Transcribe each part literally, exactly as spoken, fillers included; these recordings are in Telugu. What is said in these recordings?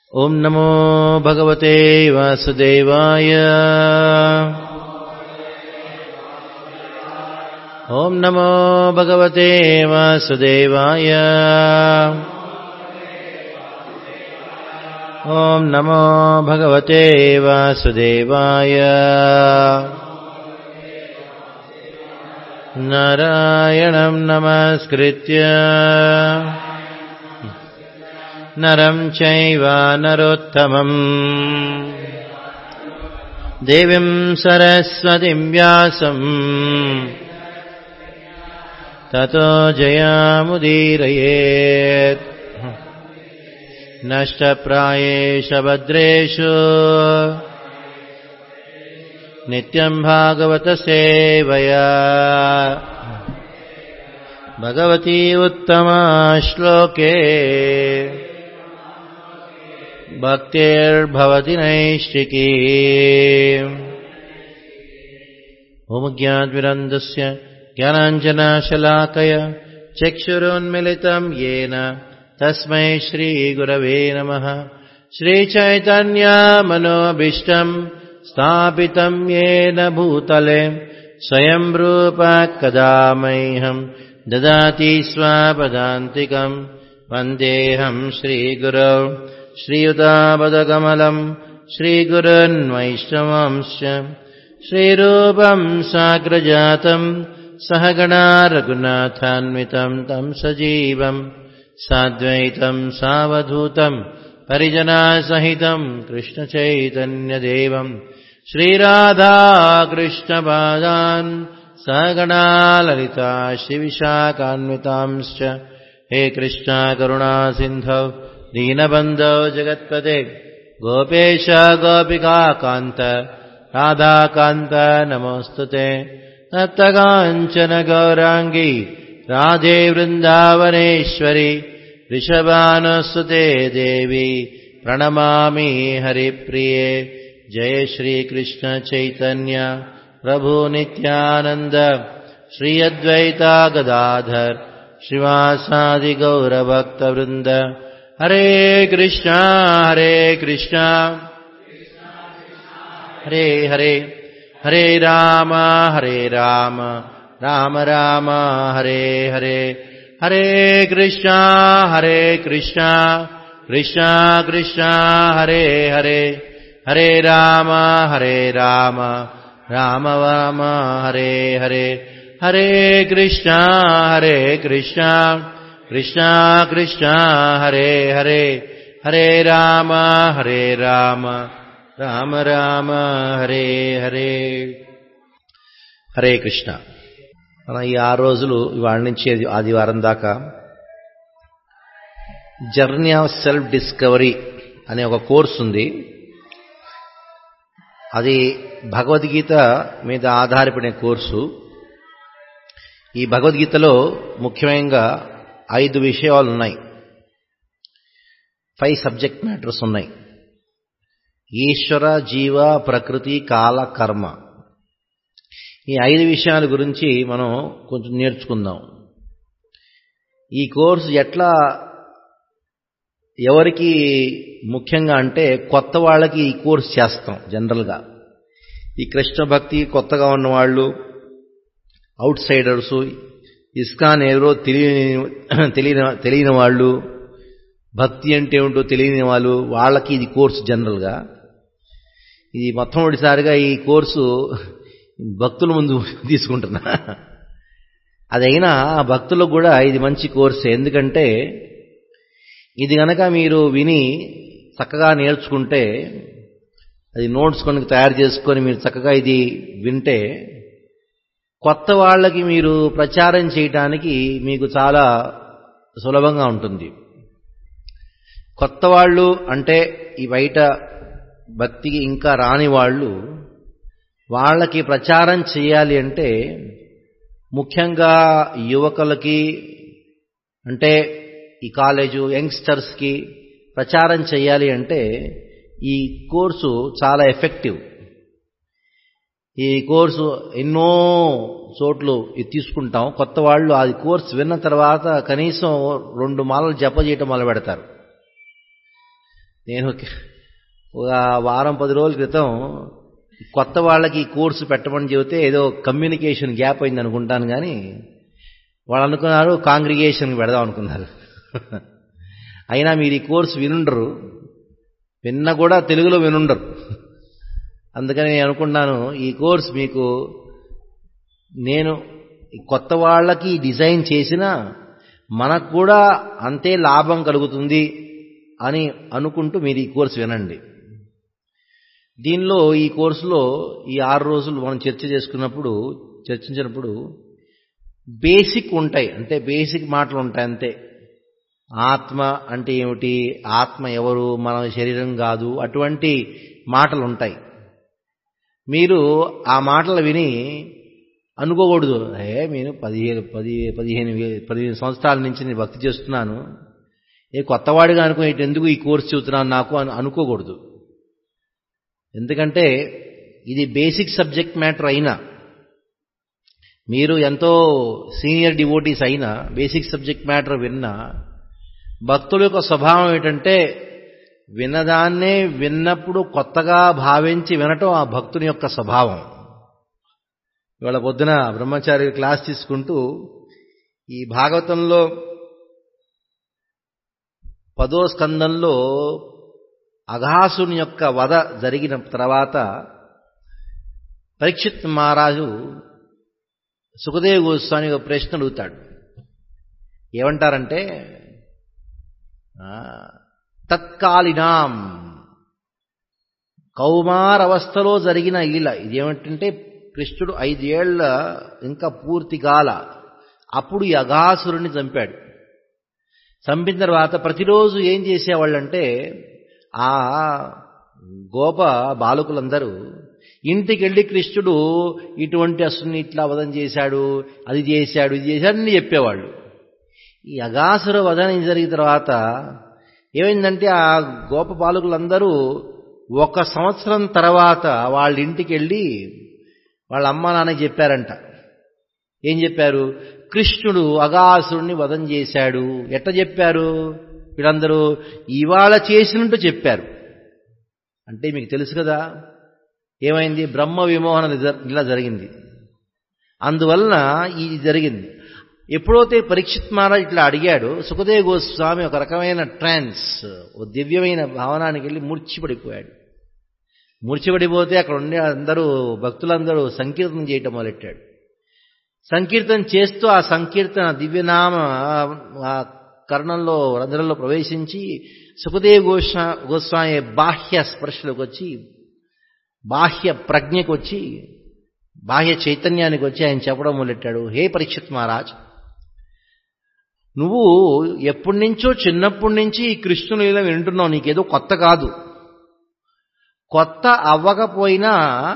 ఓం నమో భగవతే వాసుదేవాయ. ఓం నమో భగవతే వాసుదేవాయ. ఓం నమో భగవతే వాసుదేవాయ. నారాయణం నమస్కృత్య నరం చైవ నరోత్తమం దేవీం సరస్వతిం వ్యాసం తతో జయముదీరయేత్. నష్టప్రాయేషు భద్రేషు నిత్యం భాగవత సేవయా భగవతి ఉత్తమా శ్లోకే భక్తిర్భవతి నైష్టికీ. ఓం జ్ఞానతిమిరాంధస్య జ్ఞానాంజనశలాకయ చక్షురున్మిలితం యేన తస్మై శ్రీగురవే నమః. శ్రీచైతన్యమనోభీష్టం స్థాపితం యేన భూతలే స్వయం రూప కదా మह्यं దదాతి స్వపదాంతికం. వందేహం శ్రీగురౌ శ్రీయుతాపదకమలం శ్రీగురున్ వైష్ణవాంశ్చ శ్రీరూపం సాగ్రజాతం సహగణా రఘునాథాన్వితం తం సజీవం సాద్వైతం సావధూతం పరిజనసహితం కృష్ణచైతన్యదేవం శ్రీరాధాకృష్ణపాదాన్ సహగణా లలితా శ్రీవిశాఖాన్వితాంశ్చ. హే కృష్ణ కరుణా సింధౌ దీనబంధో జగత్పతే గోపేశ గోపికా కాంత రాధాకాంత నమోస్తుతే. తప్తకాంచన గౌరాంగీ రాధే వృందావనేశ్వరి వృషభానుసుతే దేవి ప్రణమామి హరిప్రియే. జయ శ్రీకృష్ణ చైతన్య ప్రభు నిత్యానంద శ్రీ అద్వైత గదాధర్ శ్రీవాసాది గౌరభక్తవృంద. హరే కృష్ణ హరే కృష్ణ హరే హరే హరే రామ హరే రామ రామ రామ హరే హరే. హరే కృష్ణ హరే కృష్ణ కృష్ణ కృష్ణ హరే హరే. హరే రామ హరే రామ రామ రామ హరే హరే. హరే కృష్ణ హరే కృష్ణ కృష్ణ కృష్ణ హరే హరే. హరే రామ హరే రామ రామ రామ హరే హరే. హరే కృష్ణ. మన ఈ ఆరు రోజులు ఇవాళ నుంచి ఆదివారం దాకా జర్నీ ఆఫ్ సెల్ఫ్ డిస్కవరీ అనే ఒక కోర్సు ఉంది. అది భగవద్గీత మీద ఆధారపడిన కోర్సు. ఈ భగవద్గీతలో ముఖ్యంగా ఐదు విషయాలు ఉన్నాయి. ఫైవ్ సబ్జెక్ట్ మ్యాటర్స్ ఉన్నాయి. ఈశ్వర, జీవ, ప్రకృతి, కాల, కర్మ. ఈ ఐదు విషయాల గురించి మనం కొంచెం నేర్చుకుందాం. ఈ కోర్సు ఎట్లా ఎవరికి ముఖ్యంగా అంటే కొత్త వాళ్ళకి ఈ కోర్సు చేస్తాం. జనరల్గా ఈ కృష్ణ భక్తి కొత్తగా ఉన్నవాళ్ళు, అవుట్ సైడర్సు, ఇస్కాన్ ఎవరో తెలియని తెలియని తెలియని వాళ్ళు, భక్తి అంటే ఏమిటో తెలియని వాళ్ళు, వాళ్ళకి ఇది కోర్సు. జనరల్గా ఇది మొట్టమొదటిసారిగా ఈ కోర్సు భక్తుల ముందు తీసుకుంటున్నా. అదైనా భక్తులకు కూడా ఇది మంచి కోర్సే. ఎందుకంటే ఇది గనక మీరు విని చక్కగా నేర్చుకుంటే, అది నోట్స్ కొనుక్కు తయారు చేసుకొని మీరు చక్కగా ఇది వింటే, కొత్త వాళ్ళకి మీరు ప్రచారం చేయటానికి మీకు చాలా సులభంగా ఉంటుంది. కొత్త వాళ్ళు అంటే ఈ బయట భక్తికి ఇంకా రాని వాళ్ళు, వాళ్ళకి ప్రచారం చేయాలి అంటే ముఖ్యంగా యువకులకి, అంటే ఈ కాలేజు యంగ్స్టర్స్కి ప్రచారం చేయాలి అంటే ఈ కోర్సు చాలా ఎఫెక్టివ్. ఈ కోర్సు ఎన్నో చోట్లు తీసుకుంటాం. కొత్త వాళ్ళు ఆ కోర్సు విన్న తర్వాత కనీసం రెండు మాలలు జప చేయటం మొదలు పెడతారు. నేను ఒక వారం పది రోజుల క్రితం కొత్త వాళ్ళకి ఈ కోర్సు పెట్టమని చెబితే ఏదో కమ్యూనికేషన్ గ్యాప్ అయింది అనుకుంటాను, కానీ వాళ్ళు అనుకున్నారు కాంగ్రిగేషన్కి పెడదాం అనుకున్నారు. అయినా మీరు ఈ కోర్సు వినుండరు, విన్నా కూడా తెలుగులో వినుండరు. అందుకని నేను అనుకున్నాను ఈ కోర్స్ మీకు నేను కొత్త వాళ్ళకి డిజైన్ చేసినా మనకు కూడా అంతే లాభం కలుగుతుంది అని అనుకుంటూ మీరు ఈ కోర్సు వినండి. దీనిలో ఈ కోర్సులో ఈ ఆరు రోజులు మనం చర్చ చేసుకున్నప్పుడు చర్చించినప్పుడు బేసిక్ ఉంటాయి, అంటే బేసిక్ మాటలు ఉంటాయి అంతే. ఆత్మ అంటే ఏమిటి, ఆత్మ ఎవరు, మన శరీరం కాదు, అటువంటి మాటలు ఉంటాయి. మీరు ఆ మాటలు విని అనుకోకూడదు, ఏ నేను పదిహేను పది పదిహేను పదిహేను సంవత్సరాల నుంచి నేను భక్తి చేస్తున్నాను, ఏ కొత్తవాడిగా అనుకుని ఎందుకు ఈ కోర్సు చెబుతున్నాను నాకు అని అనుకోకూడదు. ఎందుకంటే ఇది బేసిక్ సబ్జెక్ట్ మ్యాటర్ అయినా, మీరు ఎంతో సీనియర్ డివోటీస్ అయినా బేసిక్ సబ్జెక్ట్ మ్యాటర్ విన్నా, భక్తుల యొక్క స్వభావం ఏంటంటే విన్నదాన్నే విన్నప్పుడు కొత్తగా భావించి వినటం ఆ భక్తుని యొక్క స్వభావం. ఇవాళ పొద్దున బ్రహ్మచారి క్లాస్ తీసుకుంటూ ఈ భాగవతంలో పదో స్కందంలో అఘాసుని యొక్క వధ జరిగిన తర్వాత పరీక్షిత్ మహారాజు సుఖదేవ గోస్వామి ఒక ప్రశ్న అడుగుతాడు. ఏమంటారంటే తత్కాలినాం కౌమార అవస్థలో జరిగిన లీల ఇదేమిటంటే కృష్ణుడు ఐదేళ్ల ఇంకా పూర్తి కాల అప్పుడు ఈ అఘాసురుణ్ణి చంపాడు. చంపిన తర్వాత ప్రతిరోజు ఏం చేసేవాళ్ళంటే ఆ గోప బాలకులందరూ ఇంటికి వెళ్ళి కృష్ణుడు ఇటువంటి అసుని ఇట్లా వధం చేశాడు, అది చేశాడు, ఇది చేశాడు అని చెప్పేవాళ్ళు. ఈ అఘాసుర వధన జరిగిన తర్వాత ఏమైందంటే ఆ గోప బాలకులందరూ ఒక సంవత్సరం తర్వాత వాళ్ళ ఇంటికి వెళ్ళి వాళ్ళ అమ్మ నాన్న చెప్పారంట. ఏం చెప్పారు? కృష్ణుడు అఘాసురుణ్ణి వధం చేశాడు. ఎట్ట చెప్పారు? వీళ్ళందరూ ఇవాళ చేసినట్టు చెప్పారు. అంటే మీకు తెలుసు కదా ఏమైంది, బ్రహ్మ విమోహన ఇలా జరిగింది. అందువలన ఇది జరిగింది. ఎప్పుడైతే పరీక్షిత్ మహారాజ్ ఇట్లా అడిగాడు, సుఖదేవ గోస్వామి ఒక రకమైన ట్రాన్స్, ఓ దివ్యమైన భావనానికి వెళ్ళి మూర్ఛిపడిపోయాడు. మూర్ఛిపడిపోతే అక్కడ ఉండే అందరూ భక్తులందరూ సంకీర్తన చేయటం మొదలెట్టాడు. సంకీర్తన చేస్తూ ఆ సంకీర్తన దివ్యనామ ఆ కర్ణంలో రంధ్రంలో ప్రవేశించి సుఖదేవ గోస్వా గోస్వామి బాహ్య స్పర్శలోకి వచ్చి, బాహ్య ప్రజ్ఞకు వచ్చి, బాహ్య చైతన్యానికి వచ్చి ఆయన చెప్పడం మొదలెట్టాడు. హే పరీక్షిత్ మహారాజ్, నువ్వు ఎప్పటి నుంచో చిన్నప్పటి నుంచి ఈ కృష్ణుని లీల వింటున్నావు, నీకేదో కొత్త కాదు. కొత్త అవ్వకపోయినా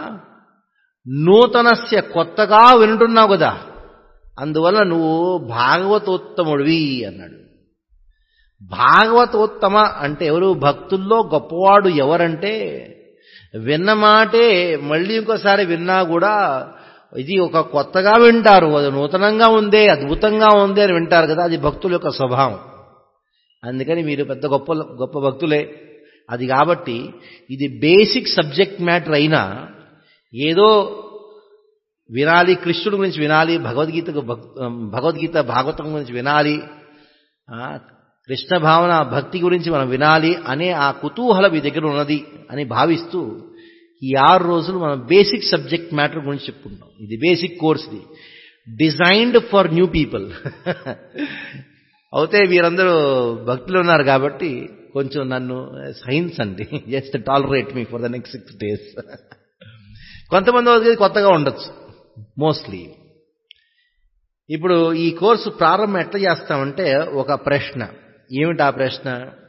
నూతనస్య కొత్తగా వింటున్నావు కదా, అందువల్ల నువ్వు భాగవతోత్తముడివి అన్నాడు. భాగవతోత్తమ అంటే ఎవరు? భక్తుల్లో గొప్పవాడు ఎవరంటే విన్న మాటే మళ్ళీ ఇంకోసారి విన్నా కూడా ఇది ఒక కొత్తగా వింటారు, అది నూతనంగా ఉందే, అద్భుతంగా ఉందే అని వింటారు కదా, అది భక్తుల యొక్క స్వభావం. అందుకని మీరు పెద్ద గొప్ప గొప్ప భక్తులే. అది కాబట్టి ఇది బేసిక్ సబ్జెక్ట్ మ్యాటర్ అయినా ఏదో వినాలి, కృష్ణుడి గురించి వినాలి, భగవద్గీతకు భగవద్గీత భాగవతం గురించి వినాలి, కృష్ణ భావన భక్తి గురించి మనం వినాలి అనే ఆ కుతూహలం మీ దగ్గర ఉన్నది అని భావిస్తూ ఈ ఆరు రోజులు మనం బేసిక్ సబ్జెక్ట్ మ్యాటర్ గురించి చెప్పుకుంటాం. ఇది బేసిక్ కోర్స్, ఇది డిజైన్డ్ ఫర్ న్యూ పీపుల్. అయితే మీరందరూ భక్తులు ఉన్నారు కాబట్టి కొంచెం నన్ను సైన్స్ అండి, just tolerate me for the next six days. కొంతమంది కొత్తగా ఉండొచ్చు, మోస్ట్లీ. ఇప్పుడు ఈ కోర్సు ప్రారంభం ఎట్లా చేస్తామంటే ఒక ప్రశ్న. ఏమిటి ఆ ప్రశ్న?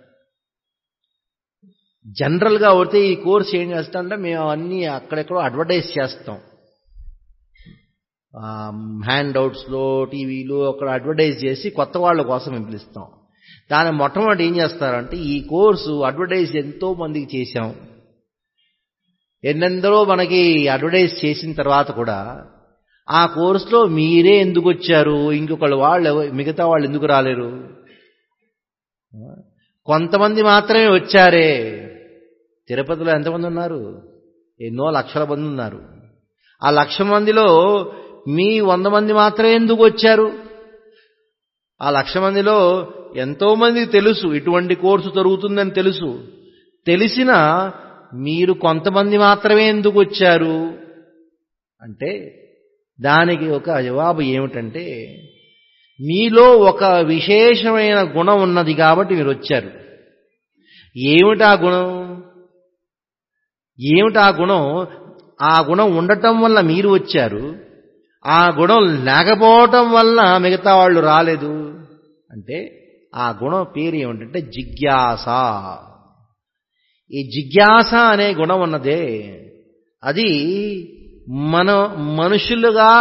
జనరల్గా అయితే ఈ కోర్సు ఏం చేస్తామంటే మేము అన్నీ అక్కడెక్కడో అడ్వర్టైజ్ చేస్తాం, హ్యాండ్ అవుట్స్లో, టీవీలో అక్కడ అడ్వర్టైజ్ చేసి కొత్త వాళ్ళ కోసం పిలుస్తాం. దాని మొట్టమొదటి ఏం చేస్తారంటే ఈ కోర్సు అడ్వర్టైజ్ ఎంతో మందికి చేశాం, ఎన్నెందరో మనకి అడ్వర్టైజ్ చేసిన తర్వాత కూడా ఆ కోర్సులో మీరే ఎందుకు వచ్చారు, ఇంకొకళ్ళు వాళ్ళు మిగతా వాళ్ళు ఎందుకు రాలేరు? కొంతమంది మాత్రమే వచ్చారే. తిరుపతిలో ఎంతమంది ఉన్నారు? ఎన్నో లక్షల మంది ఉన్నారు. ఆ లక్ష మందిలో మీ వంద మంది మాత్రమే ఎందుకు వచ్చారు? ఆ లక్ష మందిలో ఎంతో మందికి తెలుసు ఇటువంటి కోర్సు జరుగుతుందని తెలుసు. తెలిసినా మీరు కొంతమంది మాత్రమే ఎందుకు వచ్చారు అంటే దానికి ఒక జవాబు ఏమిటంటే, మీలో ఒక విశేషమైన గుణం ఉన్నది కాబట్టి మీరు వచ్చారు. ఏమిటా గుణం? ఏమిటా గుణం? ఆ గుణం ఉండటం వల్ల మీరు వచ్చారు, ఆ గుణం లేకపోవటం వల్ల మిగతా వాళ్ళు రాలేదు. అంటే ఆ గుణం పేరు ఏమిటంటే జిజ్ఞాస. ఈ జిజ్ఞాస అనే గుణం ఉన్నదే, అది మన మనుషులుగా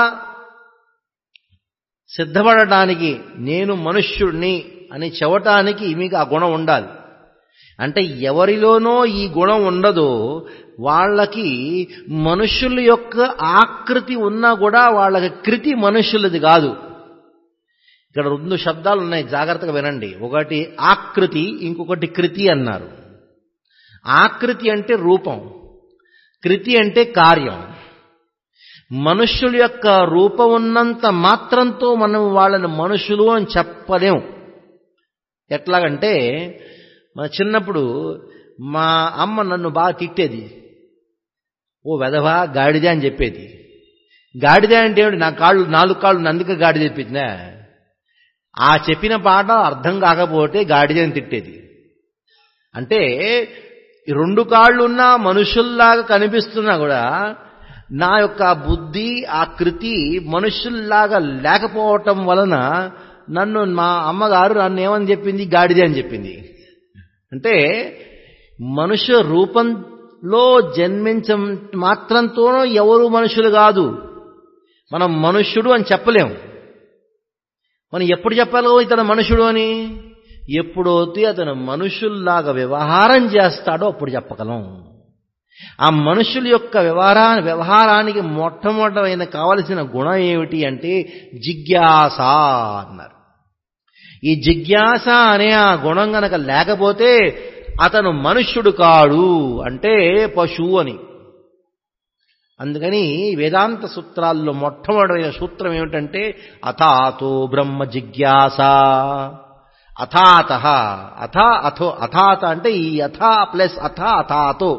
సిద్ధపడటానికి, నేను మనుష్యుడిని అని చెప్పటానికి మీకు ఆ గుణం ఉండాలి. అంటే ఎవరిలోనో ఈ గుణం ఉండదో వాళ్ళకి మనుషుల యొక్క ఆకృతి ఉన్నా కూడా వాళ్ళకి కృతి మనుషులది కాదు. ఇక్కడ రెండు శబ్దాలు ఉన్నాయి, జాగ్రత్తగా వినండి. ఒకటి ఆకృతి, ఇంకొకటి కృతి అన్నారు. ఆకృతి అంటే రూపం, కృతి అంటే కార్యం. మనుష్యుల యొక్క రూపం ఉన్నంత మాత్రంతో మనం వాళ్ళని మనుషులు అని చెప్పలేం. ఎట్లాగంటే మన చిన్నప్పుడు మా అమ్మ నన్ను బాగా తిట్టేది. ఓ వెధవా, గాడిద అని చెప్పేది. గాడిద అంటే ఏమిటి? నా కాళ్ళు నాలుగు కాళ్ళు నందుక గాడిద చెప్పిందా? ఆ చెప్పిన పాట అర్థం కాకపోతే గాడిద అని తిట్టేది. అంటే రెండు కాళ్ళున్నా మనుషుల్లాగా కనిపిస్తున్నా కూడా నా యొక్క బుద్ధి, ఆ కృతి మనుషుల్లాగా లేకపోవటం వలన నన్ను మా అమ్మగారు నన్ను ఏమని చెప్పింది? గాడిద అని చెప్పింది. అంటే మనుష్య రూపంలో జన్మించ మాత్రంతోనూ ఎవరు మనుషులు కాదు. మనం మనుష్యుడు అని చెప్పలేం. మనం ఎప్పుడు చెప్పాలో ఇతను మనుషుడు అని? ఎప్పుడైతే అతను మనుషుల్లాగా వ్యవహారం చేస్తాడో అప్పుడు చెప్పగలం. ఆ మనుషుల యొక్క వ్యవహారా వ్యవహారానికి మొట్టమొదటైన కావలసిన గుణం ఏమిటి అంటే జిజ్ఞాస అన్నారు. ఈ జిజ్ఞాస అనే ఆ గుణం గనక లేకపోతే అతను మనుష్యుడు కాడు, అంటే పశువు అని. అందుకని వేదాంత సూత్రాల్లో మొట్టమొదటైన సూత్రం ఏమిటంటే అథాతో బ్రహ్మ జిజ్ఞాస. అథాత అథ అథో అథాత అంటే ఈ అథ ప్లస్ అథ అథాతో,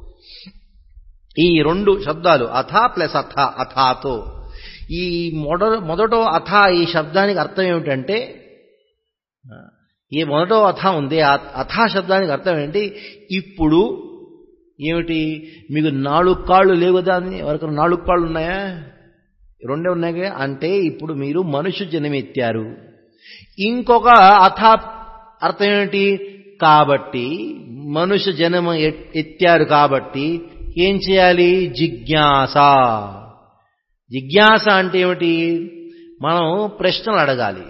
ఈ రెండు శబ్దాలు అథ ప్లస్ అథ అథాతో. ఈ మొద మొదటో అథ ఈ శబ్దానికి అర్థం ఏమిటంటే, ఈ మొదటో అథ ఉంది, అథ శబ్దానికి అర్థం ఏంటి? ఇప్పుడు ఏమిటి? మీకు నాలుగు కాళ్ళు లేవు కదా అని, ఎవరికైనా నాలుగు కాళ్ళు ఉన్నాయా? రెండే ఉన్నాయి. అంటే ఇప్పుడు మీరు మనుష్య జన్మెత్తారు. ఇంకొక అథ అర్థం ఏమిటి? కాబట్టి మనుష్య జన్మ ఎత్తారు కాబట్టి ఏం చేయాలి? జిజ్ఞాస. జిజ్ఞాస అంటే ఏమిటి? మనం ప్రశ్నలు అడగాలి.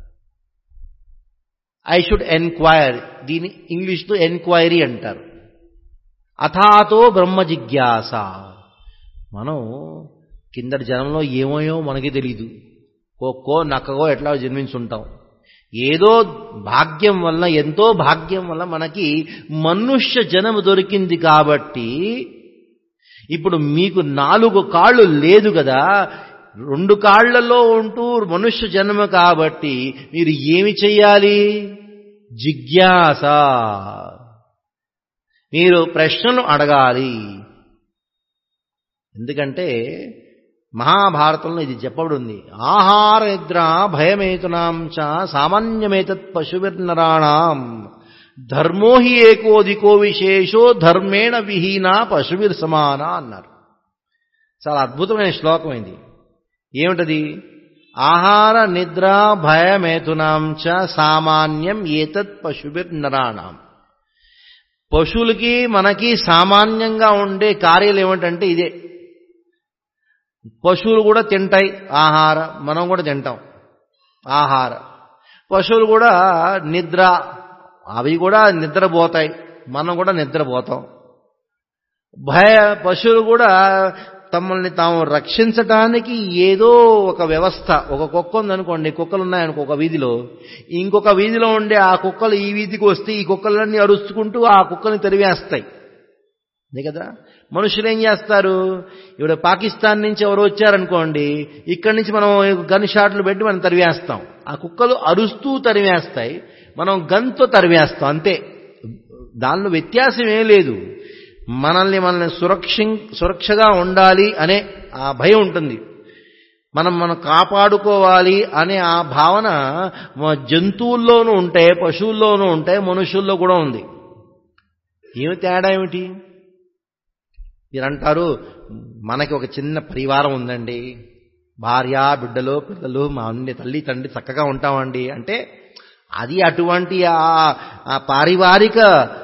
I should enquire. దీని ఇంగ్లీష్లో ఎన్క్వైరీ అంటారు. అథాతో బ్రహ్మ జిజ్ఞాస. మనం కిందటి జన్మలో ఏమోయో మనకి తెలీదు. కోక్కో నక్కగో ఎట్లా జన్మించుంటాం. ఏదో భాగ్యం వల్ల, ఎంతో భాగ్యం వల్ల మనకి మనుష్య జన్మ దొరికింది కాబట్టి ఇప్పుడు మీకు నాలుగు కాళ్ళు లేదు కదా, రెండు కాళ్లలో ఉంటూ మనుష్య జన్మ కాబట్టి మీరు ఏమి చెయ్యాలి? జిజ్ఞాస. మీరు ప్రశ్నలు అడగాలి. ఎందుకంటే మహాభారతంలో ఇది చెప్పబడింది. ఆహార నిద్ర భయమేతునాం చ సామాన్యమేతత్ పశువిర్నరాణాం ధర్మో హి ఏకోదికో విశేషో ధర్మేణ విహీన పశువిర్ సమాన అన్నారు. చాలా అద్భుతమైన శ్లోకం ఇది. ఏమిటది? ఆహార నిద్ర భయమేతునాం చ సామాన్యం ఏతత్ పశువిర్నరాణాం. పశువులకి మనకి సామాన్యంగా ఉండే కార్యాలు ఏమిటంటే ఇదే. పశువులు కూడా తింటాయి ఆహారం, మనం కూడా తింటాం ఆహారం. పశువులు కూడా నిద్ర, అవి కూడా నిద్రపోతాయి, మనం కూడా నిద్రపోతాం. భయ పశువులు కూడా తమల్ని తాము రక్షించటానికి ఏదో ఒక వ్యవస్థ, ఒక కుక్క ఉందనుకోండి, కుక్కలు ఉన్నాయనుకో ఒక వీధిలో, ఇంకొక వీధిలో ఉండే ఆ కుక్కలు ఈ వీధికి వస్తే ఈ కుక్కలన్నీ అరుచుకుంటూ ఆ కుక్కల్ని తరివేస్తాయి. అంతే కదా. మనుషులు ఏం చేస్తారు, ఇప్పుడు పాకిస్తాన్ నుంచి ఎవరు వచ్చారనుకోండి, ఇక్కడి నుంచి మనం గన్ షాట్లు పెట్టి మనం తరివేస్తాం. ఆ కుక్కలు అరుస్తూ తరివేస్తాయి, మనం గన్తో తరివేస్తాం. అంతే, దానిలో వ్యత్యాసం ఏం లేదు. మనల్ని మనల్ని సురక్ష సురక్షగా ఉండాలి అనే ఆ భయం ఉంటుంది, మనం మనం కాపాడుకోవాలి అనే ఆ భావన జంతువుల్లోనూ ఉంటాయి, పశువుల్లోనూ ఉంటాయి, మనుషుల్లో కూడా ఉంది. ఏమి తేడా ఏమిటి? మీరంటారు మనకి ఒక చిన్న పరివారం ఉందండి, భార్య బిడ్డలు పిల్లలు, మా అన్ని తల్లి తండ్రి చక్కగా ఉంటామండి అంటే అది అటువంటి ఆ పారివారిక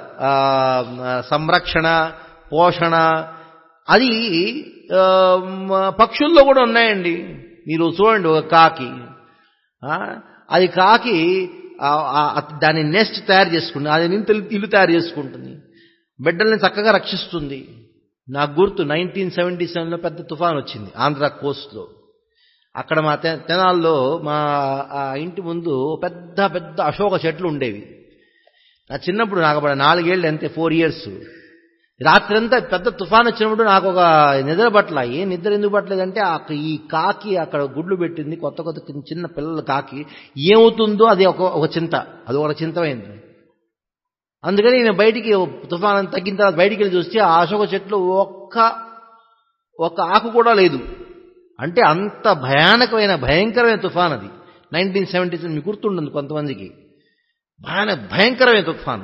సంరక్షణ పోషణ అది పక్షుల్లో కూడా ఉన్నాయండి. మీరు చూడండి, ఒక కాకి, అది కాకి దాని నెస్ట్ తయారు చేసుకుంటుంది, అది ఇల్లు తయారు చేసుకుంటుంది, బిడ్డల్ని చక్కగా రక్షిస్తుంది. నాకు గుర్తు నైన్టీన్ సెవెంటీ సెవెన్లో పెద్ద తుఫాన్ వచ్చింది ఆంధ్ర కోస్ట్లో. అక్కడ మా తెనాల్లో మా ఇంటి ముందు పెద్ద పెద్ద అశోక చెట్లు ఉండేవి. నా చిన్నప్పుడు నాకు అప్పుడు నాలుగేళ్ళు, అంతే ఫోర్ ఇయర్స్. రాత్రంతా పెద్ద తుఫాన్ వచ్చినప్పుడు నాకు ఒక నిద్ర పట్ల. ఏ నిద్ర ఎందుకు పట్టలేదంటే ఈ కాకి అక్కడ గుడ్లు పెట్టింది, కొత్త కొత్త చిన్న పిల్లల కాకి, ఏమవుతుందో అది ఒక ఒక చింత, అది ఒక చింతమైంది. అందుకని నేను బయటికి తుఫాన్ తగ్గిన తర్వాత బయటికి వెళ్ళి చూస్తే ఆ అశోక చెట్లు ఒక్క ఒక్క ఆకు కూడా లేదు. అంటే అంత భయానకమైన భయంకరమైన తుఫాన్ అది. నైన్టీన్ సెవెంటీ సెవెన్ మీకు గుర్తుంటుంది కొంతమందికి, భయాన భయంకరమైన తుఫాను.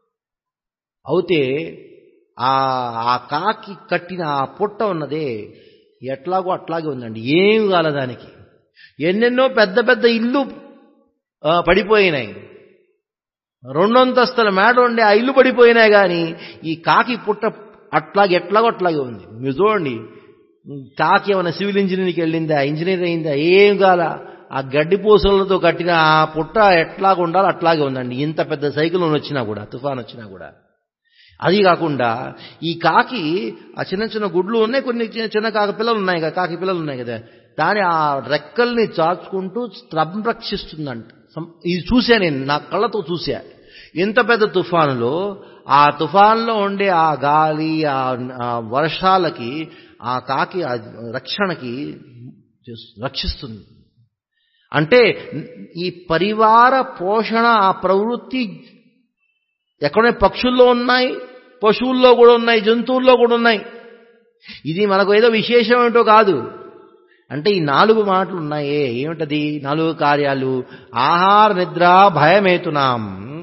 అయితే ఆ ఆ కాకి కట్టిన ఆ పుట్ట ఉన్నదే ఎట్లాగో అట్లాగే ఉందండి, ఏమి కాలదానికి. ఎన్నెన్నో పెద్ద పెద్ద ఇల్లు పడిపోయినాయి, రెండొంతస్తుల మేడ ఉండే ఆ ఇల్లు పడిపోయినాయి, కానీ ఈ కాకి పుట్ట అట్లాగే ఎట్లాగో అట్లాగే ఉంది. మీరు చూడండి, కాకి ఏమైనా సివిల్ ఇంజనీరింగ్కి వెళ్ళిందా, ఇంజనీర్ అయిందా, ఏం కాల, ఆ గడ్డి పూసలతో కట్టిన ఆ పుట్ట ఎట్లాగా ఉండాలో అట్లాగే ఉందండి. ఇంత పెద్ద సైకిల్ వచ్చినా కూడా, తుఫాన్ వచ్చినా కూడా. అది కాకుండా ఈ కాకి ఆ చిన్న చిన్న గుడ్లు ఉన్నాయి, కొన్ని చిన్న చిన్న కాకి పిల్లలు ఉన్నాయి కదా, కాకి పిల్లలు ఉన్నాయి కదా, దాని ఆ రెక్కల్ని చాచుకుంటూ సంరక్షిస్తుందంట. ఇది చూసా నేను, నా కళ్ళతో చూసా. ఇంత పెద్ద తుఫానులో ఆ తుఫాన్లో ఉండే ఆ గాలి, ఆ వర్షాలకి ఆ కాకి ఆ రక్షణకి రక్షిస్తుంది. అంటే ఈ పరివార పోషణ ఆ ప్రవృత్తి ఎక్కడనే పక్షుల్లో ఉన్నాయి, పశువుల్లో కూడా ఉన్నాయి, జంతువుల్లో కూడా ఉన్నాయి. ఇది మనకు ఏదో విశేషం ఏంటో కాదు. అంటే ఈ నాలుగు మాటలు ఉన్నాయే, ఏమిటది నాలుగు కార్యాలు? ఆహార నిద్ర భయమేతునాం.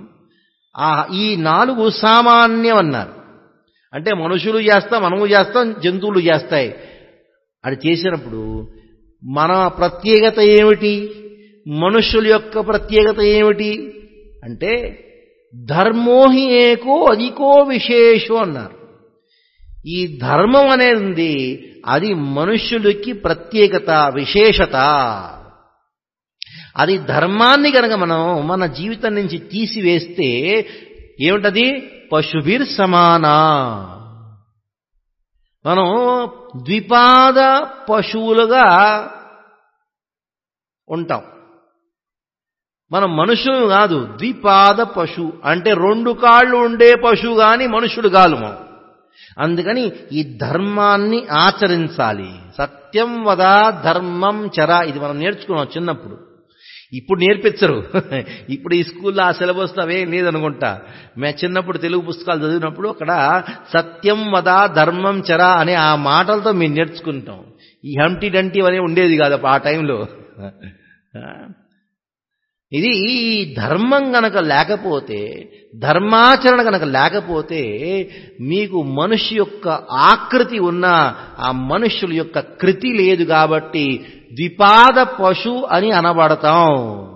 ఈ నాలుగు సామాన్యం అన్నారు. అంటే మనుషులు చేస్తాం, మనము చేస్తాం, జంతువులు చేస్తాయి. అది చేసినప్పుడు మన ప్రత్యేకత ఏమిటి, మనుషుల యొక్క ప్రత్యేకత ఏమిటి అంటే ధర్మోహి ఏకో అధికో విశేషో అన్నారు. ఈ ధర్మం అనేది ఉంది, అది మనుష్యులకి ప్రత్యేకత, విశేషత. అది ధర్మాన్ని కనుక మనం మన జీవితం నుంచి తీసివేస్తే ఏమిటది? పశుభిర్ సమానా. మనం ద్విపాద పశువులుగా ఉంటాం. మనం మనుషులు కాదు, ద్విపాద పశువు అంటే రెండు కాళ్ళు ఉండే పశువు కానీ మనుషులు కాదు మనం. అందుకని ఈ ధర్మాన్ని ఆచరించాలి. సత్యం వద ధర్మం చర, ఇది మనం నేర్చుకున్నాం చిన్నప్పుడు. ఇప్పుడు నేర్పించరు, ఇప్పుడు ఈ స్కూల్లో ఆ సిలబస్లో అవేం లేదనుకుంటా. మేము చిన్నప్పుడు తెలుగు పుస్తకాలు చదివినప్పుడు అక్కడ సత్యం వద ధర్మం చర అనే ఆ మాటలతో మేము నేర్చుకుంటాం. ఈ హంటీ డంటీ అనే ఉండేది కాదు ఆ టైంలో. ఇది ధర్మం గనక లేకపోతే, ధర్మాచరణ గనక లేకపోతే మీకు మనిషి యొక్క ఆకృతి ఉన్న ఆ మనుష్యుల యొక్క కృతి లేదు. కాబట్టి ద్విపాద పశు అని అనబడతాం.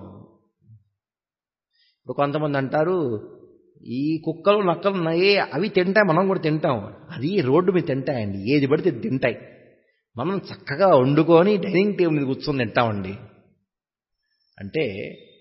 ఇప్పుడు కొంతమంది అంటారు, ఈ కుక్కలు నక్కలు ఉన్నాయి, అవి తింటాయి, మనం కూడా తింటాం. అది రోడ్డు మీద తింటాయండి, ఏది పడితే తింటాయి. మనం చక్కగా వండుకొని డైనింగ్ టేబుల్ మీద కూర్చొని తింటామండి. అంటే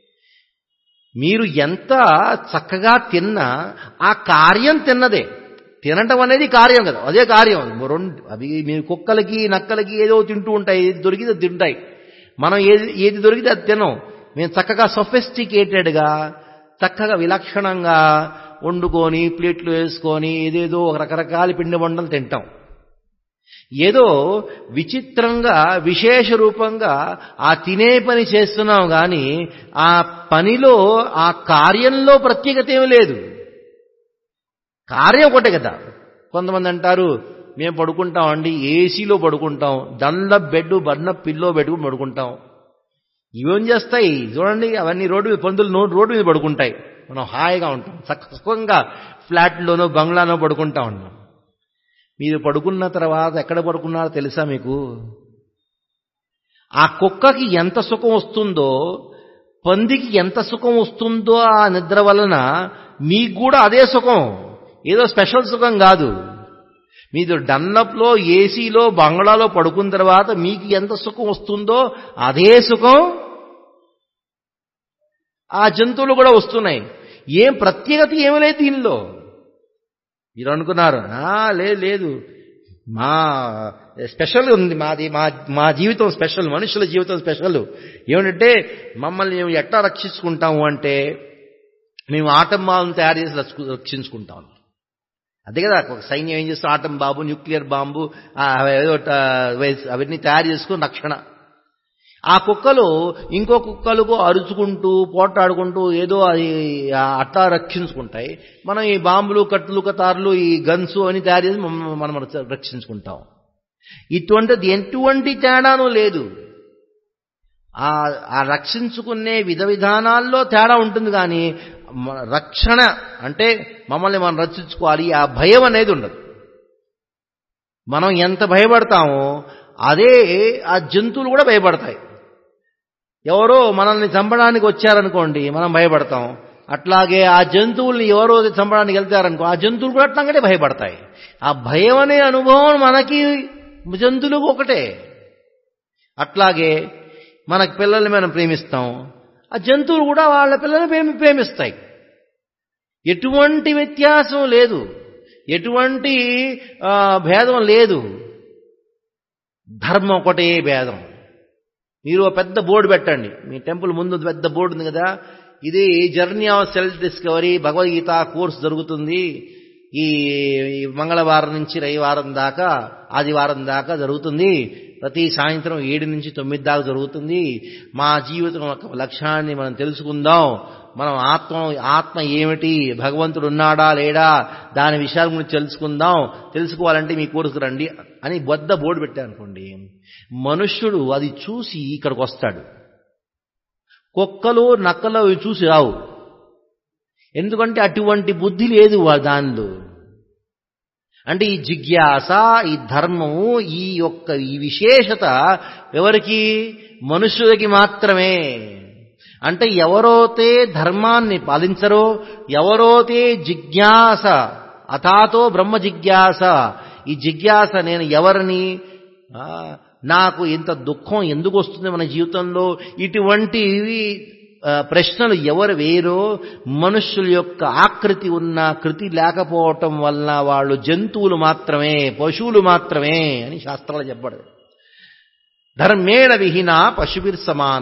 మీరు ఎంత చక్కగా తిన్నా ఆ కార్యం తిన్నదే. తినటం అనేది కార్యం కదా, అదే కార్యం. రెండు అవి మీ కుక్కలకి నక్కలకి ఏదో తింటూ ఉంటాయి, ఏది దొరికితే తింటాయి. మనం ఏది ఏది దొరికితే అది తినం. మేము చక్కగా సొఫిస్టికేటెడ్గా చక్కగా విలక్షణంగా వండుకొని ప్లేట్లు వేసుకొని ఏదేదో ఒక రకరకాల పిండి వంటలు తింటాం. ఏదో విచిత్రంగా విశేష రూపంగా ఆ తినే పని చేస్తున్నాం కానీ ఆ పనిలో ఆ కార్యంలో ప్రత్యేకత ఏమీ లేదు. కార్యం ఒకటే కదా. కొంతమంది అంటారు మేము పడుకుంటాం అండి, ఏసీలో పడుకుంటాం, దండ బెడ్ బన్న పిల్లో పెట్టుకుని పడుకుంటాం. ఇవేం చేస్తాయి చూడండి, అవన్నీ రోడ్డు మీద పందులు రోడ్డు మీద పడుకుంటాయి, మనం హాయిగా ఉంటాం, చక్కగా ఫ్లాట్లోనో బంగ్లానో పడుకుంటా ఉన్నాం. మీరు పడుకున్న తర్వాత ఎక్కడ పడుకున్నారో తెలుసా మీకు? ఆ కుక్కకి ఎంత సుఖం వస్తుందో, పందికి ఎంత సుఖం వస్తుందో ఆ నిద్ర వలన మీకు కూడా అదే సుఖం. ఏదో స్పెషల్ సుఖం కాదు. మీరు డన్నప్లో ఏసీలో బంగ్లాలో పడుకున్న తర్వాత మీకు ఎంత సుఖం వస్తుందో అదే సుఖం ఆ జంతువులు కూడా వస్తున్నాయి. ఏం ప్రత్యేకత ఏమీ లేదు దీనిలో. మీరు అనుకున్నారు లేదు లేదు మా స్పెషల్ ఉంది, మాది మా మా జీవితం స్పెషల్, మనుషుల జీవితం స్పెషల్. ఏమిటంటే మమ్మల్ని మేము ఎట్లా రక్షించుకుంటాము అంటే మేము ఆటం బాంబును తయారు చేసి రక్షించుకుంటాం. అదే కదా ఒక సైన్యం ఏం చేస్తాం, ఆటం బాంబు, న్యూక్లియర్ బాంబు అవన్నీ తయారు చేసుకుని రక్షణ. ఆ కుక్కలు ఇంకో కుక్కలకు అరుచుకుంటూ పోట్లాడుకుంటూ ఏదో అది అట్లా రక్షించుకుంటాయి. మనం ఈ బాంబులు కట్టులు కతార్లు ఈ గన్స్ అని తయారు చేసి మనం రక్షించుకుంటాం. ఇటువంటిది ఎటువంటి తేడాను లేదు. ఆ రక్షించుకునే విధ విధానాల్లో తేడా ఉంటుంది కానీ రక్షణ అంటే మమ్మల్ని మనం రక్షించుకోవాలి ఆ భయం అనేది ఉండదు. మనం ఎంత భయపడతామో అదే ఆ జంతువులు కూడా భయపడతాయి. ఎవరో మనల్ని చంపడానికి వచ్చారనుకోండి మనం భయపడతాం, అట్లాగే ఆ జంతువుల్ని ఎవరో చంపడానికి వెళ్తారనుకో ఆ జంతువులు కూడా అట్లాగే భయపడతాయి. ఆ భయం అనే అనుభవం మనకి జంతువులకు ఒకటే. అట్లాగే మనకి పిల్లల్ని మనం ప్రేమిస్తాం, ఆ జంతువులు కూడా వాళ్ళ పిల్లల్ని ప్రేమిస్తాయి. ఎటువంటి వ్యత్యాసం లేదు, ఎటువంటి భేదం లేదు. ధర్మం ఒకటే భేదం. మీరు పెద్ద బోర్డు పెట్టండి, మీ టెంపుల్ ముందు పెద్ద బోర్డు ఉంది కదా, ఇది journey of self discovery Bhagavad Gita course జరుగుతుంది, ఈ మంగళవారం నుంచి రవివారం దాకా ఆదివారం దాకా జరుగుతుంది, ప్రతి సాయంత్రం ఏడు నుంచి తొమ్మిది దాకా జరుగుతుంది. మా జీవితం యొక్క లక్ష్యాన్ని మనం తెలుసుకుందాం, మనం ఆత్మ ఆత్మ ఏమిటి, భగవంతుడు ఉన్నాడా లేడా, దాని విషయాల గురించి తెలుసుకుందాం, తెలుసుకోవాలంటే మీ కోర్సుకు రండి అని బొద్ద బోర్డు పెట్టారనుకోండి, మనుష్యుడు అది చూసి ఇక్కడికి వస్తాడు. కుక్కలు నక్కలు అవి చూసి రావు. ఎందుకంటే అటువంటి బుద్ధి లేదు దానిలో. అంటే ఈ జిజ్ఞాస, ఈ ధర్మము, ఈ యొక్క ఈ విశేషత ఎవరికి? మనుష్యులకి మాత్రమే. అంటే ఎవరైతే ధర్మాన్ని పాలించరో, ఎవరైతే జిజ్ఞాస అథాతో బ్రహ్మ జిజ్ఞాస, ఈ జిజ్ఞాస నేను ఎవరిని, నాకు ఇంత దుఃఖం ఎందుకు వస్తుంది మన జీవితంలో, ఇటువంటి ప్రశ్నలు ఎవరు వేరో మనుష్యుల యొక్క ఆకృతి ఉన్న కృతి లేకపోవటం వలన వాళ్ళు జంతువులు మాత్రమే, పశువులు మాత్రమే అని శాస్త్రాలు చెప్పబడదు. ధర్మేణ విహీన పశుభిర్ సమాన.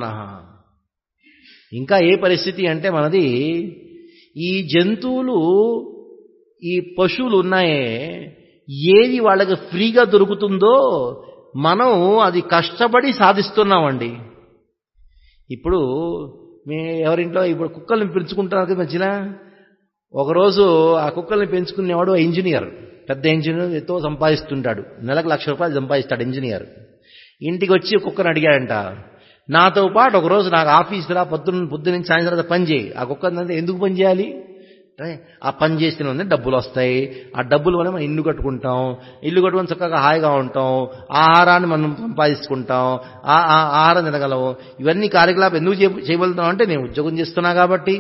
ఇంకా ఏ పరిస్థితి అంటే మనది ఈ జంతువులు ఈ పశువులు ఉన్నాయే, ఏది వాళ్ళకి ఫ్రీగా దొరుకుతుందో మనం అది కష్టపడి సాధిస్తున్నామండి. ఇప్పుడు మీ ఎవరింట్లో ఇప్పుడు కుక్కల్ని పెంచుకుంటున్నారు కదా మధ్యన, ఒకరోజు ఆ కుక్కల్ని పెంచుకునేవాడు ఇంజనీర్, పెద్ద ఇంజనీర్, ఎంతో సంపాదిస్తుంటాడు, నెలకు లక్ష రూపాయలు సంపాదిస్తాడు ఇంజనీర్. ఇంటికి వచ్చి కుక్కను అడిగాడంట, నాతో పాటు ఒకరోజు నాకు ఆఫీసులో పొద్దున్న పొద్దు నుంచి సాయంత్రం పని చేయి. ఆ కుక్కనంటే ఎందుకు పని చేయాలి, ఆ పని చేసిన డబ్బులు వస్తాయి, ఆ డబ్బులు వల్ల మనం ఇల్లు కట్టుకుంటాం, ఇల్లు కట్టుకొని చక్కగా హాయిగా ఉంటాం, ఆహారాన్ని మనం సంపాదించుకుంటాం, ఆ ఆహారం తినగలం. ఇవన్నీ కార్యకలాపాలు ఎందుకు చేయగలుగుతాం అంటే నేను ఉద్యోగం చేస్తున్నా కాబట్టి.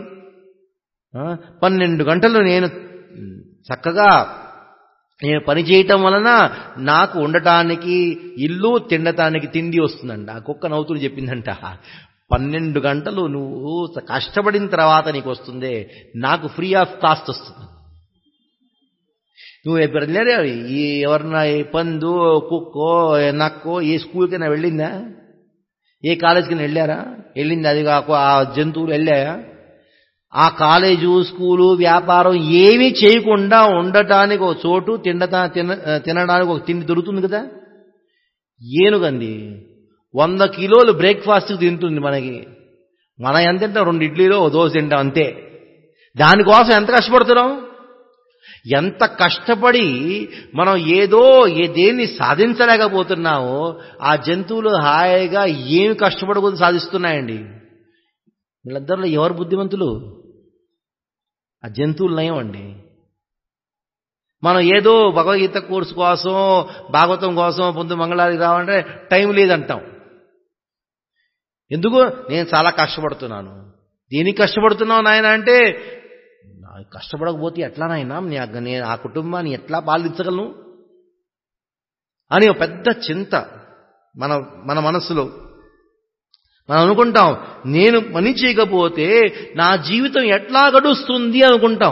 పన్నెండు గంటలు నేను చక్కగా నేను పని చేయటం వలన నాకు ఉండటానికి ఇల్లు, తినటానికి తిండి వస్తుందంట. ఆ కుక్క నవ్వుతూ చెప్పిందంట, పన్నెండు గంటలు నువ్వు కష్టపడిన తర్వాత నీకు వస్తుందే, నాకు ఫ్రీ ఆఫ్ కాస్ట్ వస్తుంది. నువ్వు ఎప్పుడు వెళ్ళారా ఈ ఎవరన్నా పందు కుక్కో నక్కో ఏ స్కూల్కైనా వెళ్ళిందా, ఏ కాలేజీకైనా వెళ్ళారా? వెళ్ళింది. అది కాక ఆ జంతువులు వెళ్ళాయా? ఆ కాలేజు స్కూలు వ్యాపారం ఏమీ చేయకుండా ఉండటానికి ఒక చోటు, తిండతా తిన తినడానికి ఒక తిండి దొరుకుతుంది కదా. ఏనుగంది వంద కిలోలు బ్రేక్ఫాస్ట్ తింటుంది. మనకి మనం ఎంత తింటాం? రెండు ఇడ్లీలో ఓ దోశ తింటాం అంతే. దానికోసం ఎంత కష్టపడుతున్నాం? ఎంత కష్టపడి మనం ఏదో ఏ దేన్ని సాధించలేకపోతున్నామో ఆ జంతువులు హాయిగా ఏమి కష్టపడకూడదు సాధిస్తున్నాయండి. వీళ్ళిద్దరిలో ఎవరు బుద్ధిమంతులు? ఆ జంతువులు నయం అండి. మనం ఏదో భగవద్గీత కోర్సు కోసం, భాగవతం కోసం పొద్దు మంగళానికి రావాలంటే టైం లేదంటాం. ఎందుకు? నేను చాలా కష్టపడుతున్నాను. దేనికి కష్టపడుతున్నావు నాయన అంటే, కష్టపడకపోతే ఎట్లా నాయనా నేను ఆ కుటుంబాన్ని ఎట్లా పాలించగలను అని ఒక పెద్ద చింత మన మన మనస్సులో. మనం అనుకుంటాం నేను పని చేయకపోతే నా జీవితం ఎట్లా గడుస్తుంది అనుకుంటాం.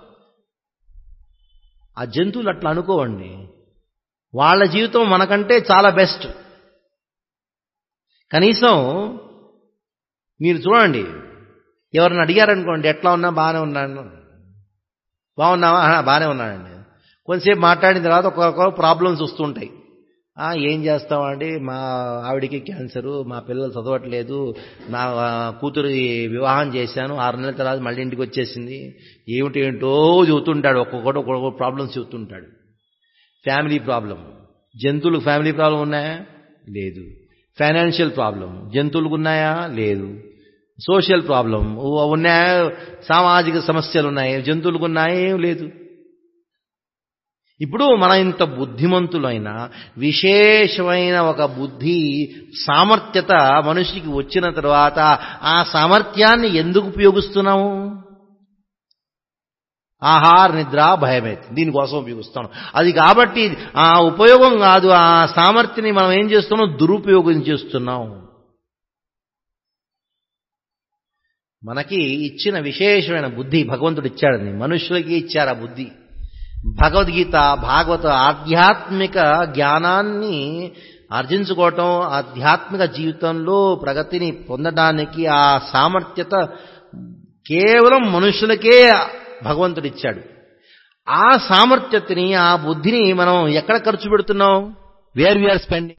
ఆ జంతువులు అట్లా అనుకోవండి. వాళ్ళ జీవితం మనకంటే చాలా బెస్ట్. కనీసం మీరు చూడండి, ఎవరిని అడిగారనుకోండి ఎట్లా ఉన్నా బాగానే ఉన్నాను, బాగున్నావా, బాగానే ఉన్నానండి. కొంతసేపు మాట్లాడిన తర్వాత ఒక్కొక్క ప్రాబ్లమ్స్ వస్తుంటాయి. ఏం చేస్తామండి, మా ఆవిడికి క్యాన్సరు, మా పిల్లలు చదవట్లేదు, నా కూతురు వివాహం చేశాను, ఆరు నెలల తర్వాత మళ్ళీ ఇంటికి వచ్చేసింది, ఏమిటి ఏంటో చెబుతుంటాడు. ఒక్కొక్కటి ఒక్కొక్క ప్రాబ్లమ్స్ చెబుతుంటాడు. Family problem. జంతువులకు ఫ్యామిలీ ప్రాబ్లం ఉన్నాయా? లేదు. ఫైనాన్షియల్ ప్రాబ్లం జంతువులకు ఉన్నాయా? లేదు. సోషల్ ప్రాబ్లం ఉన్నాయా? సామాజిక సమస్యలు ఉన్నాయి. జంతువులకు ఉన్నాయా? ఏం లేదు. ఇప్పుడు మనం ఇంత బుద్ధిమంతులైన విశేషమైన ఒక బుద్ధి సామర్థ్యత మనిషికి వచ్చిన తర్వాత ఆ సామర్థ్యాన్ని ఎందుకు ఉపయోగిస్తున్నాము? ఆహార నిద్ర భయమైతే దీనికోసం ఉపయోగిస్తాం. అది కాబట్టి ఆ ఉపయోగం కాదు, ఆ సామర్థ్యాన్ని మనం ఏం చేస్తున్నాం? దురుపయోగం చేస్తున్నాం. మనకి ఇచ్చిన విశేషమైన బుద్ధి భగవంతుడు ఇచ్చాడని, మనుషులకి ఇచ్చారు ఆ బుద్ధి. భగవద్గీత, భాగవత ఆధ్యాత్మిక జ్ఞానాన్ని ఆర్జించుకోవటం, ఆధ్యాత్మిక జీవితంలో ప్రగతిని పొందడానికి ఆ సామర్థ్యత కేవలం మనుషులకే భగవంతుడు ఇచ్చాడు. ఆ సామర్థ్యతని, ఆ బుద్ధిని మనం ఎక్కడ ఖర్చు పెడుతున్నాం? Where we are spending.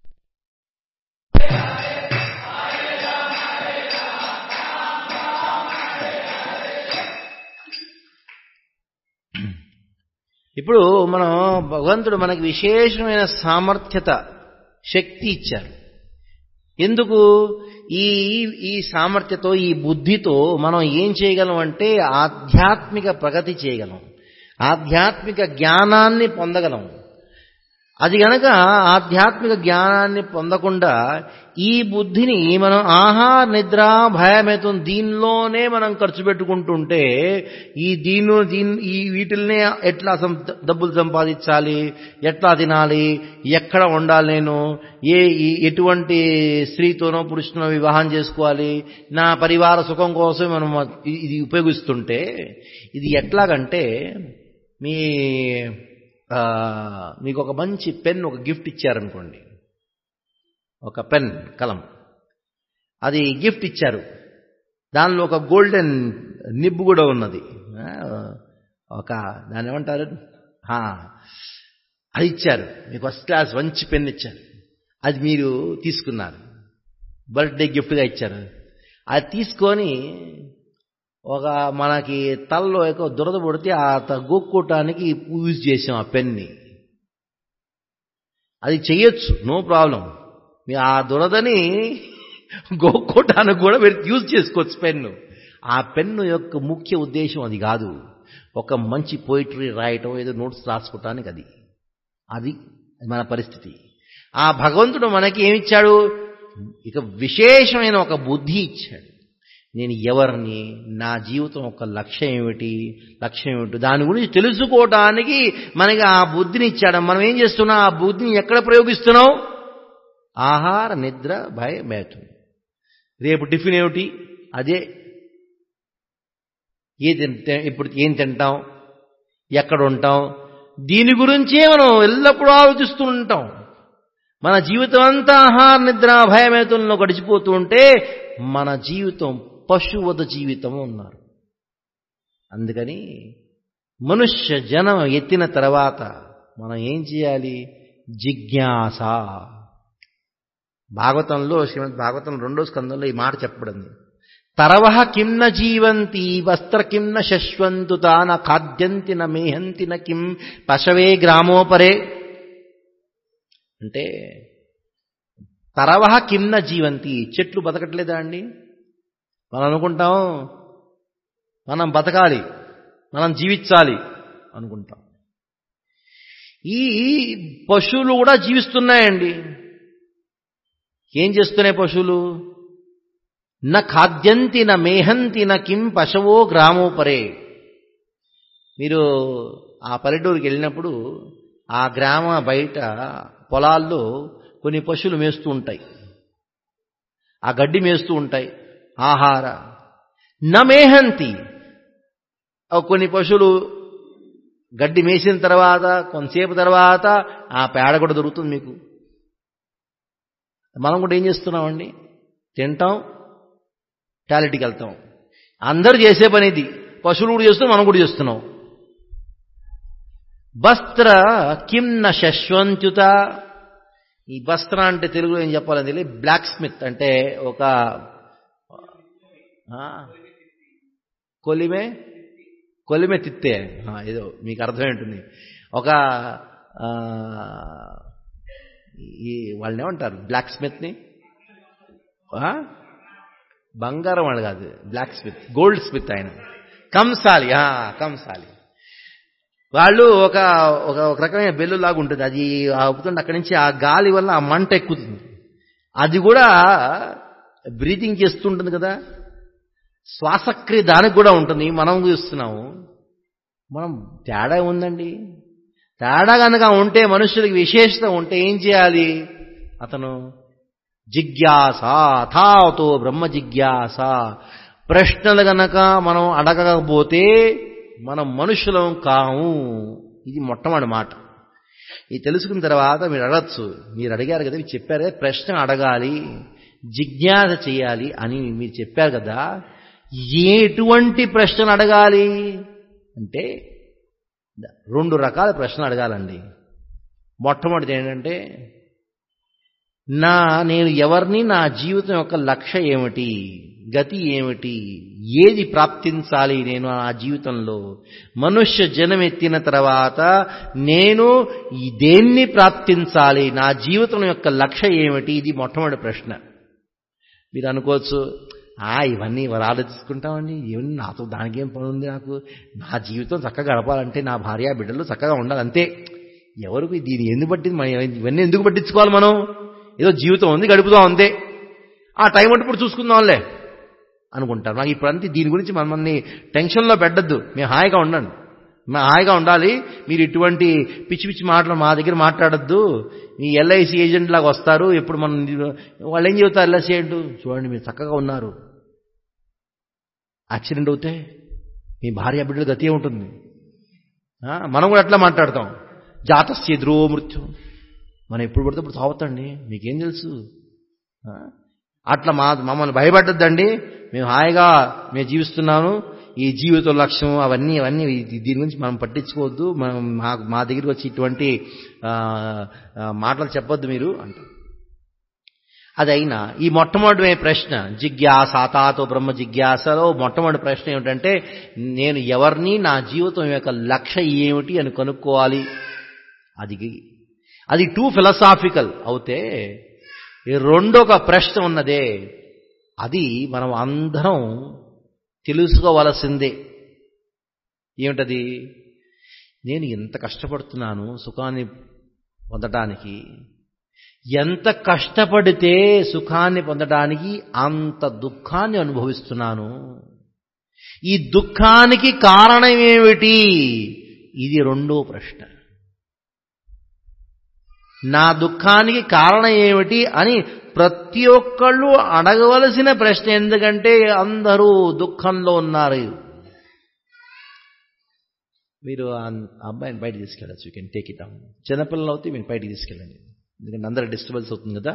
ఇప్పుడు మనం భగవంతుడు మనకి విశేషమైన సామర్థ్యత, శక్తి ఇచ్చారు. ఎందుకు? ఈ ఈ సామర్థ్యతో, ఈ బుద్ధితో మనం ఏం చేయగలం అంటే ఆధ్యాత్మిక ప్రగతి చేయగలం, ఆధ్యాత్మిక జ్ఞానాన్ని పొందగలం. అది గనక ఆధ్యాత్మిక జ్ఞానాన్ని పొందకుండా ఈ బుద్ధిని మనం ఆహార నిద్ర భయమేతం దీనిలోనే మనం ఖర్చు పెట్టుకుంటుంటే, ఈ దీన్ని దీన్ని ఈ వీటిల్నే ఎట్లా డబ్బులు సంపాదించాలి, ఎట్లా తినాలి, ఎక్కడ ఉండాలి, నేను ఏ ఎటువంటి స్త్రీతోనో పురుషునో వివాహం చేసుకోవాలి, నా పరివార సుఖం కోసం మనం ఇది ఉపయోగిస్తుంటే, ఇది ఎట్లాగంటే మీ మీకు ఒక మంచి పెన్, ఒక గిఫ్ట్ ఇచ్చారనుకోండి, ఒక పెన్ కలం, అది గిఫ్ట్ ఇచ్చారు. దానిలో ఒక గోల్డెన్ నిబ్బు కూడా ఉన్నది, ఒక దాన్ని ఏమంటారు, అది ఇచ్చారు. మీకు ఫస్ట్ క్లాస్ మంచి పెన్ ఇచ్చారు. అది మీరు తీసుకున్నారు, బర్త్డే గిఫ్ట్గా ఇచ్చారు. అది తీసుకొని ఒక మనకి తలలో ఎక్కువ దురద పడితే ఆ గోక్కోటానికి యూజ్ చేసాం ఆ పెన్ని. అది చెయ్యొచ్చు, నో ప్రాబ్లం. ఆ దురదని గోక్కోటానికి కూడా మీరు యూజ్ చేసుకోవచ్చు పెన్ను. ఆ పెన్ను యొక్క ముఖ్య ఉద్దేశం అది కాదు. ఒక మంచి పోయిటరీ రాయటం, ఏదో నోట్స్ రాసుకోవటానికి అది అది మన పరిస్థితి. ఆ భగవంతుడు మనకి ఏమిచ్చాడు? ఇక విశేషమైన ఒక బుద్ధి ఇచ్చాడు. నేను ఎవరిని, నా జీవితం ఒక లక్ష్యం ఏమిటి, లక్ష్యం ఏమిటి, దాని గురించి తెలుసుకోవటానికి మనకి ఆ బుద్ధిని ఇచ్చాడు. మనం ఏం చేస్తున్నాం? ఆ బుద్ధిని ఎక్కడ ప్రయోగిస్తున్నాం? ఆహార నిద్ర భయమేతం. రేపు టిఫిన్ ఏమిటి, అదే. ఏ తింటే ఇప్పుడు ఏం తింటాం, ఎక్కడ ఉంటాం, దీని గురించే మనం ఎల్లప్పుడూ ఆలోచిస్తూ ఉంటాం. మన జీవితం అంతా ఆహార నిద్ర భయమేతుల్లో గడిచిపోతూ ఉంటే మన జీవితం పశువధ జీవితం ఉన్నారు. అందుకని మనుష్య జనం ఎత్తిన తర్వాత మనం ఏం చేయాలి? జిజ్ఞాస. భాగవతంలో శ్రీమద్ భాగవతం రెండో స్కందంలో ఈ మాట చెప్పబడింది. తరవః కిం న జీవంతి వస్త్ర కిం న శశ్వంతు తాన ఖాద్యంతి న మేహంతి న కిం పశవే గ్రామోపరే. అంటే తరవః కిం న జీవంతి, చెట్లు బతకట్లేదా అండి? మనం అనుకుంటాం మనం బతకాలి, మనం జీవించాలి అనుకుంటాం. ఈ పశువులు కూడా జీవిస్తున్నాయండి. ఏం చేస్తున్నాయి పశువులు? న ఖాద్యంతి న మేహంతి న కిం పశవో గ్రామోపరే. మీరు ఆ పల్లెటూరుకి వెళ్ళినప్పుడు ఆ గ్రామ బయట పొలాల్లో కొన్ని పశువులు మేస్తూ ఉంటాయి, ఆ గడ్డి మేస్తూ ఉంటాయి, ఆహార. న మేహంతి, కొన్ని పశువులు గడ్డి మేసిన తర్వాత కొంతసేపు తర్వాత ఆ పేడ కూడా దొరుకుతుంది మీకు. మనం కూడా ఏం చేస్తున్నామండి? తింటాం, టాయిలెట్కి వెళ్తాం. అందరూ చేసే పని ఇది. పశువులు కూడా చేస్తున్నాం, మనం కూడా చేస్తున్నాం. వస్త్ర కిం న శశ్వంత్యుత. ఈ వస్త్ర అంటే తెలుగులో ఏం చెప్పాలని తెలియదు. బ్లాక్ స్మిత్ అంటే ఒక కొలిమే కొలిమే తిత్తే, ఏదో మీకు అర్థమై ఉంటుంది. ఒక ఈ వాళ్ళని ఏమంటారు బ్లాక్ స్మిత్ని? బంగారం వాళ్ళు కాదు, బ్లాక్ స్మిత్, గోల్డ్ స్మిత్ ఆయన. కంసాలి, కంసాలి. వాళ్ళు ఒక ఒక రకమైన బెల్లులాగా ఉంటుంది. అది అవుతుంది, అక్కడి నుంచి ఆ గాలి వల్ల ఆ మంట ఎక్కుతుంది. అది కూడా బ్రీతింగ్ చేస్తుంటుంది కదా, శ్వాసక్రియ దానికి కూడా ఉంటుంది. మనం చూస్తున్నాము. మనం తేడా ఉందండి. తేడా కనుక ఉంటే, మనుషులకి విశేషత ఉంటే ఏం చేయాలి? అతను జిజ్ఞాస, అథాతో బ్రహ్మ జిజ్ఞాస. ప్రశ్నలు గనక మనం అడగకపోతే మనం మనుషులం కాము. ఇది మొట్టమొదటి మాట. ఇది తెలుసుకున్న తర్వాత మీరు అడగచ్చు. మీరు అడిగారు కదా, మీరు చెప్పారు కదా ప్రశ్న అడగాలి, జిజ్ఞాస చేయాలి అని మీరు చెప్పారు కదా. ఎటువంటి ప్రశ్నలు అడగాలి అంటే రెండు రకాల ప్రశ్నలు అడగాలండి. మొట్టమొదటిది ఏంటంటే, నా నేను ఎవరిని, నా జీవితం యొక్క లక్ష్యం ఏమిటి, గతి ఏమిటి, ఏది ప్రాప్తించాలి నేను ఆ జీవితంలో. మనుష్య జనం ఎత్తిన తర్వాత నేను దేన్ని ప్రాప్తించాలి, నా జీవితం యొక్క లక్ష్యం ఏమిటి, ఇది మొట్టమొదటి ప్రశ్న. మీరు అనుకోవచ్చు, ఆ ఇవన్నీ ఎవరు ఆలోచించుకుంటామండి, ఏమన్నా నాతో దానికి ఏం పని ఉంది, నాకు నా జీవితం చక్కగా గడపాలంటే నా భార్య బిడ్డలు చక్కగా ఉండాలి అంతే. ఎవరికి దీన్ని ఎందుకు పట్టి ఇవన్నీ ఎందుకు పట్టించుకోవాలి? మనం ఏదో జీవితం ఉంది గడుపుదాం అంతే, ఆ టైం అంటే ఇప్పుడు చూసుకుందాంలే అనుకుంటారు. నాకు ఇప్పుడంతా దీని గురించి మనల్ని టెన్షన్లో పెట్టద్దు, మేము హాయిగా ఉండండి, మేము హాయిగా ఉండాలి, మీరు ఇటువంటి పిచ్చి పిచ్చి మాటలు మా దగ్గర మాట్లాడద్దు. మీ ఎల్ఐసి ఏజెంట్ లాగా వస్తారు, ఎప్పుడు మనం వాళ్ళు ఏం చెబుతారు, ఎల్ఐసి ఏజెంట్ చూడండి మీరు చక్కగా ఉన్నారు, యాక్సిడెంట్ అవుతే మీ భార్య బిడ్డల గతి ఉంటుంది. మనం కూడా అట్లా మాట్లాడతాం, జాతస్య ద్రో మృత్యు, మనం ఎప్పుడు పడితే ఇప్పుడు తాగుతండి, మీకేం తెలుసు. అట్లా మా మమ్మల్ని భయపడ్డద్దండి, మేము హాయిగా మేము జీవిస్తున్నాను, ఈ జీవిత లక్ష్యం అవన్నీ అవన్నీ దీని గురించి మనం పట్టించుకోవద్దు, మనం మా దగ్గరికి వచ్చి ఇటువంటి మాటలు చెప్పొద్దు మీరు అంట. అదైనా ఈ మొట్టమొదటి ప్రశ్న జిజ్ఞాస, తాతో బ్రహ్మ జిజ్ఞాసలో మొట్టమొదటి ప్రశ్న ఏమిటంటే, నేను ఎవరిని, నా జీవితం యొక్క లక్ష్యం ఏమిటి అని కనుక్కోవాలి. అది అది టూ ఫిలసాఫికల్ అవుతే, రెండొక ప్రశ్న ఉన్నదే, అది మనం అందరం తెలుసుకోవలసిందే. ఏమిటది? నేను ఎంత కష్టపడుతున్నాను సుఖాన్ని పొందడానికి, ఎంత కష్టపడితే సుఖాన్ని పొందడానికి అంత దుఃఖాన్ని అనుభవిస్తున్నాను, ఈ దుఃఖానికి కారణం ఏమిటి? ఇది రెండో ప్రశ్న. నా దుఃఖానికి కారణం ఏమిటి అని ప్రతి ఒక్కళ్ళు అడగవలసిన ప్రశ్న. ఎందుకంటే అందరూ దుఃఖంలో ఉన్నారు. మీరు ఆ అబ్బాయిని బయట తీసుకెళ్ళచ్చు, you can take it down. చిన్నపిల్లలు అవుతే మీరు బయటకి తీసుకెళ్ళండి, ఎందుకంటే అందరూ డిస్టర్బెన్స్ అవుతుంది కదా.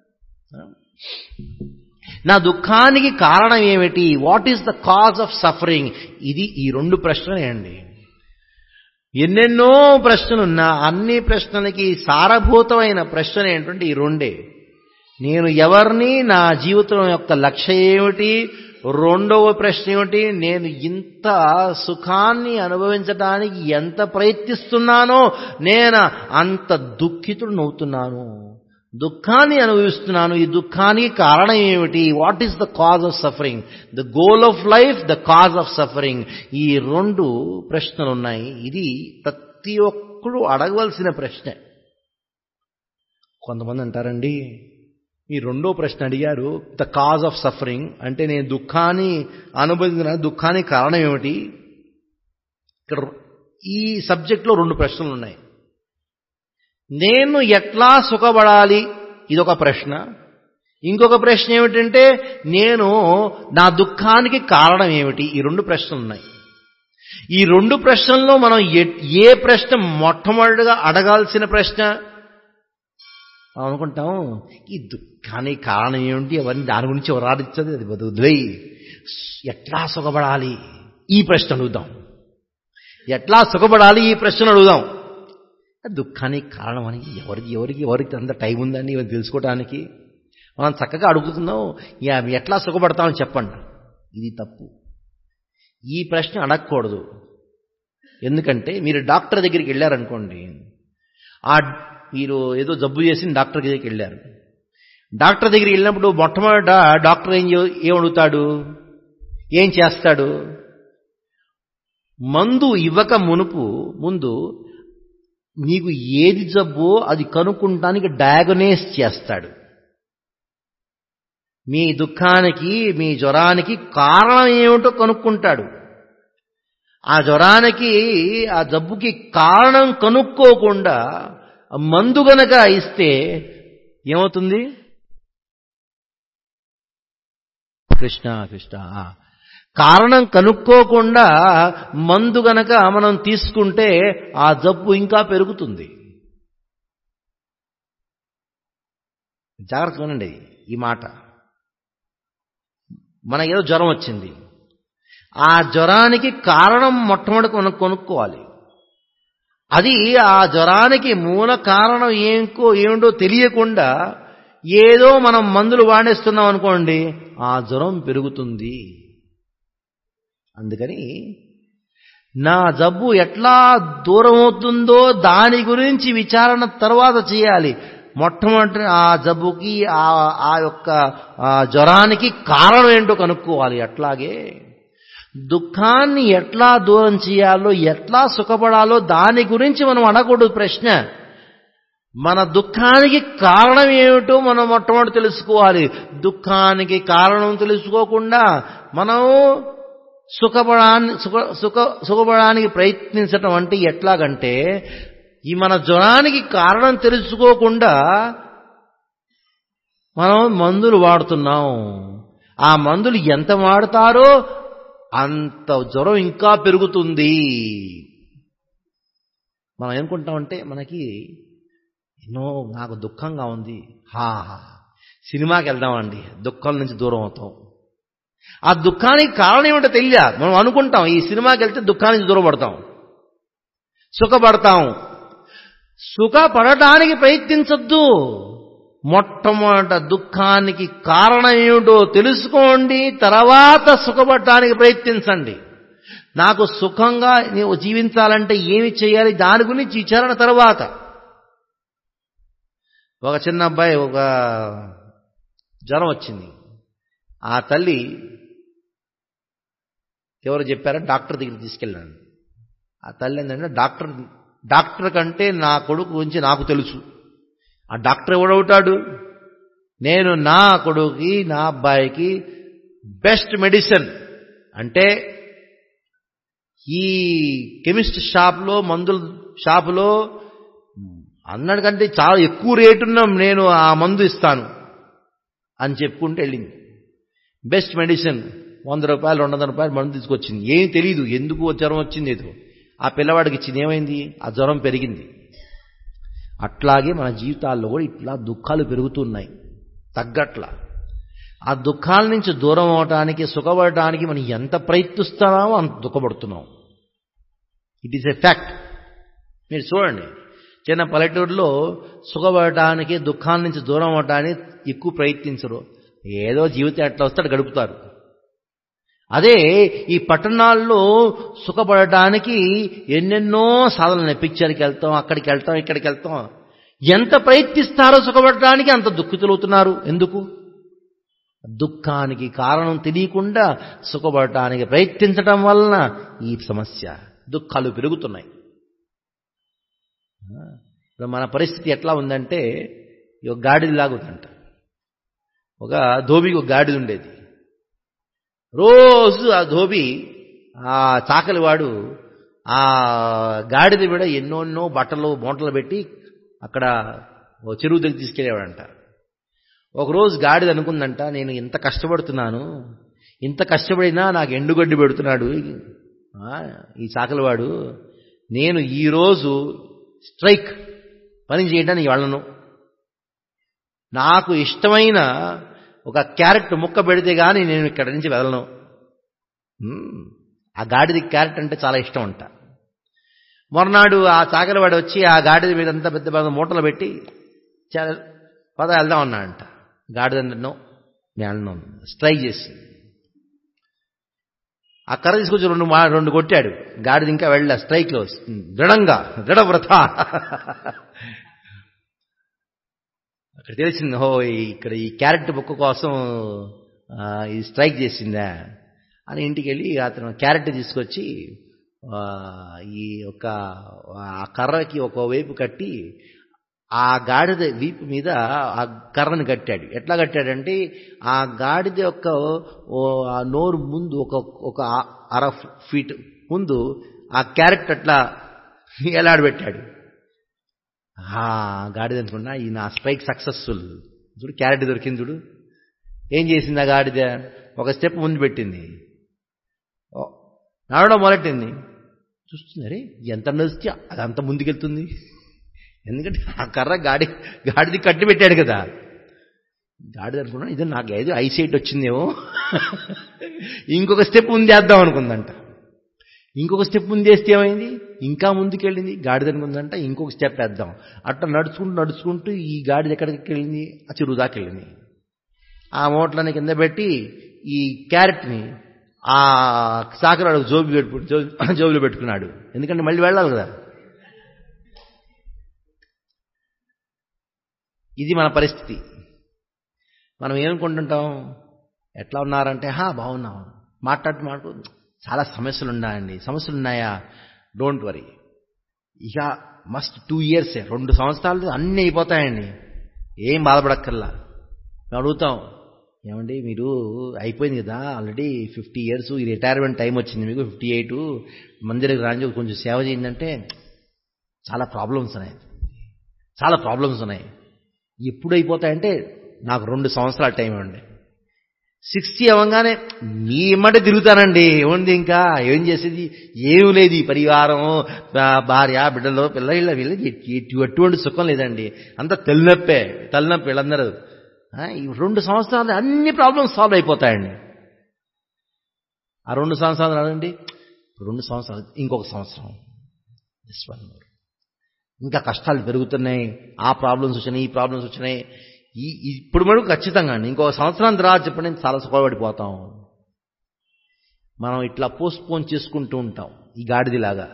నా దుఃఖానికి కారణం ఏమిటి, what is the cause of suffering, ఇది ఈ రెండు ప్రశ్నలే అండి. ఎన్నెన్నో ప్రశ్నలున్నా అన్ని ప్రశ్నలకి సారభూతమైన ప్రశ్న ఏంటంటే ఈ రెండే. నేను ఎవరిని, నా జీవితం యొక్క లక్ష్యం ఏమిటి, రెండవ ప్రశ్న ఏమిటి, నేను ఇంత సుఖాన్ని అనుభవించడానికి ఎంత ప్రయత్నిస్తున్నానో నేను అంత దుఃఖితుడినవుతున్నాను, దుఃఖాన్ని అనుభవిస్తున్నాను, ఈ దుఃఖానికి కారణం ఏమిటి, what is the cause of suffering, the goal of life, the cause of suffering. ఈ రెండు ప్రశ్నలు ఉన్నాయి. ఇది ప్రతి ఒక్కరు అడగవలసిన ప్రశ్న. కొంతమంది అంటారండి, ఈ రెండో ప్రశ్న అడిగారు, ద కాజ్ ఆఫ్ సఫరింగ్ అంటే నేను దుఃఖాన్ని అనుభవించిన దుఃఖానికి కారణం ఏమిటి. ఇక్కడ ఈ సబ్జెక్ట్లో రెండు ప్రశ్నలు ఉన్నాయి. నేను ఎట్లా సుఖపడాలి, ఇదొక ప్రశ్న. ఇంకొక ప్రశ్న ఏమిటంటే నేను నా దుఃఖానికి కారణం ఏమిటి. ఈ రెండు ప్రశ్నలు ఉన్నాయి. ఈ రెండు ప్రశ్నల్లో మనం ఏ ప్రశ్న మొట్టమొదటిగా అడగాల్సిన ప్రశ్న అనుకుంటాం, ఈ దుఃఖానికి కారణం ఏమిటి, అవన్నీ దాని గురించి ఎవరు ఆడించదు, అది వదిలేయ్, ఎట్లా సుఖపడాలి ఈ ప్రశ్న అడుగుదాం. ఎట్లా సుఖపడాలి ఈ ప్రశ్న అడుగుదాం. దుఃఖానికి కారణం అని ఎవరికి ఎవరికి ఎవరికి అంత టైం ఉందని ఇవన్నీ తెలుసుకోవడానికి మనం చక్కగా అడుగుతున్నాం, ఎట్లా సుఖపడతామని చెప్పండి. ఇది తప్పు. ఈ ప్రశ్న అడగకూడదు. ఎందుకంటే మీరు డాక్టర్ దగ్గరికి వెళ్ళారనుకోండి, ఆ మీరు ఏదో జబ్బు చేసి డాక్టర్ దగ్గరికి వెళ్ళారు. డాక్టర్ దగ్గరికి వెళ్ళినప్పుడు మొట్టమొదట డాక్టర్ ఏం ఏం అడుగుతాడు, ఏం చేస్తాడు, మందు ఇవ్వక మునుపు ముందు నీకు ఏది జబ్బో అది కనుక్కుంటానికి డయాగ్నోస్ చేస్తాడు. మీ దుఃఖానికి, మీ జ్వరానికి కారణం ఏమిటో కనుక్కుంటాడు. ఆ జ్వరానికి, ఆ జబ్బుకి కారణం కనుక్కోకుండా మందు గనక ఇస్తే ఏమవుతుంది? కృష్ణ కృష్ణ కారణం కనుక్కోకుండా మందు గనక మనం తీసుకుంటే ఆ జబ్బు ఇంకా పెరుగుతుంది. జాగ్రత్త వినండి ఈ మాట. మనకి ఏదో జ్వరం వచ్చింది, ఆ జ్వరానికి కారణం మొట్టమొదటి మనం కొనుక్కోవాలి. అది ఆ జ్వరానికి మూల కారణం ఏంకో ఏమిటో తెలియకుండా ఏదో మనం మందులు వాడేస్తున్నాం అనుకోండి, ఆ జ్వరం పెరుగుతుంది. అందుకని నా జబ్బు ఎట్లా దూరం అవుతుందో దాని గురించి విచారణ తర్వాత చేయాలి. మొట్టమొదటి ఆ జబ్బుకి ఆ యొక్క జ్వరానికి కారణం ఏంటో కనుక్కోవాలి. అట్లాగే దుఃఖాన్ని ఎట్లా దూరం చేయాలో, ఎట్లా సుఖపడాలో దాని గురించి మనం అడగకూడదు ప్రశ్న. మన దుఃఖానికి కారణం ఏమిటో మనం మొట్టమొదటి తెలుసుకోవాలి. దుఃఖానికి కారణం తెలుసుకోకుండా మనం సుఖపడాన్ని సుఖ సుఖ సుఖపడడానికి ప్రయత్నించటం అంటే ఎట్లాగంటే, ఈ మన జ్వరానికి కారణం తెలుసుకోకుండా మనం మందులు వాడుతున్నాం. ఆ మందులు ఎంత వాడతారో అంత జ్వరం ఇంకా పెరుగుతుంది. మనం ఏమనుకుంటామంటే, మనకి ఎన్నో నాకు దుఃఖంగా ఉంది, హా సినిమాకి వెళ్దామండి, దుఃఖం నుంచి దూరం అవుతాం. ఆ దుఃఖానికి కారణం ఏమిటో తెలియదు. మనం అనుకుంటాం ఈ సినిమాకి వెళ్తే దుఃఖానికి దూరపడతాం, సుఖపడతాం. సుఖపడటానికి ప్రయత్నించద్దు. మొట్టమొదట దుఃఖానికి కారణం ఏమిటో తెలుసుకోండి, తర్వాత సుఖపడటానికి ప్రయత్నించండి. నాకు సుఖంగా నీవు జీవించాలంటే ఏమి చేయాలి దాని గురించి విచారణ తర్వాత. ఒక చిన్న అబ్బాయి, ఒక జ్వరం వచ్చింది. ఆ తల్లి ఎవరు చెప్పారో డాక్టర్ దగ్గరికి తీసుకెళ్ళాను. ఆ తల్లి ఏంటంటే, డాక్టర్ డాక్టర్ కంటే నా కొడుకు గురించి నాకు తెలుసు. ఆ డాక్టర్ ఎవడవుతాడు? నేను నా కొడుకుకి, నా అబ్బాయికి బెస్ట్ మెడిసిన్ అంటే ఈ కెమిస్ట్ షాప్లో, మందుల షాపులో అన్నటికంటే చాలా ఎక్కువ రేటున్న నేను ఆ మందు ఇస్తాను అని చెప్పుకుంటూ వెళ్ళింది. బెస్ట్ మెడిసిన్ వంద రూపాయలు రెండు వందల రూపాయలు మందు తీసుకొచ్చింది. ఏం తెలియదు ఎందుకు జ్వరం వచ్చింది. ఏదో ఆ పిల్లవాడికి ఇచ్చింది ఏమైంది? ఆ జ్వరం పెరిగింది. అట్లాగే మన జీవితాల్లో కూడా ఇట్లా దుఃఖాలు పెరుగుతున్నాయి తగ్గట్లా. ఆ దుఃఖాల నుంచి దూరం అవటానికి, సుఖపడటానికి మనం ఎంత ప్రయత్నిస్తున్నామో అంత దుఃఖపడుతున్నాం. It is a fact. మీరు చూడండి, చిన్న పల్లెటూరులో సుఖపడటానికి, దుఃఖాల నుంచి దూరం అవటానికి ఎక్కువ ప్రయత్నించరు. ఏదో జీవితం ఎట్లా వస్తే గడుపుతారు. అదే ఈ పట్టణాల్లో సుఖపడటానికి ఎన్నెన్నో సాధనలు, పిక్చర్కి వెళ్తాం, అక్కడికి వెళ్తాం, ఇక్కడికి వెళ్తాం. ఎంత ప్రయత్నిస్తారో సుఖపడటానికి అంత దుఃఖితులవుతున్నారు. ఎందుకు? దుఃఖానికి కారణం తెలియకుండా సుఖపడటానికి ప్రయత్నించటం వలన ఈ సమస్య, దుఃఖాలు పెరుగుతున్నాయి. ఇప్పుడు మన పరిస్థితి ఎట్లా ఉందంటే, ఒక గాడిదలాగా ఉందంట. ఒక ధోబికి ఒక గాడిద ఉండేది. రోజు ఆ ధోబి, ఆ చాకలివాడు ఆ గాడిద మీద ఎన్నోన్నో బట్టలు మూటలు పెట్టి అక్కడ చెరువు దగ్గర తీసుకెళ్ళేవాడంట. ఒకరోజు గాడిద అనుకుందంట, నేను ఇంత కష్టపడుతున్నాను, ఇంత కష్టపడినా నాకు ఎండుగడ్డి పెడుతున్నాడు ఈ చాకలివాడు, నేను ఈరోజు స్ట్రైక్ పని చేయడానికి వెళ్ళను, నాకు ఇష్టమైన ఒక క్యారెట్ ముక్క పెడితే కానీ నేను ఇక్కడి నుంచి వెళ్ళను. ఆ గాడిద క్యారెట్ అంటే చాలా ఇష్టం అంట. మొన్ననాడు ఆ చాకలివాడు వచ్చి ఆ గాడిద మీద అంతా పెద్ద పెద్ద మూటలు పెట్టి పద వెళ్దాం అన్నాడంట. గాడిద నో నేను స్ట్రైక్ చేసి ఆ కర్ర తీసుకొచ్చి రెండు మా రెండు కొట్టాడు. గాడిద ఇంకా వెళ్ళా స్ట్రైక్లో దృఢంగా, దృఢవ్రత. అక్కడ తెలిసింది, హో ఇక్కడ ఈ క్యారెట్ బుక్క కోసం ఈ స్ట్రైక్ చేసిందా అని. ఇంటికి వెళ్ళి అతను క్యారెట్ తీసుకొచ్చి ఈ ఒక ఆ కర్రకి ఒకవైపు కట్టి ఆ గాడిద వీపు మీద ఆ కర్రను కట్టాడు. ఎట్లా కట్టాడంటే, ఆ గాడిద యొక్క ఆ నోరు ముందు ఒక ఒక అర ఫీట్ ముందు ఆ క్యారెట్ అట్లా ఎలాడబెట్టాడు. ఆ గాడిద అనుకున్నా ఈ నా స్ట్రైక్ సక్సెస్ఫుల్. చూడు క్యారెట్ దొరికింది. చూడు ఏం చేసింది ఆ గాడిద, ఒక స్టెప్ ముందు పెట్టింది, నడవడం మొదలెట్టింది. చూస్తుంది, అరే ఎంత నడిస్తే అదంతా ముందుకెళ్తుంది. ఎందుకంటే ఆ కర్ర గాడి గాడిది కట్టి పెట్టాడు కదా. గాడిద అనుకున్నా ఇది నాకు ఏదో ఐసైట్ వచ్చిందేమో, ఇంకొక స్టెప్ ముందేద్దాం అనుకుందంట. ఇంకొక స్టెప్ ముందేస్తే ఏమైంది, ఇంకా ముందుకెళ్ళింది. గాడిద అనుకుందంట ఇంకొక స్టెప్ వేద్దాం. అట్లా నడుచుకుంటూ నడుచుకుంటూ ఈ గాడిద ఎక్కడికి వెళ్ళింది, ఆ చెరువు దాకా వెళ్ళింది. ఆ మూటలని కింద పెట్టి ఈ క్యారెట్ని ఆ సాకరాడు జోబి పెట్టు జోబులో పెట్టుకున్నాడు. ఎందుకంటే మళ్ళీ వెళ్ళాలి కదా. ఇది మన పరిస్థితి. మనం ఏమనుకుంటుంటాం, ఎట్లా ఉన్నారంటే హా బాగున్నాం, మాట్లాడుతూ మాట్లాడు చాలా సమస్యలు ఉన్నాయండి. సమస్యలు ఉన్నాయా, డోంట్ వరీ, ఇక మస్ట్ టూ ఇయర్సే రెండు సంవత్సరాలు అన్నీ అయిపోతాయండి, ఏం బాధపడక్కర్లా. మేము అడుగుతాం, ఏమండి మీరు అయిపోయింది కదా ఆల్రెడీ ఫిఫ్టీ ఇయర్స్, ఈ రిటైర్మెంట్ టైం వచ్చింది మీకు, ఫిఫ్టీ ఎయిట్ మందిరికి రాంజు కొంచెం సేవ చేయిందంటే చాలా ప్రాబ్లమ్స్ ఉన్నాయి, చాలా ప్రాబ్లమ్స్ ఉన్నాయి. ఎప్పుడు అయిపోతాయంటే నాకు రెండు సంవత్సరాల టైం ఇవ్వండి. సిక్స్టీ అవ్వగానే మీ ఇమ్మటే తిరుగుతానండి, ఏముంది ఇంకా ఏం చేసేది, ఏం లేదు, ఈ పరివారం భార్య బిడ్డలో పిల్ల ఇళ్ళ వీళ్ళకి ఎటువంటి సుఖం లేదండి, అంతా తెల్లనొప్పే తలనొప్పి. వీళ్ళందరూ ఈ రెండు సంవత్సరాలు అన్ని ప్రాబ్లమ్స్ సాల్వ్ అయిపోతాయండి. ఆ రెండు సంవత్సరాలు రాదండి, రెండు సంవత్సరాలు ఇంకొక సంవత్సరం, దిస్ వన్ మోర్, ఇంకా కష్టాలు పెరుగుతున్నాయి, ఆ ప్రాబ్లమ్స్ వచ్చినాయి, ఈ ప్రాబ్లమ్స్ వచ్చినాయి. ఈ ఇప్పుడు మనకు ఖచ్చితంగా అండి ఇంకో సంవత్సరం తర్వాత చెప్పండి చాలా సుఖపడిపోతాం. మనం ఇట్లా పోస్ట్పోన్ చేసుకుంటూ ఉంటాం ఈ గాడిదిలాగా.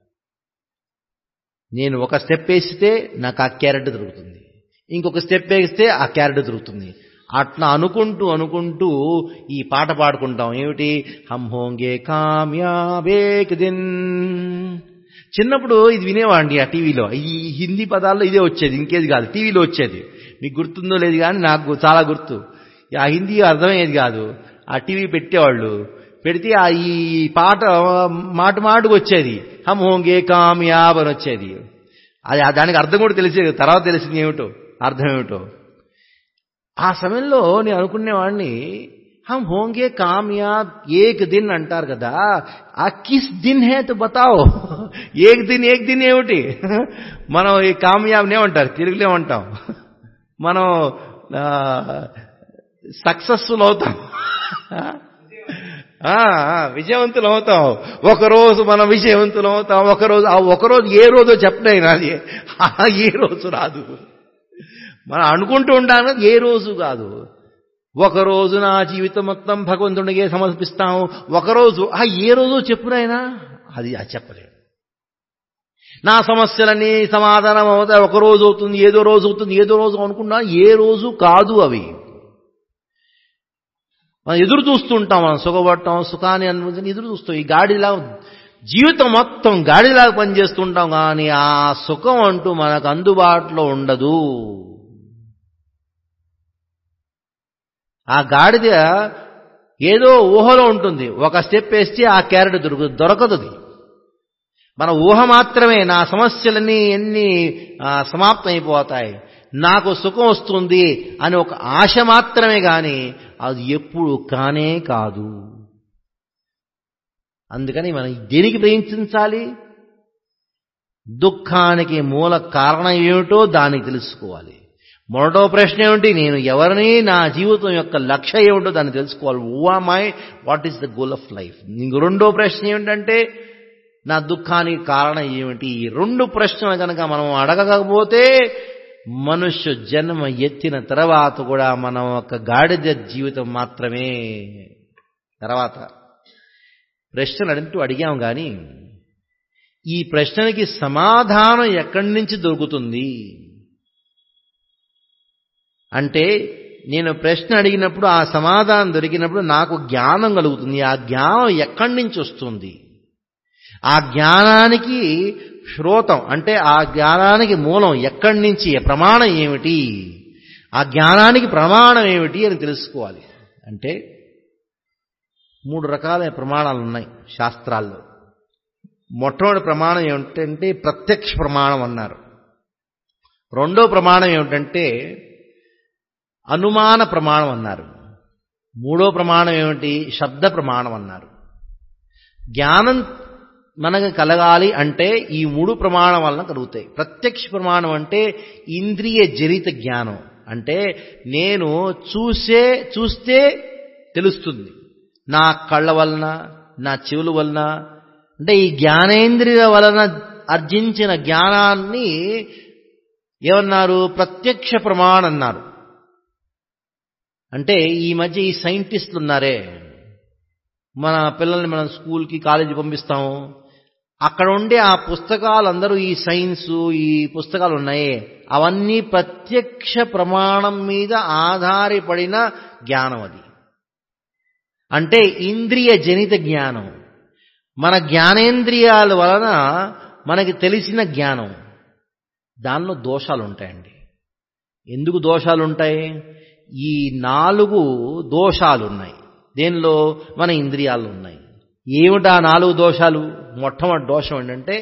నేను ఒక స్టెప్ వేస్తే నాకు ఆ క్యారెట్ దొరుకుతుంది, ఇంకొక స్టెప్ వేస్తే ఆ క్యారెట్ దొరుకుతుంది. అట్లా అనుకుంటూ అనుకుంటూ ఈ పాట పాడుకుంటాం. ఏమిటి, హమ్ హోంగే కామ్యాబేక్ దిన్. చిన్నప్పుడు ఇది వినేవాడిని ఆ టీవీలో, ఈ హిందీ పదాల్లో ఇదే వచ్చేది, ఇంకేది కాదు, టీవీలో వచ్చేది. మీకు గుర్తుందో లేదు కానీ నాకు చాలా గుర్తు. ఆ హిందీ అర్థమయ్యేది కాదు, ఆ టీవీ పెట్టేవాళ్ళు, పెడితే ఆ ఈ పాట మాట మాటకు వచ్చేది, హమ్ హోంగే కామ్యాబ్ అని వచ్చేది. అది దానికి అర్థం కూడా తెలిసేది, తర్వాత తెలిసింది ఏమిటో అర్థం ఏమిటో. ఆ సమయంలో నేను అనుకునేవాడిని, హమ్ హోంగే కామ్యాబ్ ఏక్ దిన్ అంటారు కదా, ఆ కిస్ దిన్ హే తో బతాओ, ఏక్ దిన్ ఏక్ దిన్ ఏమిటి? మనం ఈ కామయాబ్ని ఏమంటారు, తెలుగులో ఏమంటాం, మనం సక్సెస్ఫుల్ అవుతాం, విజయవంతులు అవుతాం. ఒకరోజు మనం విజయవంతులు అవుతాం. ఒకరోజు ఆ ఒకరోజు ఏ రోజో చెప్పలేదు, అది ఏ రోజు రాదు. మనం అనుకుంటూ ఉంటాను, ఏ రోజు కాదు. ఒకరోజు నా జీవితం మొత్తం భగవంతుడికే సమర్పిస్తాం, ఒకరోజు ఆ ఏ రోజు చెప్పునైనా అది అది చెప్పలేదు. నా సమస్యలన్నీ సమాధానం అవుతాయి, ఒక రోజు అవుతుంది, ఏదో రోజు అవుతుంది, ఏదో రోజు అనుకున్నా ఏ రోజు కాదు అవి. మనం ఎదురు చూస్తుంటాం, మనం సుఖపడటం, సుఖాన్ని అనుభవించి ఎదురు చూస్తాం. ఈ గాడిలా జీవితం మొత్తం గాడిలాగా పనిచేస్తుంటాం, కానీ ఆ సుఖం అంటూ మనకు అందుబాటులో ఉండదు. ఆ గాడిద ఏదో ఊహలో ఉంటుంది, ఒక స్టెప్ వేస్తే ఆ క్యారెట్ దొరుకు దొరకదు. మన ఊహ మాత్రమే. నా సమస్యలన్నీ ఎన్ని సమాప్తం అయిపోతాయి, నాకు సుఖం వస్తుంది అని ఒక ఆశ మాత్రమే, కానీ అది ఎప్పుడు కానే కాదు. అందుకని మనం దేనికి ప్రయత్నించాలి? దుఃఖానికి మూల కారణం ఏమిటో దానికి తెలుసుకోవాలి. మొదటో ప్రశ్న ఏమిటి? నేను ఎవరిని, నా జీవితం యొక్క లక్ష్యం ఏమిటో దాన్ని తెలుసుకోవాలి. Who am I, what is the goal of life. ఇంక రెండో ప్రశ్న ఏమిటంటే నా దుఃఖానికి కారణం ఏమిటి. ఈ రెండు ప్రశ్నలు కనుక మనం అడగకపోతే మనుష్య జన్మ ఎత్తిన తర్వాత కూడా మనం ఒక గాడిద జీవితం మాత్రమే. తర్వాత ప్రశ్నలు అంటూ అడిగాం, కానీ ఈ ప్రశ్నలకి సమాధానం ఎక్కడి నుంచి దొరుకుతుంది అంటే, నేను ప్రశ్న అడిగినప్పుడు ఆ సమాధానం దొరికినప్పుడు నాకు జ్ఞానం కలుగుతుంది. ఆ జ్ఞానం ఎక్కడి నుంచి వస్తుంది? ఆ జ్ఞానానికి శ్రోతం అంటే ఆ జ్ఞానానికి మూలం ఎక్కడి నుంచి, ప్రమాణం ఏమిటి, ఆ జ్ఞానానికి ప్రమాణం ఏమిటి అని తెలుసుకోవాలి. అంటే మూడు రకాల ప్రమాణాలు ఉన్నాయి శాస్త్రాల్లో. మొట్టమొదటి ప్రమాణం ఏమిటంటే ప్రత్యక్ష ప్రమాణం అన్నారు. రెండో ప్రమాణం ఏమిటంటే అనుమాన ప్రమాణం అన్నారు. మూడో ప్రమాణం ఏమిటి? శబ్ద ప్రమాణం అన్నారు. జ్ఞానం మనకు కలగాలి అంటే ఈ మూడు ప్రమాణం వలన కలుగుతాయి. ప్రత్యక్ష ప్రమాణం అంటే ఇంద్రియ జనిత జ్ఞానం. అంటే నేను చూసే చూస్తే తెలుస్తుంది, నా కళ్ళ వలన, నా చెవుల వలన, అంటే ఈ జ్ఞానేంద్రియ వలన ఆర్జించిన జ్ఞానాన్ని ఏమన్నారు? ప్రత్యక్ష ప్రమాణం అన్నారు. అంటే ఈ మధ్య ఈ సైంటిస్టులు ఉన్నారే, మన పిల్లల్ని మనం స్కూల్కి కాలేజీ పంపిస్తాము, అక్కడ ఉండే ఆ పుస్తకాలు అందరూ ఈ సైన్సు ఈ పుస్తకాలు ఉన్నాయి, అవన్నీ ప్రత్యక్ష ప్రమాణం మీద ఆధారపడిన జ్ఞానం. అది అంటే ఇంద్రియ జనిత జ్ఞానం. మన జ్ఞానేంద్రియాల వలన మనకి తెలిసిన జ్ఞానం. దానిలో దోషాలు ఉంటాయండి. ఎందుకు దోషాలు ఉంటాయి? ఈ నాలుగు దోషాలు ఉన్నాయి. దేనిలో? మన ఇంద్రియాలు ఉన్నాయి. ఏమిటా నాలుగు దోషాలు? మొట్టమొదటి దోషం ఏంటంటే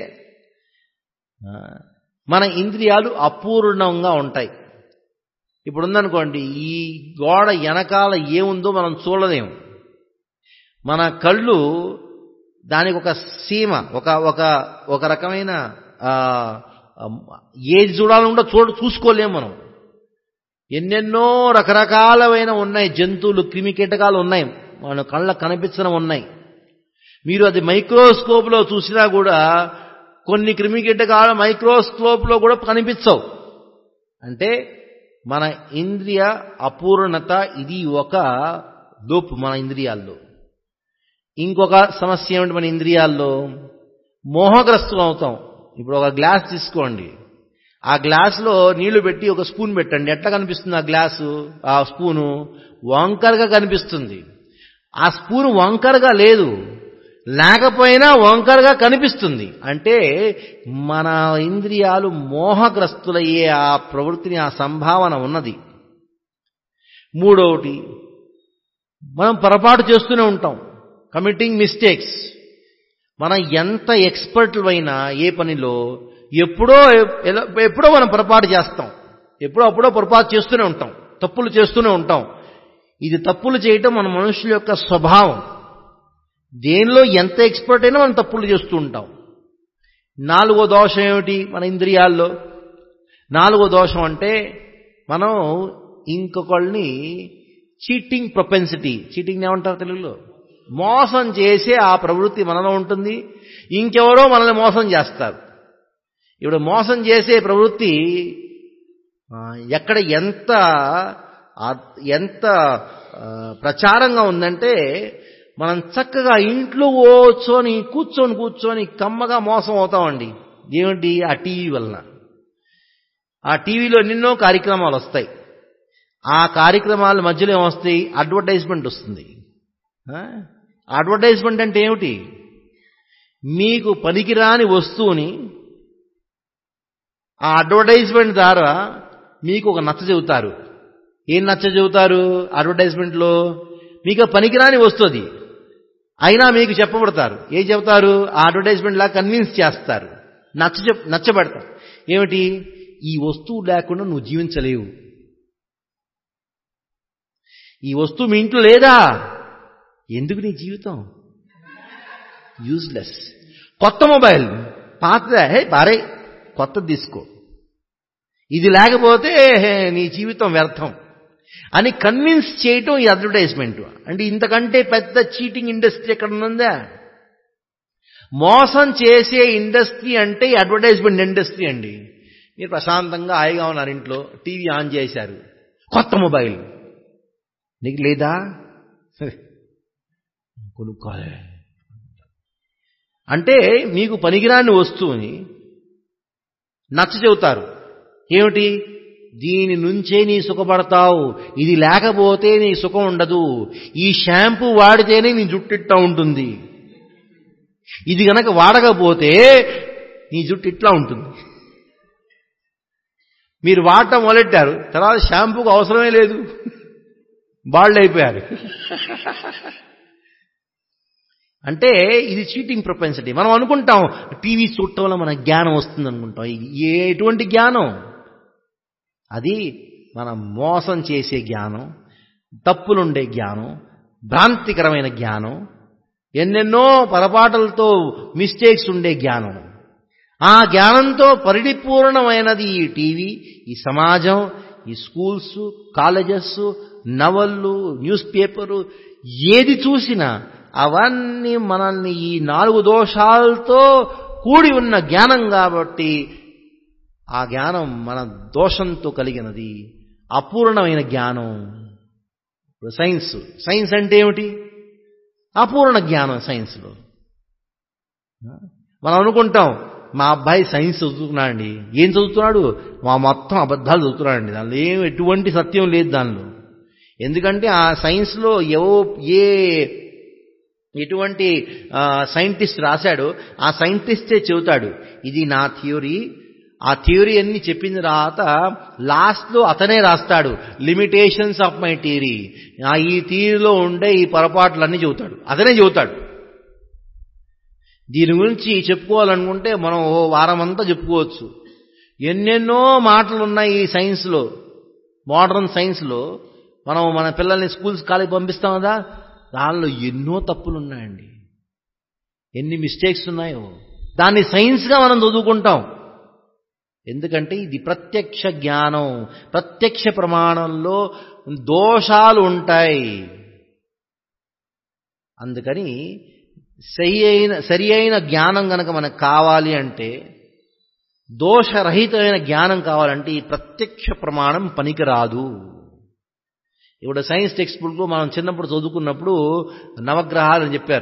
మన ఇంద్రియాలు అపూర్ణంగా ఉంటాయి. ఇప్పుడు ఉందనుకోండి, ఈ గోడ వెనకాల ఏముందో మనం చూడలేము. మన కళ్ళు దానికి ఒక సీమ, ఒక ఒక ఒక రకమైన ఏది చూడాలంటే చూడ చూసుకోలేము మనం. ఎన్నెన్నో రకరకాలమైన ఉన్నాయి, జంతువులు, క్రిమి కీటకాలు ఉన్నాయి, మన కళ్ళకు కనిపించడం ఉన్నాయి. మీరు అది మైక్రోస్కోప్లో చూసినా కూడా కొన్ని క్రిమి కీటకాలు మైక్రోస్కోప్లో కూడా కనిపించవు. అంటే మన ఇంద్రియ అపూర్ణత, ఇది ఒక లోపు మన ఇంద్రియాల్లో. ఇంకొక సమస్య ఏమిటి మన ఇంద్రియాల్లో? మోహగ్రస్తులు అవుతాం. ఇప్పుడు ఒక గ్లాస్ తీసుకోండి, ఆ గ్లాసులో నీళ్లు పెట్టి ఒక స్పూన్ పెట్టండి, ఎట్లా కనిపిస్తుంది ఆ గ్లాసు? ఆ స్పూను వంకరగా కనిపిస్తుంది. ఆ స్పూన్ వంకరగా లేదు, లేకపోయినా వంకరగా కనిపిస్తుంది. అంటే మన ఇంద్రియాలు మోహగ్రస్తులయ్యే ఆ ప్రవృత్తిని, ఆ సంభావన ఉన్నది. మూడవది, మనం పొరపాటు చేస్తూనే ఉంటాం, కమిటింగ్ మిస్టేక్స్. మనం ఎంత ఎక్స్పర్ట్లైనా ఏ పనిలో ఎప్పుడో ఎప్పుడో మనం పొరపాటు చేస్తాం, ఎప్పుడో అప్పుడో పొరపాటు చేస్తూనే ఉంటాం, తప్పులు చేస్తూనే ఉంటాం. ఇది తప్పులు చేయటం మన మనుషుల యొక్క స్వభావం. దేనిలో ఎంత ఎక్స్పర్ట్ అయినా మనం తప్పులు చేస్తూ ఉంటాం. నాలుగో దోషం ఏమిటి మన ఇంద్రియాల్లో? నాలుగో దోషం అంటే మనం ఇంకొకళ్ళని చీటింగ్ ప్రొపెన్సిటీ, చీటింగ్ ఏమంటారు తెలుగులో? మోసం చేసే ఆ ప్రవృత్తి మనలో ఉంటుంది. ఇంకెవరో మనల్ని మోసం చేస్తారు. ఇప్పుడు మోసం చేసే ప్రవృత్తి ఎక్కడ ఎంత ఎంత ప్రచారంగా ఉందంటే, మనం చక్కగా ఇంట్లో కూర్చొని కూర్చొని కూర్చొని కమ్మగా మోసం అవుతామండి. ఏమిటి? ఆ టీవీ వలన. ఆ టీవీలో ఎన్నెన్నో కార్యక్రమాలు వస్తాయి. ఆ కార్యక్రమాల మధ్యలో ఏమొస్తాయి? అడ్వర్టైజ్మెంట్ వస్తుంది. అడ్వర్టైజ్మెంట్ అంటే ఏమిటి? మీకు పనికిరాని వస్తువుని ఆ అడ్వర్టైజ్మెంట్ ద్వారా మీకు ఒక నచ్చ చెబుతారు. ఏం నచ్చ చెబుతారు అడ్వర్టైజ్మెంట్లో? మీకు పనికిరాని వస్తుంది, అయినా మీకు చెప్పబడతారు. ఏం చెబుతారు? ఆ అడ్వర్టైజ్మెంట్ లాగా కన్విన్స్ చేస్తారు, నచ్చ నచ్చబెడతారు. ఏమిటి? ఈ వస్తువు లేకుండా నువ్వు జీవించలేవు. ఈ వస్తువు మీ ఇంట్లో లేదా? ఎందుకు నీ జీవితం? యూజ్లెస్. కొత్త మొబైల్, పాతదే హే బారే, కొత్తది తీసుకో. ఇది లేకపోతే నీ జీవితం వ్యర్థం అని కన్విన్స్ చేయటం ఈ అడ్వర్టైజ్మెంట్. అంటే ఇంతకంటే పెద్ద చీటింగ్ ఇండస్ట్రీ ఎక్కడ ఉందా? మోసం చేసే ఇండస్ట్రీ అంటే ఈ అడ్వర్టైజ్మెంట్ ఇండస్ట్రీ అండి. మీరు ప్రశాంతంగా హాయిగా ఉన్నారు, ఇంట్లో టీవీ ఆన్ చేశారు, కొత్త మొబైల్ నీకు లేదా? కొనుక్కోలే అంటే మీకు పనికిరాని వస్తువుని నచ్చ చెబుతారు. ఏమిటి? దీని నుంచే నీ సుఖపడతావు, ఇది లేకపోతే నీ సుఖం ఉండదు, ఈ షాంపూ వాడితేనే నీ జుట్టు ఇట్లా ఉంటుంది, ఇది గనక వాడకపోతే నీ జుట్టు ఇట్లా ఉంటుంది. మీరు వాడటం మొదలెట్టారు, తర్వాత షాంపూకు అవసరమే లేదు, బాల్డ్ అయిపోయారు. అంటే ఇది చీటింగ్ ప్రొపెన్సిటీ. మనం అనుకుంటాం టీవీ చూడటం వల్ల మన జ్ఞానం వస్తుంది అనుకుంటాం. ఎటువంటి జ్ఞానం అది? మనం మోసం చేసే జ్ఞానం, తప్పులుండే జ్ఞానం, భ్రాంతికరమైన జ్ఞానం, ఎన్నెన్నో పొరపాటులతో మిస్టేక్స్ ఉండే జ్ఞానం. ఆ జ్ఞానంతో పరిపూర్ణమైనది ఈ టీవీ, ఈ సమాజం, ఈ స్కూల్స్, కాలేజెస్, నవళ్ళు, న్యూస్ పేపరు, ఏది చూసినా అవన్నీ మనల్ని ఈ నాలుగు దోషాలతో కూడి ఉన్న జ్ఞానం. కాబట్టి ఆ జ్ఞానం మన దోషంతో కలిగినది, అపూర్ణమైన జ్ఞానం. సైన్స్ సైన్స్ అంటే ఏమిటి? అపూర్ణ జ్ఞానం. సైన్స్లో మనం అనుకుంటాం మా అబ్బాయి సైన్స్ చదువుతున్నాడండి. ఏం చదువుతున్నాడు? మా మొత్తం అబద్ధాలు చదువుతున్నాడండి, దానిలో ఏం ఎటువంటి సత్యం లేదు దానిలో. ఎందుకంటే ఆ సైన్స్లో ఏవో ఏ ఎటువంటి సైంటిస్ట్ రాశాడో ఆ సైంటిస్టే చెబుతాడు ఇది నా థియరీ. ఆ థియరీ అన్ని చెప్పిన తర్వాత లాస్ట్లో అతనే రాస్తాడు లిమిటేషన్స్ ఆఫ్ మై థియరీ. ఈ థియరీలో ఉండే ఈ పొరపాట్లన్నీ చెబుతాడు, అతనే చెబుతాడు. దీని గురించి చెప్పుకోవాలనుకుంటే మనం ఓ వారం అంతా చెప్పుకోవచ్చు. ఎన్నెన్నో మాటలు ఉన్నాయి ఈ సైన్స్లో, మోడర్న్ సైన్స్లో. మనం మన పిల్లల్ని స్కూల్స్ కాలేజ్ పంపిస్తాం కదా, దానిలో ఎన్నో తప్పులు ఉన్నాయండి, ఎన్ని మిస్టేక్స్ ఉన్నాయో. దాన్ని సైన్స్గా మనం చదువుకుంటాం. ఎందుకంటే ఇది ప్రత్యక్ష జ్ఞానం, ప్రత్యక్ష ప్రమాణంలో దోషాలు ఉంటాయి. అందుకని సరి అయిన సరి అయిన జ్ఞానం గనక మనకు కావాలి అంటే, దోషరహితమైన జ్ఞానం కావాలంటే ఈ ప్రత్యక్ష ప్రమాణం పనికిరాదు. ఇప్పుడు సైన్స్ టెక్స్ట్ బుక్లో మనం చిన్నప్పుడు చదువుకున్నప్పుడు నవగ్రహాలు అని చెప్పారు.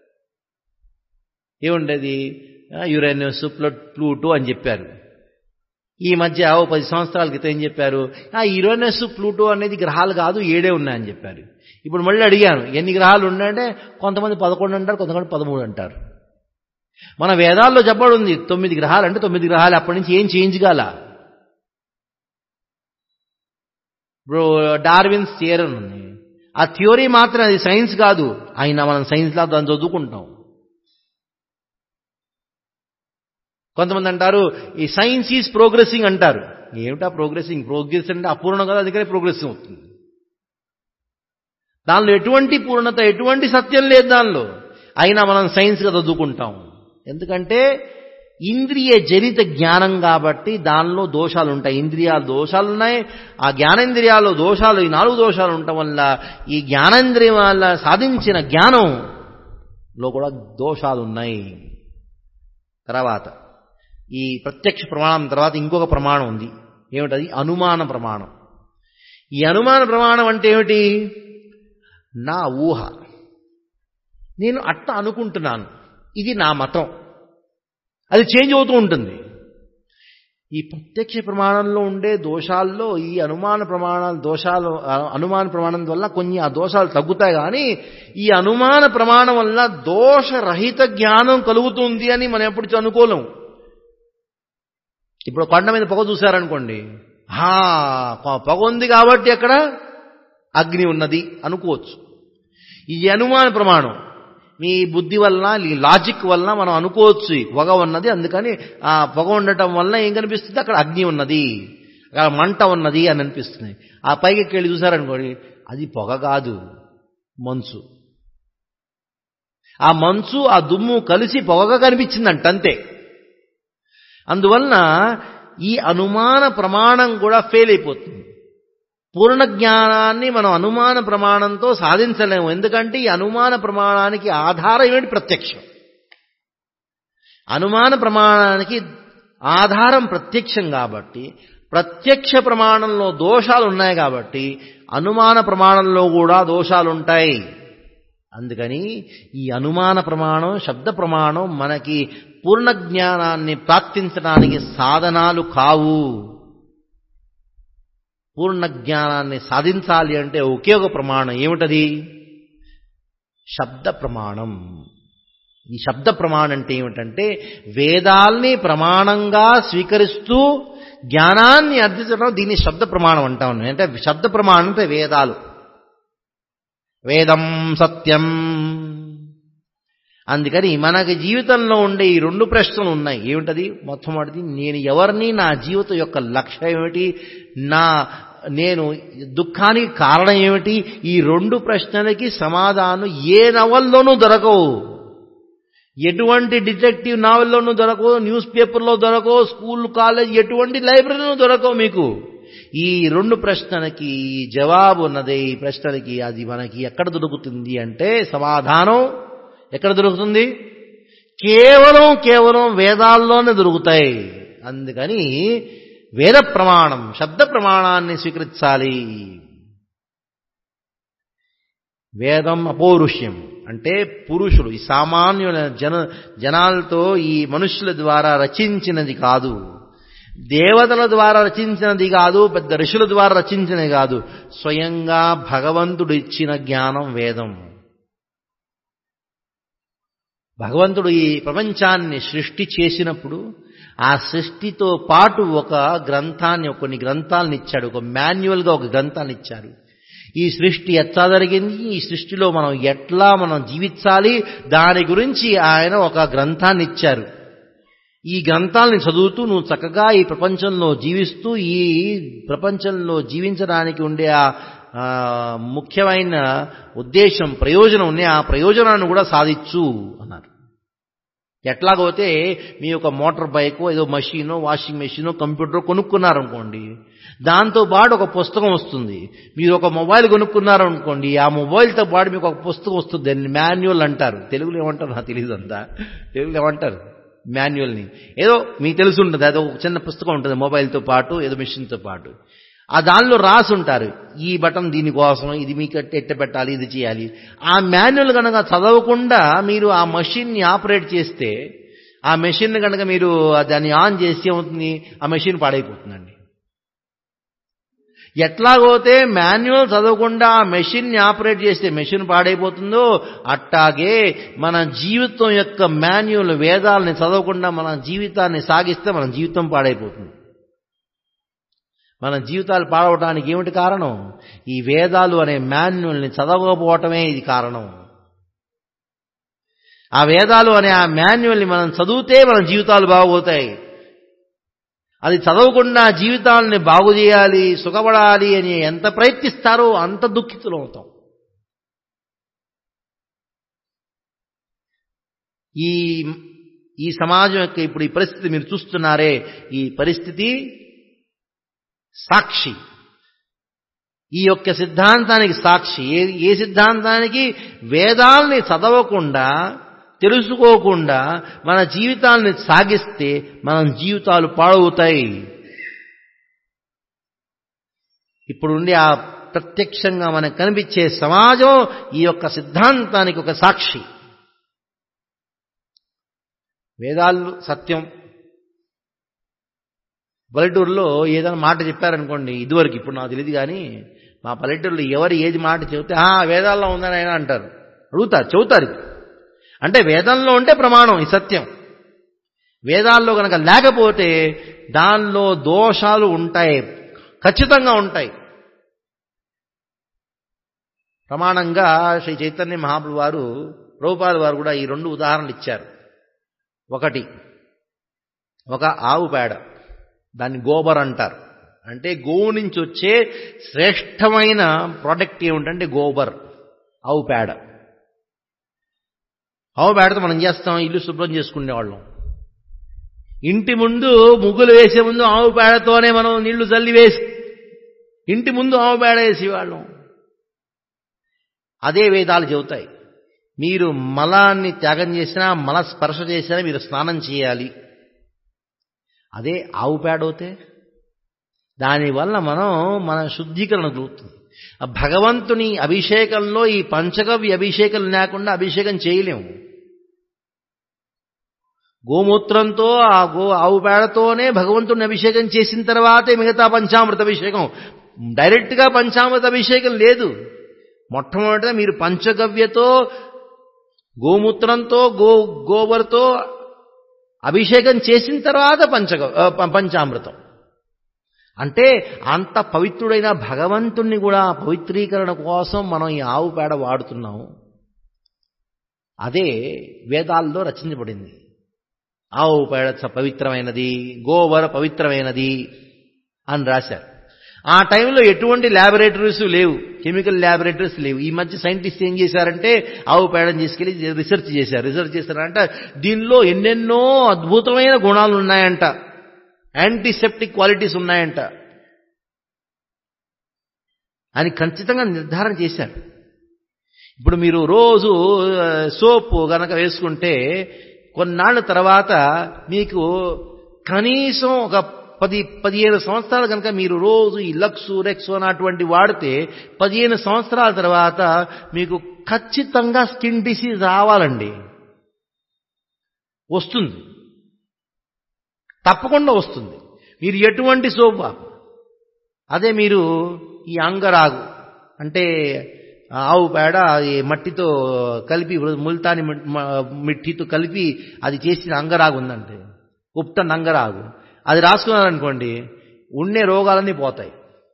ఏముండేది? యురేనస్, ప్లూటో అని చెప్పారు. ఈ మధ్య ఓ పది సంవత్సరాల క్రితం ఏం చెప్పారు? ఆ యురేనస్ ప్లూటో అనేది గ్రహాలు కాదు, ఏడే ఉన్నాయని చెప్పారు. ఇప్పుడు మళ్ళీ అడిగాను ఎన్ని గ్రహాలు ఉన్నాయంటే కొంతమంది పదకొండు అంటారు, కొంతమంది పదమూడు అంటారు. మన వేదాల్లో చెప్పబడి ఉంది తొమ్మిది గ్రహాలు అంటే తొమ్మిది గ్రహాలు. అప్పటి నుంచి ఏం చేంజ్ కాల. బ్రో డార్విన్స్ థియరీ ఉంది, ఆ థియరీ మాత్రం అది సైన్స్ కాదు. అయినా మనం సైన్స్లా దాన్ని చదువుకుంటాం. కొంతమంది అంటారు ఈ సైన్స్ ఈజ్ ప్రోగ్రెసింగ్ అంటారు. ఏమిటా ప్రోగ్రెసింగ్? ప్రోగ్రెస్ అంటే అపూర్ణం కదా, అందుకనే ప్రోగ్రెసింగ్ అవుతుంది. దానిలో ఎటువంటి పూర్ణత, ఎటువంటి సత్యం లేదు దానిలో. అయినా మనం సైన్స్గా చదువుకుంటాం. ఎందుకంటే ఇంద్రియ జనిత జ్ఞానం కాబట్టి దానిలో దోషాలు ఉంటాయి. ఇంద్రియాల దోషాలు ఉన్నాయి. ఆ జ్ఞానేంద్రియాల్లో దోషాలు, ఈ నాలుగు దోషాలు ఉండటం వల్ల ఈ జ్ఞానేంద్రియం వల్ల సాధించిన జ్ఞానంలో కూడా దోషాలు ఉన్నాయి. తర్వాత ఈ ప్రత్యక్ష ప్రమాణం తర్వాత ఇంకొక ప్రమాణం ఉంది. ఏమిటది? అనుమాన ప్రమాణం. ఈ అనుమాన ప్రమాణం అంటే ఏమిటి? నా ఊహ, నేను అట్ట అనుకుంటున్నాను, ఇది నా మతం, అది చేంజ్ అవుతూ ఉంటుంది. ఈ ప్రత్యక్ష ప్రమాణంలో ఉండే దోషాల్లో ఈ అనుమాన ప్రమాణాల దోషాలు అనుమాన ప్రమాణం వల్ల కొన్ని ఆ దోషాలు తగ్గుతాయి. కానీ ఈ అనుమాన ప్రమాణం వల్ల దోషరహిత జ్ఞానం కలుగుతుంది అని మనం ఎప్పుడు అనుకోలేం. ఇప్పుడు కొండ మీద పొగ చూశారనుకోండి, హా పొగ ఉంది కాబట్టి అక్కడ అగ్ని ఉన్నది అనుకోవచ్చు. ఈ అనుమాన ప్రమాణం మీ బుద్ధి వలన, ఈ లాజిక్ వలన మనం అనుకోవచ్చు పొగ ఉన్నది, అందుకని ఆ పొగ ఉండటం వలన ఏం కనిపిస్తుంది? అక్కడ అగ్ని ఉన్నది, అక్కడ మంట ఉన్నది అని అనిపిస్తుంది. ఆ పైకి వెళ్ళి చూసారనుకోండి, అది పొగ కాదు, మంచు. ఆ మంచు ఆ దుమ్ము కలిసి పొగగా కనిపించిందంట, అంతే. అందువలన ఈ అనుమాన ప్రమాణం కూడా ఫెయిల్ అయిపోతుంది. పూర్ణ జ్ఞానాన్ని మనం అనుమాన ప్రమాణంతో సాధించలేము. ఎందుకంటే ఈ అనుమాన ప్రమాణానికి ఆధారం ఏమిటి? ప్రత్యక్షం. అనుమాన ప్రమాణానికి ఆధారం ప్రత్యక్షం కాబట్టి, ప్రత్యక్ష ప్రమాణంలో దోషాలు ఉన్నాయి కాబట్టి అనుమాన ప్రమాణంలో కూడా దోషాలు ఉంటాయి. అందుకని ఈ అనుమాన ప్రమాణం, శబ్ద ప్రమాణం మనకి పూర్ణ జ్ఞానాన్ని ప్రాప్తించడానికి సాధనాలు కావు. పూర్ణ జ్ఞానాన్ని సాధించాలి అంటే ఒకే ఒక ప్రమాణం. ఏమిటది? శబ్ద ప్రమాణం. ఈ శబ్ద ప్రమాణం అంటే ఏమిటంటే వేదాల్ని ప్రమాణంగా స్వీకరిస్తూ జ్ఞానాన్ని అర్థించడం, దీన్ని శబ్ద ప్రమాణం అంటా ఉన్నాం. అంటే శబ్ద ప్రమాణం అంటే వేదాలు. వేదం సత్యం. అందుకని మనకి జీవితంలో ఉండే ఈ రెండు ప్రశ్నలు ఉన్నాయి. ఏమిటది? మొట్టమొదటిది, నేను ఎవరిని, నా జీవితం యొక్క లక్ష్యం ఏమిటి, నా నేను దుఃఖానికి కారణం ఏమిటి? ఈ రెండు ప్రశ్నలకి సమాధానం ఏ నవల్లోనూ దొరకవు. ఎటువంటి డిటెక్టివ్ నావెల్లోనూ దొరకవు, న్యూస్ పేపర్లో దొరకవు, స్కూల్ కాలేజ్ ఎటువంటి లైబ్రరీలో దొరకవు మీకు. ఈ రెండు ప్రశ్నలకి జవాబు ఉన్నదే. ఈ ప్రశ్నలకి అది మనకి ఎక్కడ దొరుకుతుంది అంటే సమాధానం ఎక్కడ దొరుకుతుంది? కేవలం కేవలం వేదాల్లోనే దొరుకుతాయి. అందుకని వేద ప్రమాణం, శబ్ద ప్రమాణాన్ని స్వీకరించాలి. వేదం అపౌరుష్యం అంటే పురుషులు, ఈ సామాన్యుల జన జనాలతో ఈ మనుషుల ద్వారా రచించినది కాదు, దేవతల ద్వారా రచించినది కాదు, పెద్ద ఋషుల ద్వారా రచించినది కాదు, స్వయంగా భగవంతుడు ఇచ్చిన జ్ఞానం వేదం. భగవంతుడు ఈ ప్రపంచాన్ని సృష్టి చేసినప్పుడు ఆ సృష్టితో పాటు ఒక గ్రంథాన్ని, కొన్ని గ్రంథాలను ఇచ్చాడు, ఒక మాన్యువల్గా ఒక గ్రంథాన్ని ఇచ్చారు. ఈ సృష్టి ఎట్లా జరిగింది, ఈ సృష్టిలో మనం ఎట్లా మనం జీవించాలి, దాని గురించి ఆయన ఒక గ్రంథాన్ని ఇచ్చారు. ఈ గ్రంథాలని చదువుతూ నువ్వు చక్కగా ఈ ప్రపంచంలో జీవిస్తూ ఈ ప్రపంచంలో జీవించడానికి ఉండే ఆ ముఖ్యమైన ఉద్దేశం, ప్రయోజనం ఉన్నాయి, ఆ ప్రయోజనాన్ని కూడా సాధించు అన్నారు. ఎట్లాగోతే మీ ఒక మోటార్ బైక్, ఏదో మషీనో, వాషింగ్ మెషినో, కంప్యూటర్ కొనుక్కున్నారనుకోండి, దాంతోపాటు ఒక పుస్తకం వస్తుంది. మీరు ఒక మొబైల్ కొనుక్కున్నారనుకోండి, ఆ మొబైల్తో పాటు మీకు ఒక పుస్తకం వస్తుంది. దాన్ని మాన్యువల్ అంటారు. తెలుగులో ఏమంటారు నాకు తెలియదు అంతా. తెలుగులో ఏమంటారు మాన్యువల్ని? ఏదో మీకు తెలిసి ఉంటుంది, అదో ఒక చిన్న పుస్తకం ఉంటుంది మొబైల్తో పాటు, ఏదో మెషిన్తో పాటు. ఆ దానిలో రాసి ఉంటారు, ఈ బటన్ దీనికోసం, ఇది మీకు ఎట్ట పెట్టాలి, ఇది చేయాలి. ఆ మాన్యువల్ కనుక చదవకుండా మీరు ఆ మెషిన్ని ఆపరేట్ చేస్తే, ఆ మెషిన్ కనుక మీరు దాన్ని ఆన్ చేసి ఏమవుతుంది? ఆ మెషిన్ పాడైపోతుందండి. ఎట్లాగోతే మాన్యువల్ చదవకుండా ఆ మెషిన్ని ఆపరేట్ చేస్తే మెషిన్ పాడైపోతుందో, అట్టాగే మన జీవితం యొక్క మాన్యువల్, వేదాలని చదవకుండా మన జీవితాన్ని సాగిస్తే మన జీవితం పాడైపోతుంది. మన జీవితాలు పాడవటానికి ఏమిటి కారణం? ఈ వేదాలు అనే మాన్యువల్ని చదవకపోవటమే ఇది కారణం. ఆ వేదాలు అనే ఆ మాన్యువల్ని మనం చదివితే మన జీవితాలు బాగోతాయి. అది చదవకుండా జీవితాలని బాగు చేయాలి, సుఖపడాలి అని ఎంత ప్రయత్నిస్తారో అంత దుఃఖితులు అవుతాం. ఈ ఈ సమాజం యొక్క ఇప్పుడు ఈ పరిస్థితి మీరు చూస్తున్నారే, ఈ పరిస్థితి సాక్షి. ఈ యొక్క సిద్ధాంతానికి సాక్షి. ఏ ఏ సిద్ధాంతానికి? వేదాల్ని చదవకుండా, తెలుసుకోకుండా మన జీవితాన్ని సాగిస్తే మన జీవితాలు పాడవుతాయి. ఇప్పుడుండి ఆ ప్రత్యక్షంగా మనకు కనిపించే సమాజం ఈ యొక్క సిద్ధాంతానికి ఒక సాక్షి. వేదాలు సత్యం. పల్లెటూరులో ఏదైనా మాట చెప్పారనుకోండి, ఇదివరకు, ఇప్పుడు నాకు తెలియదు కానీ మా పల్లెటూరులో ఎవరు ఏది మాట చెబితే ఆ వేదాల్లో ఉందని ఆయన అంటారు, అడుగుతారు, చెబుతారు. అంటే వేదంలో ఉంటే ప్రమాణం, ఈ సత్యం. వేదాల్లో కనుక లేకపోతే దానిలో దోషాలు ఉంటాయి, ఖచ్చితంగా ఉంటాయి. ప్రమాణంగా శ్రీ చైతన్య మహాప్రభు వారు, ప్రభుపాద వారు కూడా ఈ రెండు ఉదాహరణలు ఇచ్చారు. ఒకటి, ఒక ఆవు పేడ, దాన్ని గోబర్ అంటారు. అంటే గోవు నుంచి వచ్చే శ్రేష్టమైన ప్రోడక్ట్ ఏమిటంటే గోబర్, ఆవు పేడ. ఆవు పేడతో మనం చేస్తాం, ఇల్లు శుభ్రం చేసుకునేవాళ్ళం. ఇంటి ముందు ముగ్గులు వేసే ముందు ఆవు పేడతోనే మనం నీళ్లు చల్లి వేసి ఇంటి ముందు ఆవు పేడ వేసేవాళ్ళం. అదే వేదాలు చెబుతాయి, మీరు మలాన్ని త్యాగం చేసినా, మల స్పర్శ చేసినా మీరు స్నానం చేయాలి. అదే ఆవు పేడ అవుతే దానివల్ల మనం మన శుద్ధీకరణ జరుగుతుంది. భగవంతుని అభిషేకంలో ఈ పంచగవ్య అభిషేకం లేకుండా అభిషేకం చేయలేము. గోమూత్రంతో, ఆ గో ఆవు పేడతోనే భగవంతుని అభిషేకం చేసిన తర్వాతే మిగతా పంచామృత అభిషేకం. డైరెక్ట్గా పంచామృత అభిషేకం లేదు. మొట్టమొదట మీరు పంచగవ్యతో, గోమూత్రంతో, గో గోబర్తో అభిషేకం చేసిన తర్వాత పంచగ పంచామృతం. అంటే అంత పవిత్రుడైన భగవంతుణ్ణి కూడా పవిత్రీకరణ కోసం మనం ఈ ఆవు పేడ వాడుతున్నాము. అదే వేదాల్లో రచించబడింది. ఆవు పేడ పవిత్రమైనది, గోబర పవిత్రమైనది అని రాశారు. ఆ టైంలో ఎటువంటి ల్యాబొరేటరీస్ లేవు, కెమికల్ ల్యాబొరేటరీస్ లేవు. ఈ మధ్య సైంటిస్ట్ ఏం చేశారంటే ఆవు పేడని తీసుకెళ్లి రీసెర్చ్ చేశారు. రీసెర్చ్ చేశారంట, దీనిలో ఎన్నెన్నో అద్భుతమైన గుణాలు ఉన్నాయంట, యాంటీసెప్టిక్ క్వాలిటీస్ ఉన్నాయంట అని ఖచ్చితంగా నిర్ధారణ చేశారు. ఇప్పుడు మీరు రోజు సోపు గనక వేసుకుంటే కొన్నాళ్ళ తర్వాత మీకు కనీసం ఒక పది పదిహేను సంవత్సరాలు కనుక మీరు రోజు ఈ లక్స్ రెక్స్ అటువంటి వాడితే పదిహేను సంవత్సరాల తర్వాత మీకు ఖచ్చితంగా స్కిన్ డిసీజ్ రావాలండి. వస్తుంది, తప్పకుండా వస్తుంది. మీరు ఎటువంటి సోపు, అదే మీరు ఈ అంగరాగు అంటే ఆవు పేడ మట్టితో కలిపి, ముల్తాని మిట్టితో కలిపి అది చేసిన అంగరాగు ఉందంటే, ఉప్తన్ అంగరాగు, అది రాసుకున్నారనుకోండి ఉండే రోగాలన్నీ పోతాయి.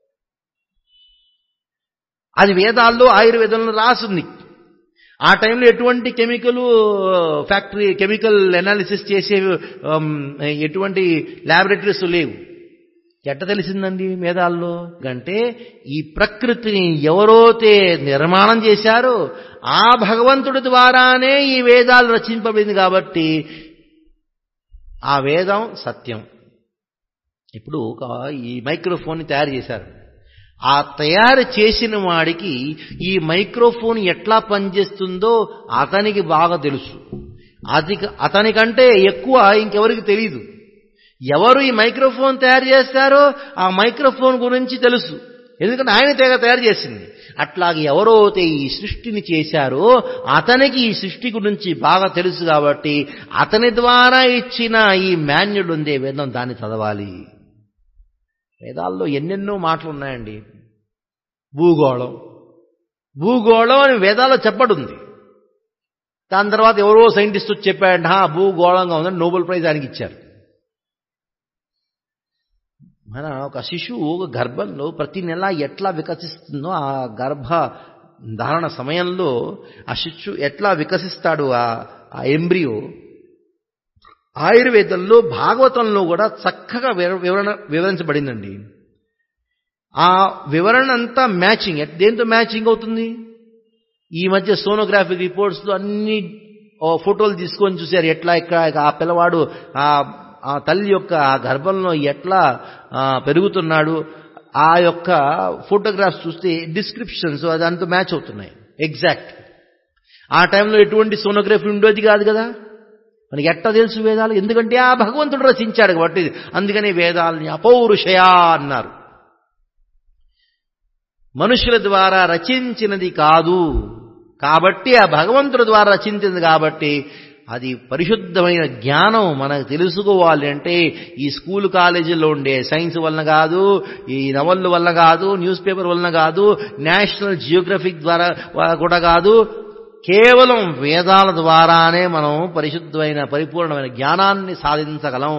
అది వేదాల్లో, ఆయుర్వేదంలో రాసుంది. ఆ టైంలో ఎటువంటి కెమికల్ ఫ్యాక్టరీ, కెమికల్ అనాలిసిస్ చేసే ఎటువంటి ల్యాబొరేటరీస్ లేవు. ఎట్ట తెలిసిందండి వేదాల్లో? అంటే ఈ ప్రకృతిని ఎవరైతే నిర్మాణం చేశారో ఆ భగవంతుడి ద్వారానే ఈ వేదాలు రచింపబడింది కాబట్టి ఆ వేదం సత్యం. ఇప్పుడు ఒక ఈ మైక్రోఫోన్ని తయారు చేశారు. ఆ తయారు చేసిన వాడికి ఈ మైక్రోఫోన్ ఎట్లా పనిచేస్తుందో అతనికి బాగా తెలుసు. అది అతనికంటే ఎక్కువ ఇంకెవరికి తెలియదు. ఎవరు ఈ మైక్రోఫోన్ తయారు చేస్తారో ఆ మైక్రోఫోన్ గురించి తెలుసు, ఎందుకంటే ఆయన తెగ తయారు చేసింది. అట్లాగే ఎవరైతే ఈ సృష్టిని చేశారో అతనికి ఈ సృష్టి గురించి బాగా తెలుసు కాబట్టి అతని ద్వారా ఇచ్చిన ఈ మాన్యుల్ ఉందే వేదం, దాన్ని చదవాలి. వేదాల్లో ఎన్నెన్నో మాటలు ఉన్నాయండి. భూగోళం, భూగోళం అని వేదాల్లో చెప్పడుంది. దాని తర్వాత ఎవరో సైంటిస్ట్ వచ్చి చెప్పాడంట, భూగోళంగా ఉందని నోబెల్ ప్రైజ్ ఆయనకి ఇచ్చారు. మన ఒక శిశువు గర్భంలో ప్రతి నెల ఎట్లా వికసిస్తుందో ఆ గర్భ ధారణ సమయంలో ఆ శిశువు ఎట్లా వికసిస్తాడు, ఆ ఎంబ్రియో ఆయుర్వేదంలో, భాగవతంలో కూడా చక్కగా వివరణ వివరించబడిందండి. ఆ వివరణ అంతా మ్యాచింగ్, దేంతో మ్యాచింగ్ అవుతుంది? ఈ మధ్య సోనోగ్రఫీ రిపోర్ట్స్లో అన్ని ఓ ఫోటోలు తీసుకొని చూశారు ఎట్లా ఇక్కడ ఆ పిల్లవాడు ఆ ఆ తల్లి యొక్క ఆ గర్భంలో ఎట్లా పెరుగుతున్నాడు, ఆ యొక్క ఫోటోగ్రాఫ్స్ చూస్తే డిస్క్రిప్షన్స్ అదంతా మ్యాచ్ అవుతున్నాయి ఎగ్జాక్ట్. ఆ టైంలో ఎటువంటి సోనోగ్రఫీ ఉండేది కాదు కదా, మనకి ఎట్లా తెలుసు వేదాలు? ఎందుకంటే ఆ భగవంతుడు రచించాడు కాబట్టి. అందుకని వేదాలని అపౌరుషయా అన్నారు. మనుషుల ద్వారా రచించినది కాదు కాబట్టి, ఆ భగవంతుడి ద్వారా రచించింది కాబట్టి అది పరిశుద్ధమైన జ్ఞానం. మనకు తెలుసుకోవాలి అంటే ఈ స్కూల్ కాలేజీల్లో ఉండే సైన్స్ వలన కాదు, ఈ నవళ్ళు వల్ల కాదు, న్యూస్ పేపర్ వలన కాదు, నేషనల్ జియోగ్రఫిక్ ద్వారా కూడా కాదు, కేవలం వేదాల ద్వారానే మనం పరిశుద్ధమైన పరిపూర్ణమైన జ్ఞానాన్ని సాధించగలం.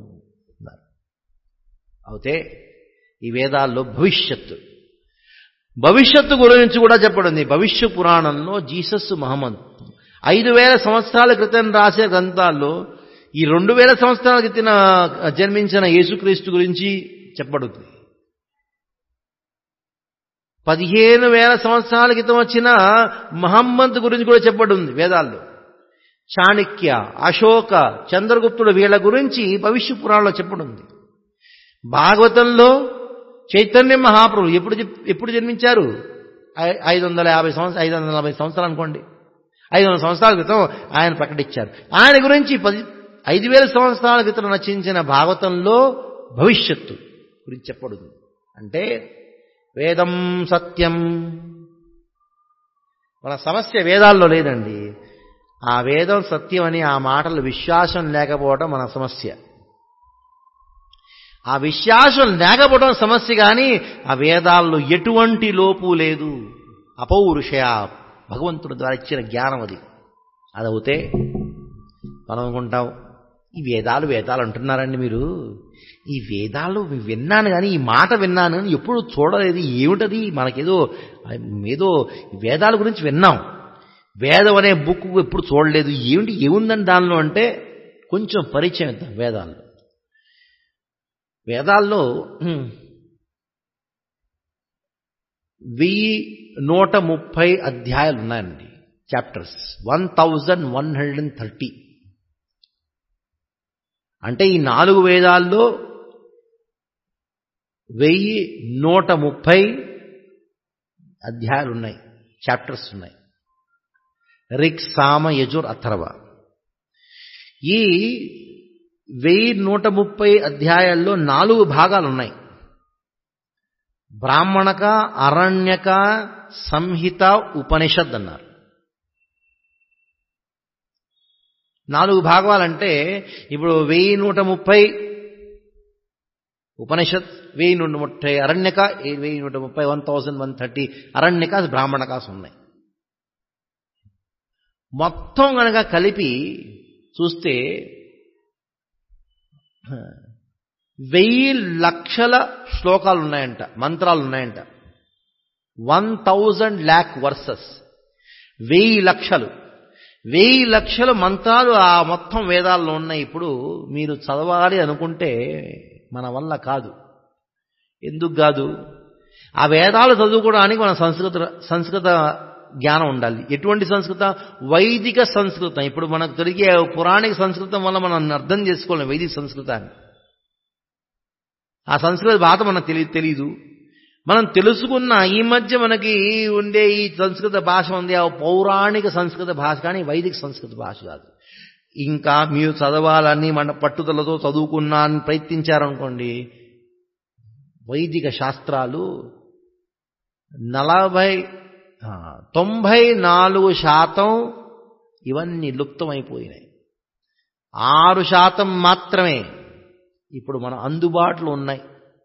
అయితే ఈ వేదాల్లో భవిష్యత్తు భవిష్యత్తు గురించి కూడా చెప్పబడింది. భవిష్య పురాణంలో జీసస్ మహమ్మద్ ఐదు వేల సంవత్సరాల క్రితం రాసే గ్రంథాల్లో ఈ రెండు వేల సంవత్సరాల క్రితం జన్మించిన యేసుక్రీస్తు గురించి చెప్పబడుతుంది. పదిహేను వేల సంవత్సరాల క్రితం వచ్చిన మహమ్మద్ గురించి కూడా చెప్పబడింది వేదాల్లో. చాణక్య, అశోక, చంద్రగుప్తుడు వీళ్ళ గురించి భవిష్య పురాణంలో చెప్పబడింది. భాగవతంలో చైతన్య మహాప్రభు ఎప్పుడు ఎప్పుడు జన్మించారు? ఐదు వందల యాభై సంవత్సరాలు ఐదు వందల నలభై సంవత్సరాలు అనుకోండి, ఐదు వందల సంవత్సరాల క్రితం ఆయన ప్రకటించారు. ఆయన గురించి పది ఐదు వేల సంవత్సరాల క్రితం రచించిన భాగవతంలో భవిష్యత్తు గురించి చెప్పబడింది. అంటే వేదం సత్యం. మన సమస్య వేదాల్లో లేదండి. ఆ వేదం సత్యం అని ఆ మాటలు విశ్వాసం లేకపోవడం మన సమస్య. ఆ విశ్వాసం లేకపోవడం సమస్య, కానీ ఆ వేదాల్లో ఎటువంటి లోపు లేదు. అపౌరుషయ, భగవంతుడి ద్వారా ఇచ్చిన జ్ఞానం అది. అదవుతే మనం అనుకుంటాం ఈ వేదాలు వేదాలు అంటున్నారండి మీరు, ఈ వేదాలు విన్నాను కానీ ఈ మాట విన్నాను కానీ ఎప్పుడు చూడలేదు, ఏమిటది? మనకేదో ఏదో వేదాల గురించి విన్నాం, వేదం అనే బుక్ ఎప్పుడు చూడలేదు, ఏమిటి ఏముందని దానిలో అంటే కొంచెం పరిచయం ఇద్దాం. వేదాల్లో వేదాల్లో వెయ్యి నూట ముప్పై అధ్యాయాలు ఉన్నాయండి, chapters one thousand one hundred and thirty. అంటే ఈ నాలుగు వేదాల్లో వెయ్యి నూట ముప్పై అధ్యాయాలు ఉన్నాయి, చాప్టర్స్ ఉన్నాయి. రిక్, సామ, యజుర్, అథర్వ. ఈ వెయ్యి నూట ముప్పై అధ్యాయాల్లో నాలుగు భాగాలు ఉన్నాయి. బ్రాహ్మణక, అరణ్యక, సంహిత, ఉపనిషద్ అన్నారు. నాలుగు భాగాలంటే ఇప్పుడు వెయ్యి నూట ముప్పై ఉపనిషత్, వెయ్యి నూట ముప్పై అరణ్యక, వెయ్యి నూట ముప్పై one thousand one thirty Aranyaka, బ్రాహ్మణకాస్ ఉన్నాయి. మొత్తం కనుక కలిపి చూస్తే వెయ్యి లక్షల శ్లోకాలు ఉన్నాయంట, మంత్రాలు ఉన్నాయంట. వన్ థౌజండ్ ల్యాక్ వర్సెస్, వెయ్యి లక్షలు వెయ్యి లక్షల మంత్రాలు ఆ మొత్తం వేదాల్లో ఉన్నాయి. ఇప్పుడు మీరు చదవాలి అనుకుంటే మన వల్ల కాదు. ఎందుకు కాదు? ఆ వేదాలు చదువుకోవడానికి మన సంస్కృత సంస్కృత జ్ఞానం ఉండాలి. ఎటువంటి సంస్కృత? వైదిక సంస్కృతం. ఇప్పుడు మనకు దొరికే పురాణిక సంస్కృతం వల్ల మనం అర్థం చేసుకోలేం వైదిక సంస్కృతాన్ని. ఆ సంస్కృత భాష మనకు తెలి తెలీదు మనం తెలుసుకున్న ఈ మధ్య మనకి ఉండే ఈ సంస్కృత భాష ఉంది, ఆ పౌరాణిక సంస్కృత భాష, కానీ వైదిక సంస్కృత భాష కాదు. ఇంకా మీరు చదవాలని మన పట్టుదలతో చదువుకున్నా అని ప్రయత్నించారనుకోండి, వైదిక శాస్త్రాలు నలభై తొంభై నాలుగు శాతం ఇవన్నీ లుప్తమైపోయినాయి. ఆరు శాతం మాత్రమే ఇప్పుడు మన అందుబాటులో ఉన్నాయి.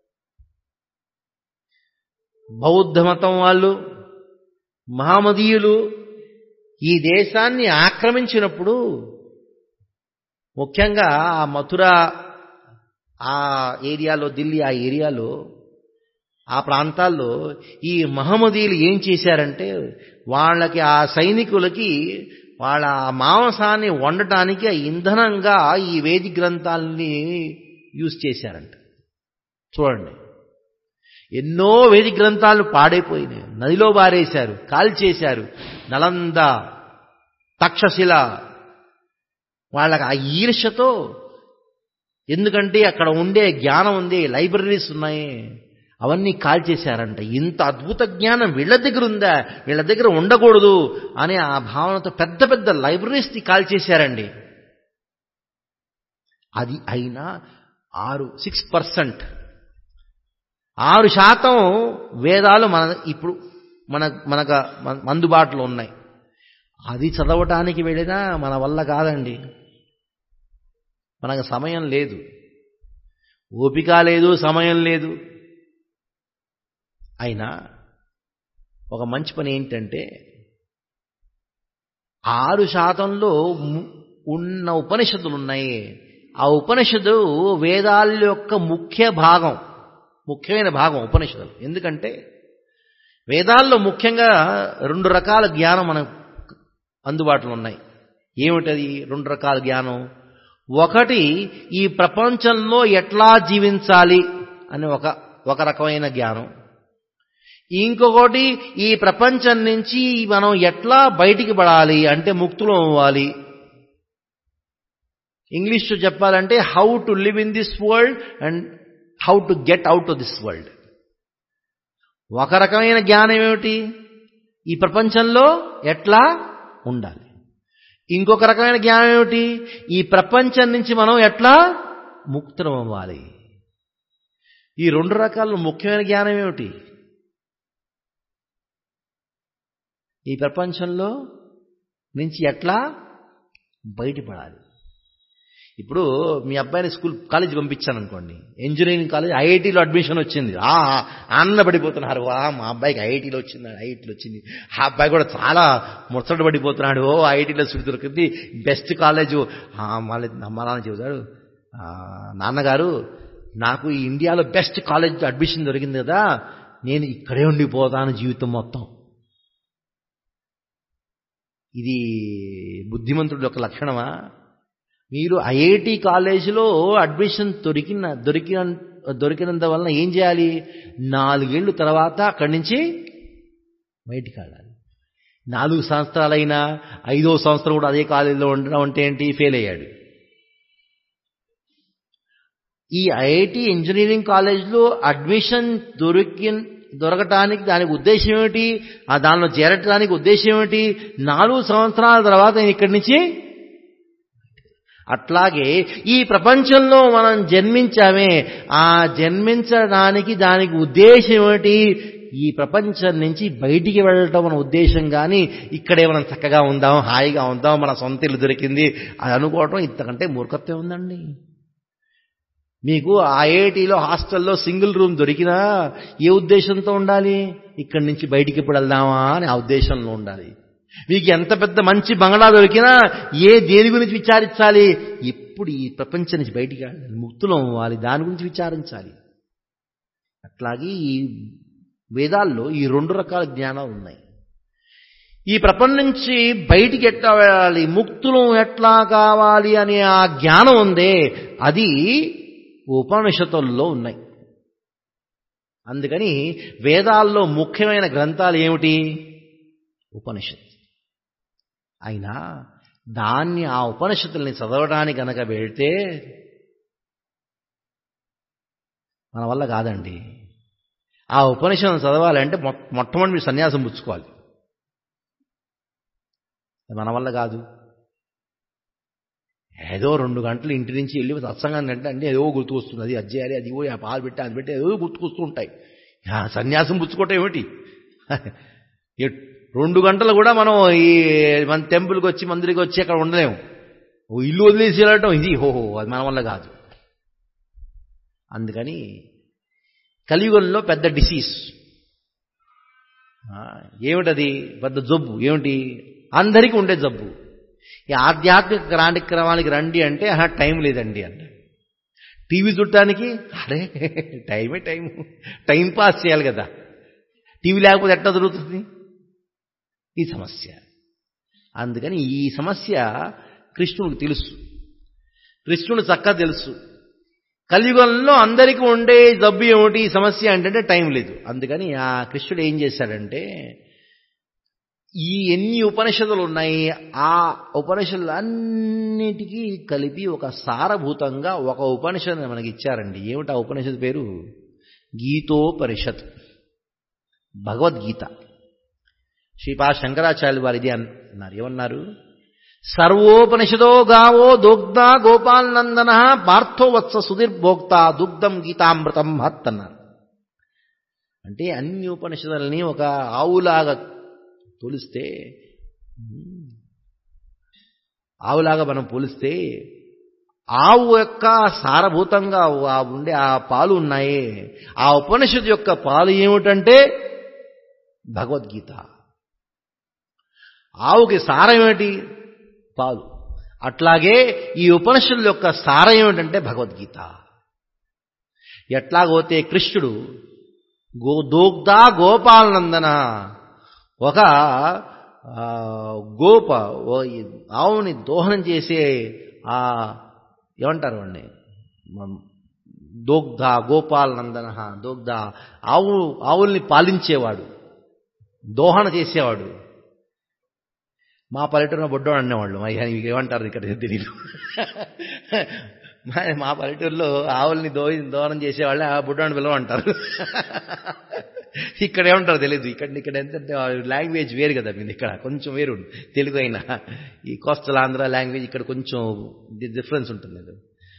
బౌద్ధ మతం వాళ్ళు, మహమ్మదీయులు ఈ దేశాన్ని ఆక్రమించినప్పుడు, ముఖ్యంగా ఆ మథుర ఆ ఏరియాలో, ఢిల్లీ ఆ ఏరియాలో, ఆ ప్రాంతాల్లో ఈ మహమ్మదీయులు ఏం చేశారంటే, వాళ్ళకి ఆ సైనికులకి వాళ్ళ మాంసాన్ని వండటానికి ఇంధనంగా ఈ వేది గ్రంథాలని యూజ్ చేశారంట. చూడండి, ఎన్నో వేది గ్రంథాలు పాడైపోయినాయి, నదిలో బారేశారు, కాల్చేశారు. నలంద, తక్షశిల, వాళ్ళకి ఆ ఈర్ష్యతో, ఎందుకంటే అక్కడ ఉండే జ్ఞానం ఉంది, లైబ్రరీస్ ఉన్నాయి, అవన్నీ కాల్చేశారంట. ఇంత అద్భుత జ్ఞానం వీళ్ళ దగ్గర ఉందా, వీళ్ళ దగ్గర ఉండకూడదు అనే ఆ భావనతో పెద్ద పెద్ద లైబ్రరీస్ని కాల్చేశారండి. అది అయినా ఆరు సిక్స్ పర్సెంట్ ఆరు శాతం వేదాలు మన ఇప్పుడు మన మనకు అందుబాటులో ఉన్నాయి. అది చదవటానికి వెళ్ళినా మన వల్ల కాదండి. మనకు సమయం లేదు, ఓపిక లేదు, సమయం లేదు. అయినా ఒక మంచి పని ఏంటంటే ఆరు శాతంలో ఉన్న ఉపనిషత్తులు ఉన్నాయి. ఆ ఉపనిషత్తు వేదాల యొక్క ముఖ్య భాగం, ముఖ్యమైన భాగం ఉపనిషత్తులు. ఎందుకంటే వేదాల్లో ముఖ్యంగా రెండు రకాల జ్ఞానం మనకు అందుబాటులో ఉన్నాయి. ఏమిటది రెండు రకాల జ్ఞానం? ఒకటి ఈ ప్రపంచంలో ఎట్లా జీవించాలి అని ఒక ఒక రకమైన జ్ఞానం. ఇంకొకటి ఈ ప్రపంచం నుంచి మనం ఎట్లా బయటికి పడాలి అంటే ముక్తులు అవ్వాలి. ఇంగ్లీష్లో చెప్పాలంటే how to live in this world and how to get out of this world. ఒక రకమైన జ్ఞానం ఏమిటి? ఈ ప్రపంచంలో ఎట్లా ఉండాలి. ఇంకొక రకమైన జ్ఞానం ఏమిటి? ఈ ప్రపంచం నుంచి మనం ఎట్లా ముక్తులం అవ్వాలి. ఈ రెండు రకాల ముఖ్యమైన జ్ఞానం ఏమిటి? ఈ ప్రపంచంలో నుంచి ఎట్లా బయటపడాలి. ఇప్పుడు మీ అబ్బాయిని స్కూల్ కాలేజీ పంపించాను అనుకోండి, ఇంజనీరింగ్ కాలేజ్, ఐఐటీలో అడ్మిషన్ వచ్చింది. ఆ ఆనందపడిపోతున్నారు, ఆ మా అబ్బాయికి ఐఐటీలో వచ్చింది, ఐఐటీలో వచ్చింది. ఆ అబ్బాయి కూడా చాలా ముచ్చట పడిపోతున్నాడు, ఓ ఐఐటీలో సీట్ దొరికింది, బెస్ట్ కాలేజు. మళ్ళీ మా నాన్న చెబుతాడు, నాన్నగారు నాకు ఈ ఇండియాలో బెస్ట్ కాలేజ్ అడ్మిషన్ దొరికింది కదా, నేను ఇక్కడే ఉండిపోతాను జీవితం మొత్తం. ఇది బుద్ధిమంతుడి యొక్క లక్షణమా? మీరు ఐఐటి కాలేజీలో అడ్మిషన్ దొరికిన దొరికిన దొరికినంత వలన ఏం చేయాలి? నాలుగేళ్ల తర్వాత అక్కడి నుంచి బయటికి వెళ్ళాలి. నాలుగు సంవత్సరాలైనా ఐదో సంవత్సరం కూడా అదే కాలేజీలో ఉండడం అంటే ఏంటి? ఫెయిల్ అయ్యాడు. ఈ ఐఐటి ఇంజనీరింగ్ కాలేజీలో అడ్మిషన్ దొరికి దొరకటానికి దానికి ఉద్దేశం ఏమిటి? ఆ దానిలో చేరటానికి ఉద్దేశం ఏమిటి? నాలుగు సంవత్సరాల తర్వాత నేను ఇక్కడి నుంచి. అట్లాగే ఈ ప్రపంచంలో మనం జన్మించామే, ఆ జన్మించడానికి దానికి ఉద్దేశం ఏమిటి? ఈ ప్రపంచం నుంచి బయటికి వెళ్ళటం మన ఉద్దేశం. కానీ ఇక్కడే మనం చక్కగా ఉందాం, హాయిగా ఉందాం, మన సొంత ఇల్లు దొరికింది అది అనుకోవటం ఇంతకంటే మూర్ఖత్వం ఉందండి. మీకు ఐఐటీలో హాస్టల్లో సింగిల్ రూమ్ దొరికినా ఏ ఉద్దేశంతో ఉండాలి? ఇక్కడి నుంచి బయటికి ఎప్పుడు వెళ్దామా అని ఆ ఉద్దేశంలో ఉండాలి. మీకు ఎంత పెద్ద మంచి బంగళా దొరికినా ఏ దేని గురించి విచారించాలి? ఎప్పుడు ఈ ప్రపంచం నుంచి బయటికి వెళ్ళాలి, ముక్తులం అవ్వాలి, దాని గురించి విచారించాలి. అట్లాగే ఈ వేదాల్లో ఈ రెండు రకాల జ్ఞానాలు ఉన్నాయి. ఈ ప్రపంచం నుంచి బయటికి ఎట్లా వెళ్ళాలి, ముక్తులం ఎట్లా కావాలి అనే ఆ జ్ఞానం ఉందే, అది ఉపనిషత్తుల్లో ఉన్నాయి. అందుకని వేదాల్లో ముఖ్యమైన గ్రంథాలు ఏమిటి? ఉపనిషత్తు. అయినా దాన్ని ఆ ఉపనిషత్తుల్ని చదవడానికి కనుక వెళ్తే మన వల్ల కాదండి. ఆ ఉపనిషత్తును చదవాలంటే మొట్టమొదటి మీరు సన్యాసం పుచ్చుకోవాలి. మన వల్ల కాదు. ఏదో రెండు గంటలు ఇంటి నుంచి వెళ్ళి సత్సంగాన్ని అంటే అంటే ఏదో గుర్తుకొస్తుంది, అది అది చేయాలి, అది కూడా పాలు పెట్టి అది పెట్టి ఏదో గుర్తుకొస్తూ ఉంటాయి. సన్యాసం పుచ్చుకోవటం ఏమిటి? రెండు గంటలు కూడా మనం ఈ మన టెంపుల్కి వచ్చి మందిరికి వచ్చి అక్కడ ఉండలేము. ఓ ఇల్లు వదిలేసి వెళ్ళటం ఇది ఓహో అది మన వల్ల కాదు. అందుకని కలియుగంలో పెద్ద డిసీజ్ ఏమిటది? పెద్ద జబ్బు ఏమిటి? అందరికీ ఉండే జబ్బు. ఈ ఆధ్యాత్మిక కార్యక్రమానికి రండి అంటే ఆహా టైం లేదండి అంట. టీవీ చూడటానికి అరే టైమే టైం టైం పాస్ చేయాలి కదా, టీవీ లేకపోతే ఎట్లా జరుగుతుంది? ఈ సమస్య. అందుకని ఈ సమస్య కృష్ణుడికి తెలుసు, కృష్ణుడు చక్కగా తెలుసు. కలియుగంలో అందరికీ ఉండే జబ్బు ఏమిటి ఈ సమస్య అంటే టైం లేదు. అందుకని ఆ కృష్ణుడు ఏం చేశాడంటే ఈ ఎన్ని ఉపనిషత్తులు ఉన్నాయి, ఆ ఉపనిషత్తులన్నిటికీ కలిపి ఒక సారభూతంగా ఒక ఉపనిషత్తు మనకి ఇచ్చారండి. ఏమిటి ఆ ఉపనిషత్తు పేరు? గీతోపనిషత్, భగవద్గీత. శ్రీపా శంకరాచార్యులు వారు ఇది అన్నారు. ఏమన్నారు? సర్వోపనిషదో గావో దోగ్ధ గోపాలనందన పార్థో వత్స సుధీర్భోక్త దుగ్ధం గీతామృతం మహత్ అన్నారు. అంటే అన్ని ఉపనిషత్తులని ఒక ఆవులాగా పోలిస్తే, ఆవులాగా మనం పోలిస్తే ఆవు యొక్క సారభూతంగా ఉండే ఆ పాలు ఉన్నాయే, ఆ ఉపనిషత్తు యొక్క పాలు ఏమిటంటే భగవద్గీత. ఆవుకి సారం ఏమిటి? పాలు. అట్లాగే ఈ ఉపనిషత్తుల యొక్క సారం ఏమిటంటే భగవద్గీత. ఎట్లాగోతే కృష్ణుడు గో దోగ్ధ గోపాలనందన, ఒక గోప ఆవుని దోహనం చేసే ఆ ఏమంటారు వాడిని, దోగ్ధ గోపాలనందన, దోగ్ధ ఆవు ఆవుల్ని పాలించేవాడు, దోహన చేసేవాడు. మా పల్లెటూరులో బొడ్డోడు అనేవాళ్ళు. ఏమంటారు ఇక్కడ తెలియదు. మా పల్లెటూరులో ఆవుల్ని దో దోహనం చేసేవాళ్ళే ఆ బుడ్డోని పిలవ అంటారు. ఇక్కడ ఏమంటారు తెలియదు. ఇక్కడ ఇక్కడ ఏంటంటే లాంగ్వేజ్ వేరు కదా, మీది ఇక్కడ కొంచెం వేరు తెలుగు అయినా. ఈ కోస్టల్ ఆంధ్ర లాంగ్వేజ్ ఇక్కడ కొంచెం డిఫరెన్స్ ఉంటుంది.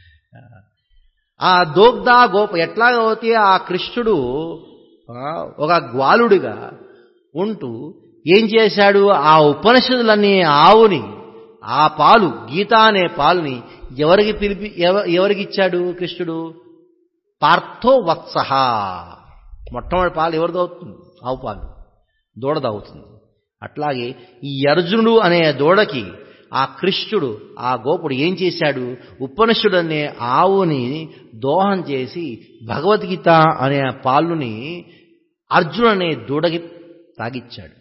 ఆ దోగ్ధ గోప ఎట్లాగైతే ఆ కృష్ణుడు ఒక గ్వాలుడిగా ఉంటూ ఏం చేశాడు, ఆ ఉపనిషత్తులన్నీ ఆవుని, ఆ పాలు గీత అనే పాలుని ఎవరికి పిలిపి ఎవరికి ఇచ్చాడు కృష్ణుడు? పార్థో వత్సః. మొట్టమొదటి పాలు ఎవరిది అవుతుంది? ఆవు పాలు, దూడది అవుతుంది. అట్లాగే ఈ అర్జునుడు అనే దూడకి ఆ కృష్ణుడు, ఆ గోపుడు ఏం చేశాడు? ఉపనిషుడు అనే ఆవుని దోహం చేసి భగవద్గీత అనే పాలుని అర్జునుడు అనే దూడకి తాగిచ్చాడు.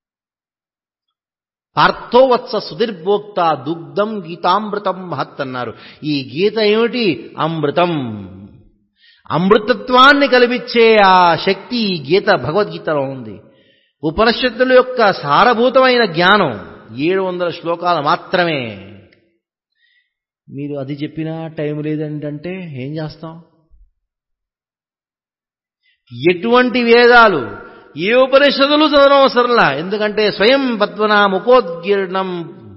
పార్థోవత్స సుధీర్భోక్త దుగ్ధం గీతామృతం మహత్ అన్నారు. ఈ గీత ఏమిటి? అమృతం. అమృతత్వాన్ని కల్పించే ఆ శక్తి ఈ గీత భగవద్గీతలో ఉంది. ఉపనిషత్తుల యొక్క సారభూతమైన జ్ఞానం ఏడు వందల శ్లోకాలు మాత్రమే. మీరు అది చెప్పినా టైం లేదంటే ఏం చేస్తాం? ఎటువంటి వేదాలు, ఏ ఉపనిషత్తులు చదవనవసరంలా. ఎందుకంటే స్వయం పద్మనా ముఖోద్గీర్ణం,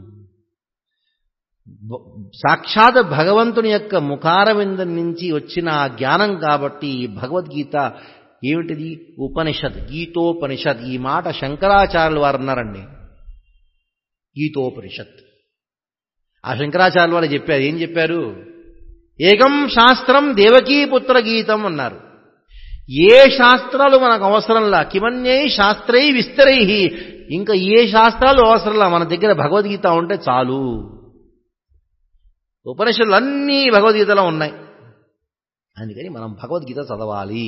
సాక్షాత్ భగవంతుని యొక్క ముఖారవిందం నుంచి వచ్చిన ఆ జ్ఞానం కాబట్టి ఈ భగవద్గీత ఏమిటిది? ఉపనిషత్, గీతోపనిషత్. ఈ మాట శంకరాచార్యులు వారు అన్నారండి, గీతోపనిషత్. ఆ శంకరాచార్యులు వారు చెప్పారు. ఏం చెప్పారు? ఏకం శాస్త్రం దేవకీపుత్ర గీతం అన్నారు. ఏ శాస్త్రాలు మనకు అవసరంలా, కిమన్యై శాస్త్రై విస్తరై, ఇంకా ఏ శాస్త్రాలు అవసరంలా, మన దగ్గర భగవద్గీత ఉంటే చాలు. ఉపనిషత్తులు అన్నీ భగవద్గీతలో ఉన్నాయి. అందుకని మనం భగవద్గీత చదవాలి.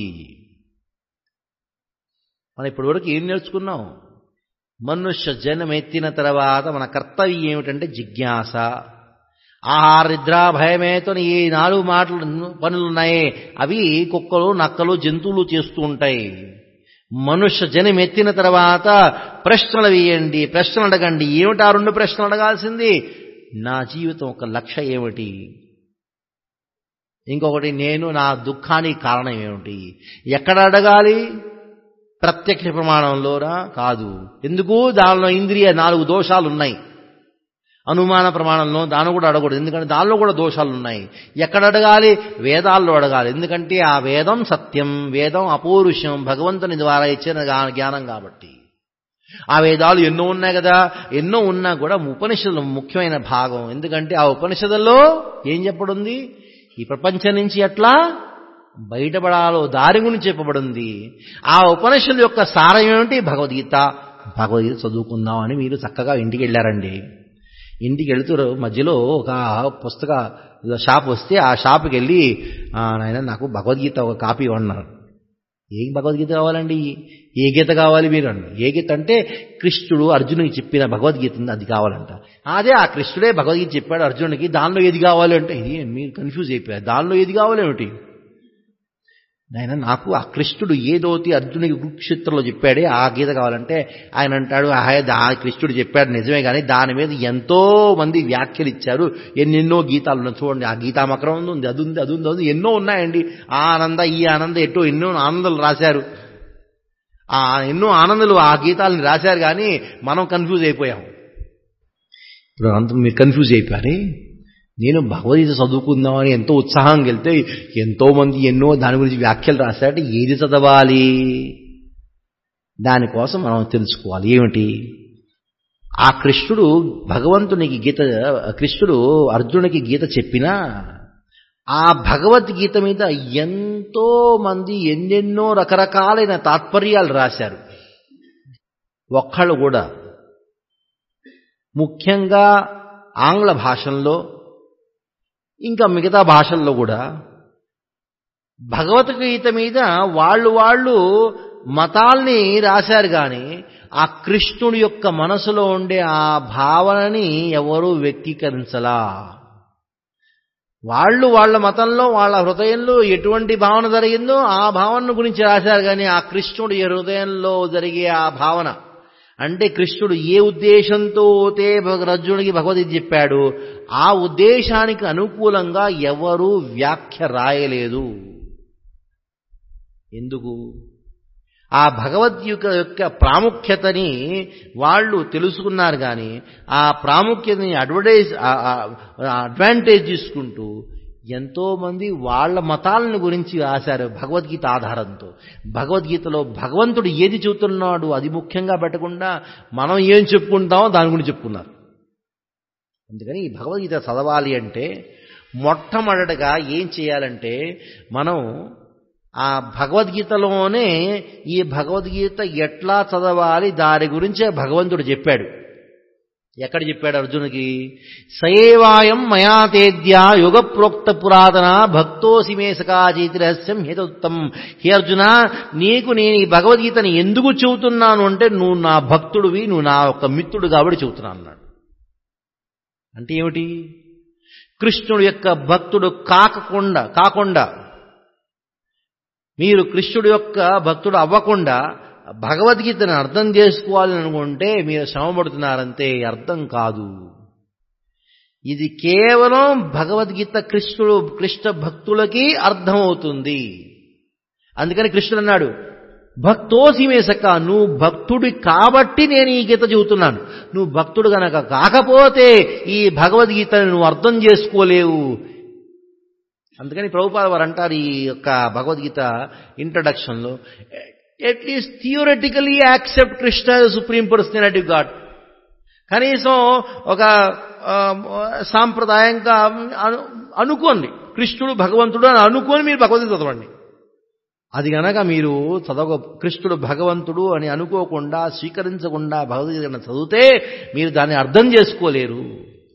మనం ఇప్పటి వరకు ఏం నేర్చుకున్నాం? మనుష్య జన్మెత్తిన తర్వాత మన కర్తవ్యం ఏమిటంటే జిజ్ఞాస. ఆహార నిద్ర భయమేతో ఈ నాలుగు మాటలు పనులున్నాయి, అవి కుక్కలు నక్కలు జంతువులు చేస్తూ ఉంటాయి. మనుష్య జనం ఎత్తిన తర్వాత ప్రశ్నలు వేయండి, ప్రశ్నలు అడగండి. ఏమిటి ఆ రెండు ప్రశ్నలు అడగాల్సింది? నా జీవితం ఒక లక్ష్యం ఏమిటి? ఇంకొకటి, నేను నా దుఃఖానికి కారణం ఏమిటి? ఎక్కడ అడగాలి? ప్రత్యక్ష ప్రమాణంలోనా? కాదు. ఎందుకు? దానిలో ఇంద్రియ నాలుగు దోషాలు ఉన్నాయి. అనుమాన ప్రమాణంలో దాన్ని కూడా అడగకూడదు, ఎందుకంటే దానిలో కూడా దోషాలు ఉన్నాయి. ఎక్కడ అడగాలి? వేదాల్లో అడగాలి. ఎందుకంటే ఆ వేదం సత్యం, వేదం అపౌరుషం, భగవంతుని ద్వారా ఇచ్చిన జ్ఞానం కాబట్టి. ఆ వేదాలు ఎన్నో ఉన్నాయి కదా, ఎన్నో ఉన్నా కూడా ఉపనిషత్తులు ముఖ్యమైన భాగం. ఎందుకంటే ఆ ఉపనిషత్తుల్లో ఏం చెప్పబడింది? ఈ ప్రపంచం నుంచి ఎట్లా బయటపడాలో దారి గురించి చెప్పబడింది. ఆ ఉపనిషత్తు యొక్క సారం ఏమిటి? భగవద్గీత. భగవద్గీత చదువుకుందామని మీరు చక్కగా ఇంటికి వెళ్ళారండి. ఇంటికి వెళుతూ మధ్యలో ఒక పుస్తక షాప్ వస్తే ఆ షాప్కి వెళ్ళి, నాయన నాకు భగవద్గీత ఒక కాపీ ఇవ్వన్నారు. ఏం భగవద్గీత కావాలండి? ఏ గీత కావాలి మీరు? అండి ఏ గీత అంటే కృష్ణుడు అర్జునుడికి చెప్పిన భగవద్గీత ఉంది, అది కావాలంట. అదే ఆ కృష్ణుడే భగవద్గీత చెప్పాడు అర్జునుడికి, దానిలో ఏది కావాలి అంటే ఇది మీరు కన్ఫ్యూజ్ అయిపోయారు. దానిలో ఏది కావాలి ఏమిటి? ఆయన నాకు ఆ కృష్ణుడు ఏదోతి అర్జునుడికి కురుక్షేత్రంలో చెప్పాడే ఆ గీత కావాలంటే ఆయన అంటాడు ఆ కృష్ణుడు చెప్పాడు నిజమే కానీ దాని మీద ఎంతో మంది వ్యాఖ్యలు ఇచ్చారు, ఎన్నెన్నో గీతాలు ఉన్నాయి చూడండి, ఆ గీతామకరం ఉంది, అది ఉంది అది ఉంది అది ఎన్నో ఉన్నాయండి, ఆ ఆనంద ఈ ఆనంద ఎటో ఎన్నో ఆనందాలు రాశారు, ఆ ఎన్నో ఆనందాలు ఆ గీతాలని రాశారు, కానీ మనం కన్ఫ్యూజ్ అయిపోయాం. ఇప్పుడు అంత మీరు కన్ఫ్యూజ్ అయిపోయారు. నేను భగవద్గీత చదువుకుందామని ఎంతో ఉత్సాహంగా వెళ్తే ఎంతో మంది ఎన్నో దాని గురించి వ్యాఖ్యలు రాశారంటే ఏది చదవాలి? దానికోసం మనం తెలుసుకోవాలి ఏమిటి. ఆ కృష్ణుడు భగవంతునికి గీత కృష్ణుడు అర్జునుడికి గీత చెప్పినా ఆ భగవద్గీత మీద ఎంతో మంది ఎన్నెన్నో రకరకాలైన తాత్పర్యాలు రాశారు. ఒక్కళ్ళు కూడా ముఖ్యంగా ఆంగ్ల భాషల్లో ఇంకా మిగతా భాషల్లో కూడా భగవద్గీత మీద వాళ్ళు వాళ్ళు మతాల్ని రాశారు, కానీ ఆ కృష్ణుడి యొక్క మనసులో ఉండే ఆ భావనని ఎవరూ వ్యక్తీకరించలా. వాళ్ళు వాళ్ళ మతంలో వాళ్ళ హృదయంలో ఎటువంటి భావన జరిగిందో ఆ భావన గురించి రాశారు, కానీ ఆ కృష్ణుడి హృదయంలో జరిగే ఆ భావన అంటే కృష్ణుడు ఏ ఉద్దేశంతో తే అర్జునుడికి భగవద్గీత చెప్పాడు ఆ ఉద్దేశానికి అనుకూలంగా ఎవరూ వ్యాఖ్య రాయలేదు. ఎందుకు? ఆ భగవద్గీత యొక్క ప్రాముఖ్యతని వాళ్ళు తెలుసుకున్నారు, కానీ ఆ ప్రాముఖ్యతని అడ్వర్టైజ్ అడ్వాంటేజ్ తీసుకుంటూ ఎంతో మంది వాళ్ళ మతాలను గురించి రాశారు భగవద్గీత ఆధారంతో. భగవద్గీతలో భగవంతుడు ఏది చెబుతున్నాడు అది ముఖ్యంగా పెట్టకుండా మనం ఏం చెప్పుకుంటామో దాని గురించి చెప్పుకున్నారు. అందుకని ఈ భగవద్గీత చదవాలి అంటే మొట్టమొదటగా ఏం చేయాలంటే మనం ఆ భగవద్గీతలోనే ఈ భగవద్గీత ఎట్లా చదవాలి దాని గురించే భగవంతుడు చెప్పాడు. ఎక్కడ చెప్పాడు అర్జునుడికి? సయేవాయం మయా తేద్యా యుగ ప్రోక్త పురాతన భక్తోసి మే సకాచీతి రహస్యం హేతుత్తం. హే అర్జున, నీకు నేను ఈ భగవద్గీతని ఎందుకు చెబుతున్నాను అంటే నువ్వు నా భక్తుడివి, నువ్వు నా యొక్క మిత్రుడు కాబట్టి చెబుతున్నాను అన్నాడు. అంటే ఏమిటి? కృష్ణుడు యొక్క భక్తుడు కాకుండా కాకుండా మీరు కృష్ణుడి యొక్క భక్తుడు అవ్వకుండా భగవద్గీతను అర్థం చేసుకోవాలని అనుకుంటే మీరు శ్రమపడుతున్నారంతే, అర్థం కాదు. ఇది కేవలం భగవద్గీత కృష్ణుడు కృష్ణ భక్తులకి అర్థమవుతుంది. అందుకని కృష్ణుడు అన్నాడు భక్తోసి మే సఖా, నువ్వు భక్తుడి కాబట్టి నేను ఈ గీత చెబుతున్నాను. నువ్వు భక్తుడు గనక కాకపోతే ఈ భగవద్గీతను నువ్వు అర్థం చేసుకోలేవు. అందుకని ప్రభుపాద వారు అంటారు ఈ యొక్క Bhagavad Gita ఇంట్రడక్షన్లో, at least థియోరిటికలీ accept Krishna supreme personality of God. కనీసం ఒక సాంప్రదాయంగా అనుకోండి కృష్ణుడు భగవంతుడు అని అనుకోని మీరు భగవద్గీత చదవండి. అది గనక మీరు చదవ కృష్ణుడు భగవంతుడు అని అనుకోకుండా స్వీకరించకుండా భగవద్గీత చదివితే మీరు దాన్ని అర్థం చేసుకోలేరు.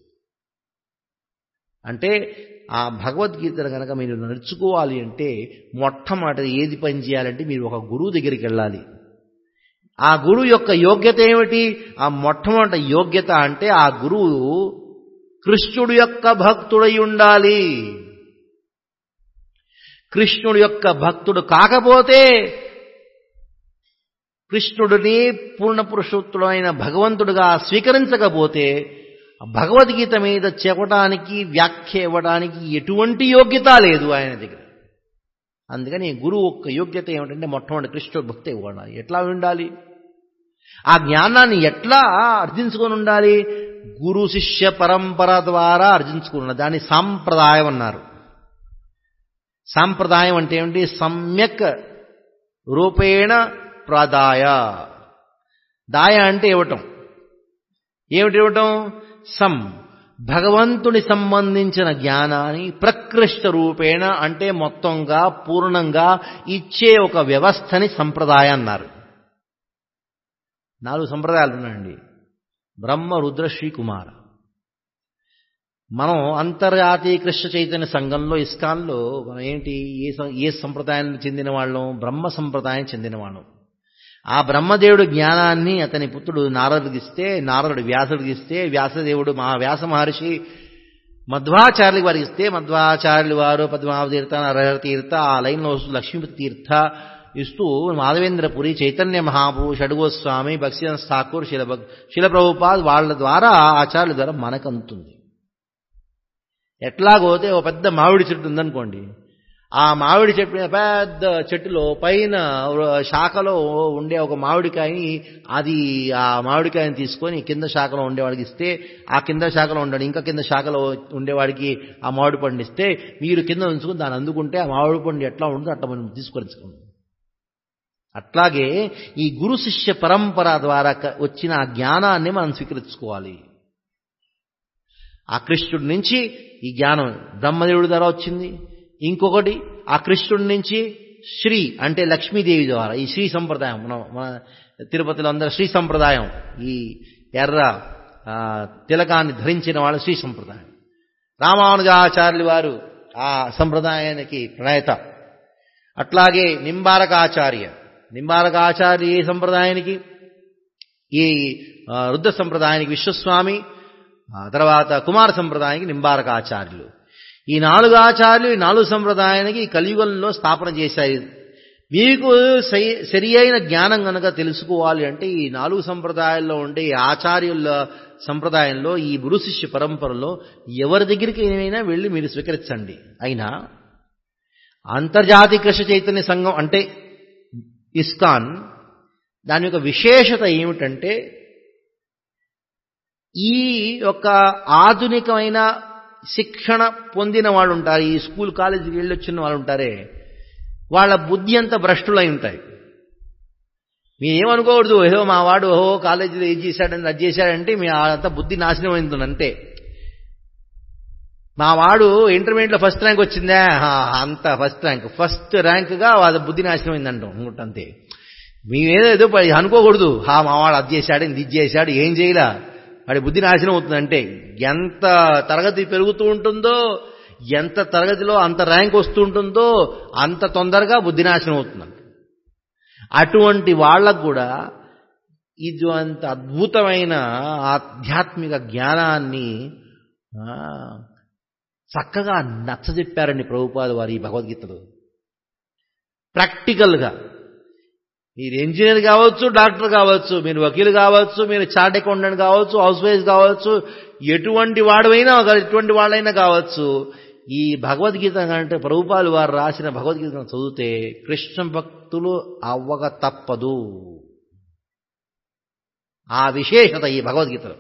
అంటే ఆ భగవద్గీతను కనుక మీరు నేర్చుకోవాలి అంటే మొట్టమొదటి ఏది పని చేయాలంటే మీరు ఒక గురువు దగ్గరికి వెళ్ళాలి. ఆ గురువు యొక్క యోగ్యత ఏమిటి? ఆ మొట్టమొదటి యోగ్యత అంటే ఆ గురువు కృష్ణుడు యొక్క భక్తుడై ఉండాలి. కృష్ణుడు యొక్క భక్తుడు కాకపోతే, కృష్ణుడిని పూర్ణ పురుషోత్తముడైన భగవంతుడిగా స్వీకరించకపోతే భగవద్గీత మీద చెప్పడానికి వ్యాఖ్య ఇవ్వడానికి ఎటువంటి యోగ్యత లేదు ఆయన దగ్గర. అందుకని గురువు యొక్క యోగ్యత ఏమిటంటే మొట్టమొదటి కృష్ణుడు భక్తి ఇవ్వాలి. ఎట్లా ఉండాలి? ఆ జ్ఞానాన్ని ఎట్లా అర్జించుకొని ఉండాలి? గురు శిష్య పరంపర ద్వారా అర్జించుకున్న దాన్ని సాంప్రదాయం అన్నారు. సాంప్రదాయం అంటే ఏమిటి? సమ్యక్ రూపేణ ప్రదాయ. దాయ అంటే ఇవ్వటం. ఏమిటి ఇవ్వటం? సం భగవంతుని సంబంధించిన జ్ఞానాన్ని ప్రకృష్ట రూపేణ అంటే మొత్తంగా పూర్ణంగా ఇచ్చే ఒక వ్యవస్థని సంప్రదాయం అన్నారు. నాలుగు సంప్రదాయాలు ఉన్నాయండి. బ్రహ్మ రుద్ర శ్రీ కుమార. మనం అంతర్జాతీయ కృష్ణ చైతన్య సంఘంలో ఇస్కాన్లో మనం ఏంటి ఏ ఏ సంప్రదాయానికి చెందిన వాళ్ళం? బ్రహ్మ సంప్రదాయం చెందిన వాళ్ళం. ఆ బ్రహ్మదేవుడు జ్ఞానాన్ని అతని పుత్రుడు నారదుడికి ఇస్తే, నారదుడు వ్యాసుడికి ఇస్తే, వ్యాసదేవుడు మా వ్యాస మహర్షి మధ్వాచార్యులు వారికి ఇస్తే మధ్వాచార్యులు వారు పద్మావతి తీర్థ నరహర తీర్థ ఆ లైన్లో లక్ష్మీపతి తీర్థ ఇస్తూ మాధవేంద్రపురి చైతన్య మహాప్రభు షడ్గోస్వామి భక్తిదాస్ ఠాకూర్ శిల శిల ప్రభుపాద్ వాళ్ళ ద్వారా ఆచార్యుల ద్వారా మనకు అందుతుంది. ఎట్లాగోతే ఒక పెద్ద మామిడి చెట్టు ఉందనుకోండి, ఆ మామిడి చెట్టు పెద్ద చెట్టులో పైన శాఖలో ఉండే ఒక మామిడికాయని అది ఆ మామిడికాయని తీసుకొని కింద శాఖలో ఉండేవాడికి ఇస్తే, ఆ కింద శాఖలో ఉండడు ఇంకా కింద శాఖలో ఉండేవాడికి ఆ మామిడి పండు ఇస్తే, మీరు కింద ఉంచుకుని దాన్ని అందుకుంటే ఆ మామిడి పండు ఎట్లా ఉంటుందో అట్లా మనం తీసుకొచ్చుకోండి. అట్లాగే ఈ గురు శిష్య పరంపర ద్వారా వచ్చిన ఆ జ్ఞానాన్ని మనం స్వీకరించుకోవాలి. ఆ కృష్ణుడి నుంచి ఈ జ్ఞానం బ్రహ్మదేవుడి ద్వారా వచ్చింది. ఇంకొకటి ఆ కృష్ణుడి నుంచి శ్రీ అంటే లక్ష్మీదేవి ద్వారా ఈ శ్రీ సంప్రదాయం, మన మన తిరుపతిలో అందరూ శ్రీ సంప్రదాయం, ఈ ఎర్ర తిలకాన్ని ధరించిన వాళ్ళు శ్రీ సంప్రదాయం. రామానుజాచార్యులు వారు ఆ సంప్రదాయానికి ప్రణేత. అట్లాగే నింబారకాచార్య నింబారకాచార్య ఏ సంప్రదాయానికి, ఈ రుద్ర సంప్రదాయానికి విశ్వస్వామి, తర్వాత కుమార సంప్రదాయానికి నింబారకాచార్యులు. ఈ నాలుగు ఆచార్యులు ఈ నాలుగు సంప్రదాయానికి కలియుగంలో స్థాపన చేశాయి. మీకు సరి అయిన జ్ఞానం కనుక తెలుసుకోవాలి అంటే ఈ నాలుగు సంప్రదాయాల్లో ఉండే ఆచార్యుల సంప్రదాయంలో ఈ గురు శిష్య పరంపరలో ఎవరి దగ్గరికి ఏమైనా వెళ్ళి మీరు స్వీకరించండి. అయినా అంతర్జాతీయ కృష్ణ చైతన్య సంఘం అంటే ఇస్కాన్, దాని యొక్క విశేషత ఏమిటంటే ఈ యొక్క ఆధునికమైన శిక్షణ పొందిన వాళ్ళు ఉంటారు, ఈ స్కూల్ కాలేజీకి వెళ్ళొచ్చిన వాళ్ళు ఉంటారే, వాళ్ళ బుద్ధి అంతా భ్రష్టులై ఉంటాయి. మీరేమనుకోకూడదు, ఏదో మా వాడు ఓహో కాలేజీలో ఏది చేశాడని అది చేశాడంటే మీ అంతా బుద్ధి నాశనం అయింది అంతే. మా వాడు ఇంటర్మీడియట్లో ఫస్ట్ ర్యాంక్ వచ్చిందా, అంత ఫస్ట్ ర్యాంక్ ఫస్ట్ ర్యాంక్గా వాళ్ళ బుద్ధి నాశనం అయిందంటాం ఇంకోటి అంతే. మేమేదో ఏదో అనుకోకూడదు, హా మా వాడు అది చేశాడు ఇది చేశాడు ఏం చేయలా, వాడి బుద్ధి నాశనం అవుతుందంటే. ఎంత తరగతి పెరుగుతూ ఉంటుందో, ఎంత తరగతిలో అంత ర్యాంక్ వస్తూ ఉంటుందో అంత తొందరగా బుద్ధి నాశనం అవుతుందంట. అటువంటి వాళ్ళకు కూడా ఇది అంత అద్భుతమైన ఆధ్యాత్మిక జ్ఞానాన్ని చక్కగా నచ్చజెప్పారండి ప్రభుపాద వారు ఈ భగవద్గీతలో. ప్రాక్టికల్గా మీరు ఇంజనీర్ కావచ్చు, డాక్టర్ కావచ్చు, మీరు వకీలు కావచ్చు, మీరు చార్ట్ అకౌంటెంట్ కావచ్చు, హౌస్ వైఫ్ కావచ్చు, ఎటువంటి వాడైనా ఎటువంటి వాళ్ళైనా కావచ్చు, ఈ భగవద్గీత అంటే ప్రభుపాలు వారు రాసిన భగవద్గీతను చదివితే కృష్ణ భక్తులు అవ్వక తప్పదు. ఆ విశేషత ఈ భగవద్గీతలో.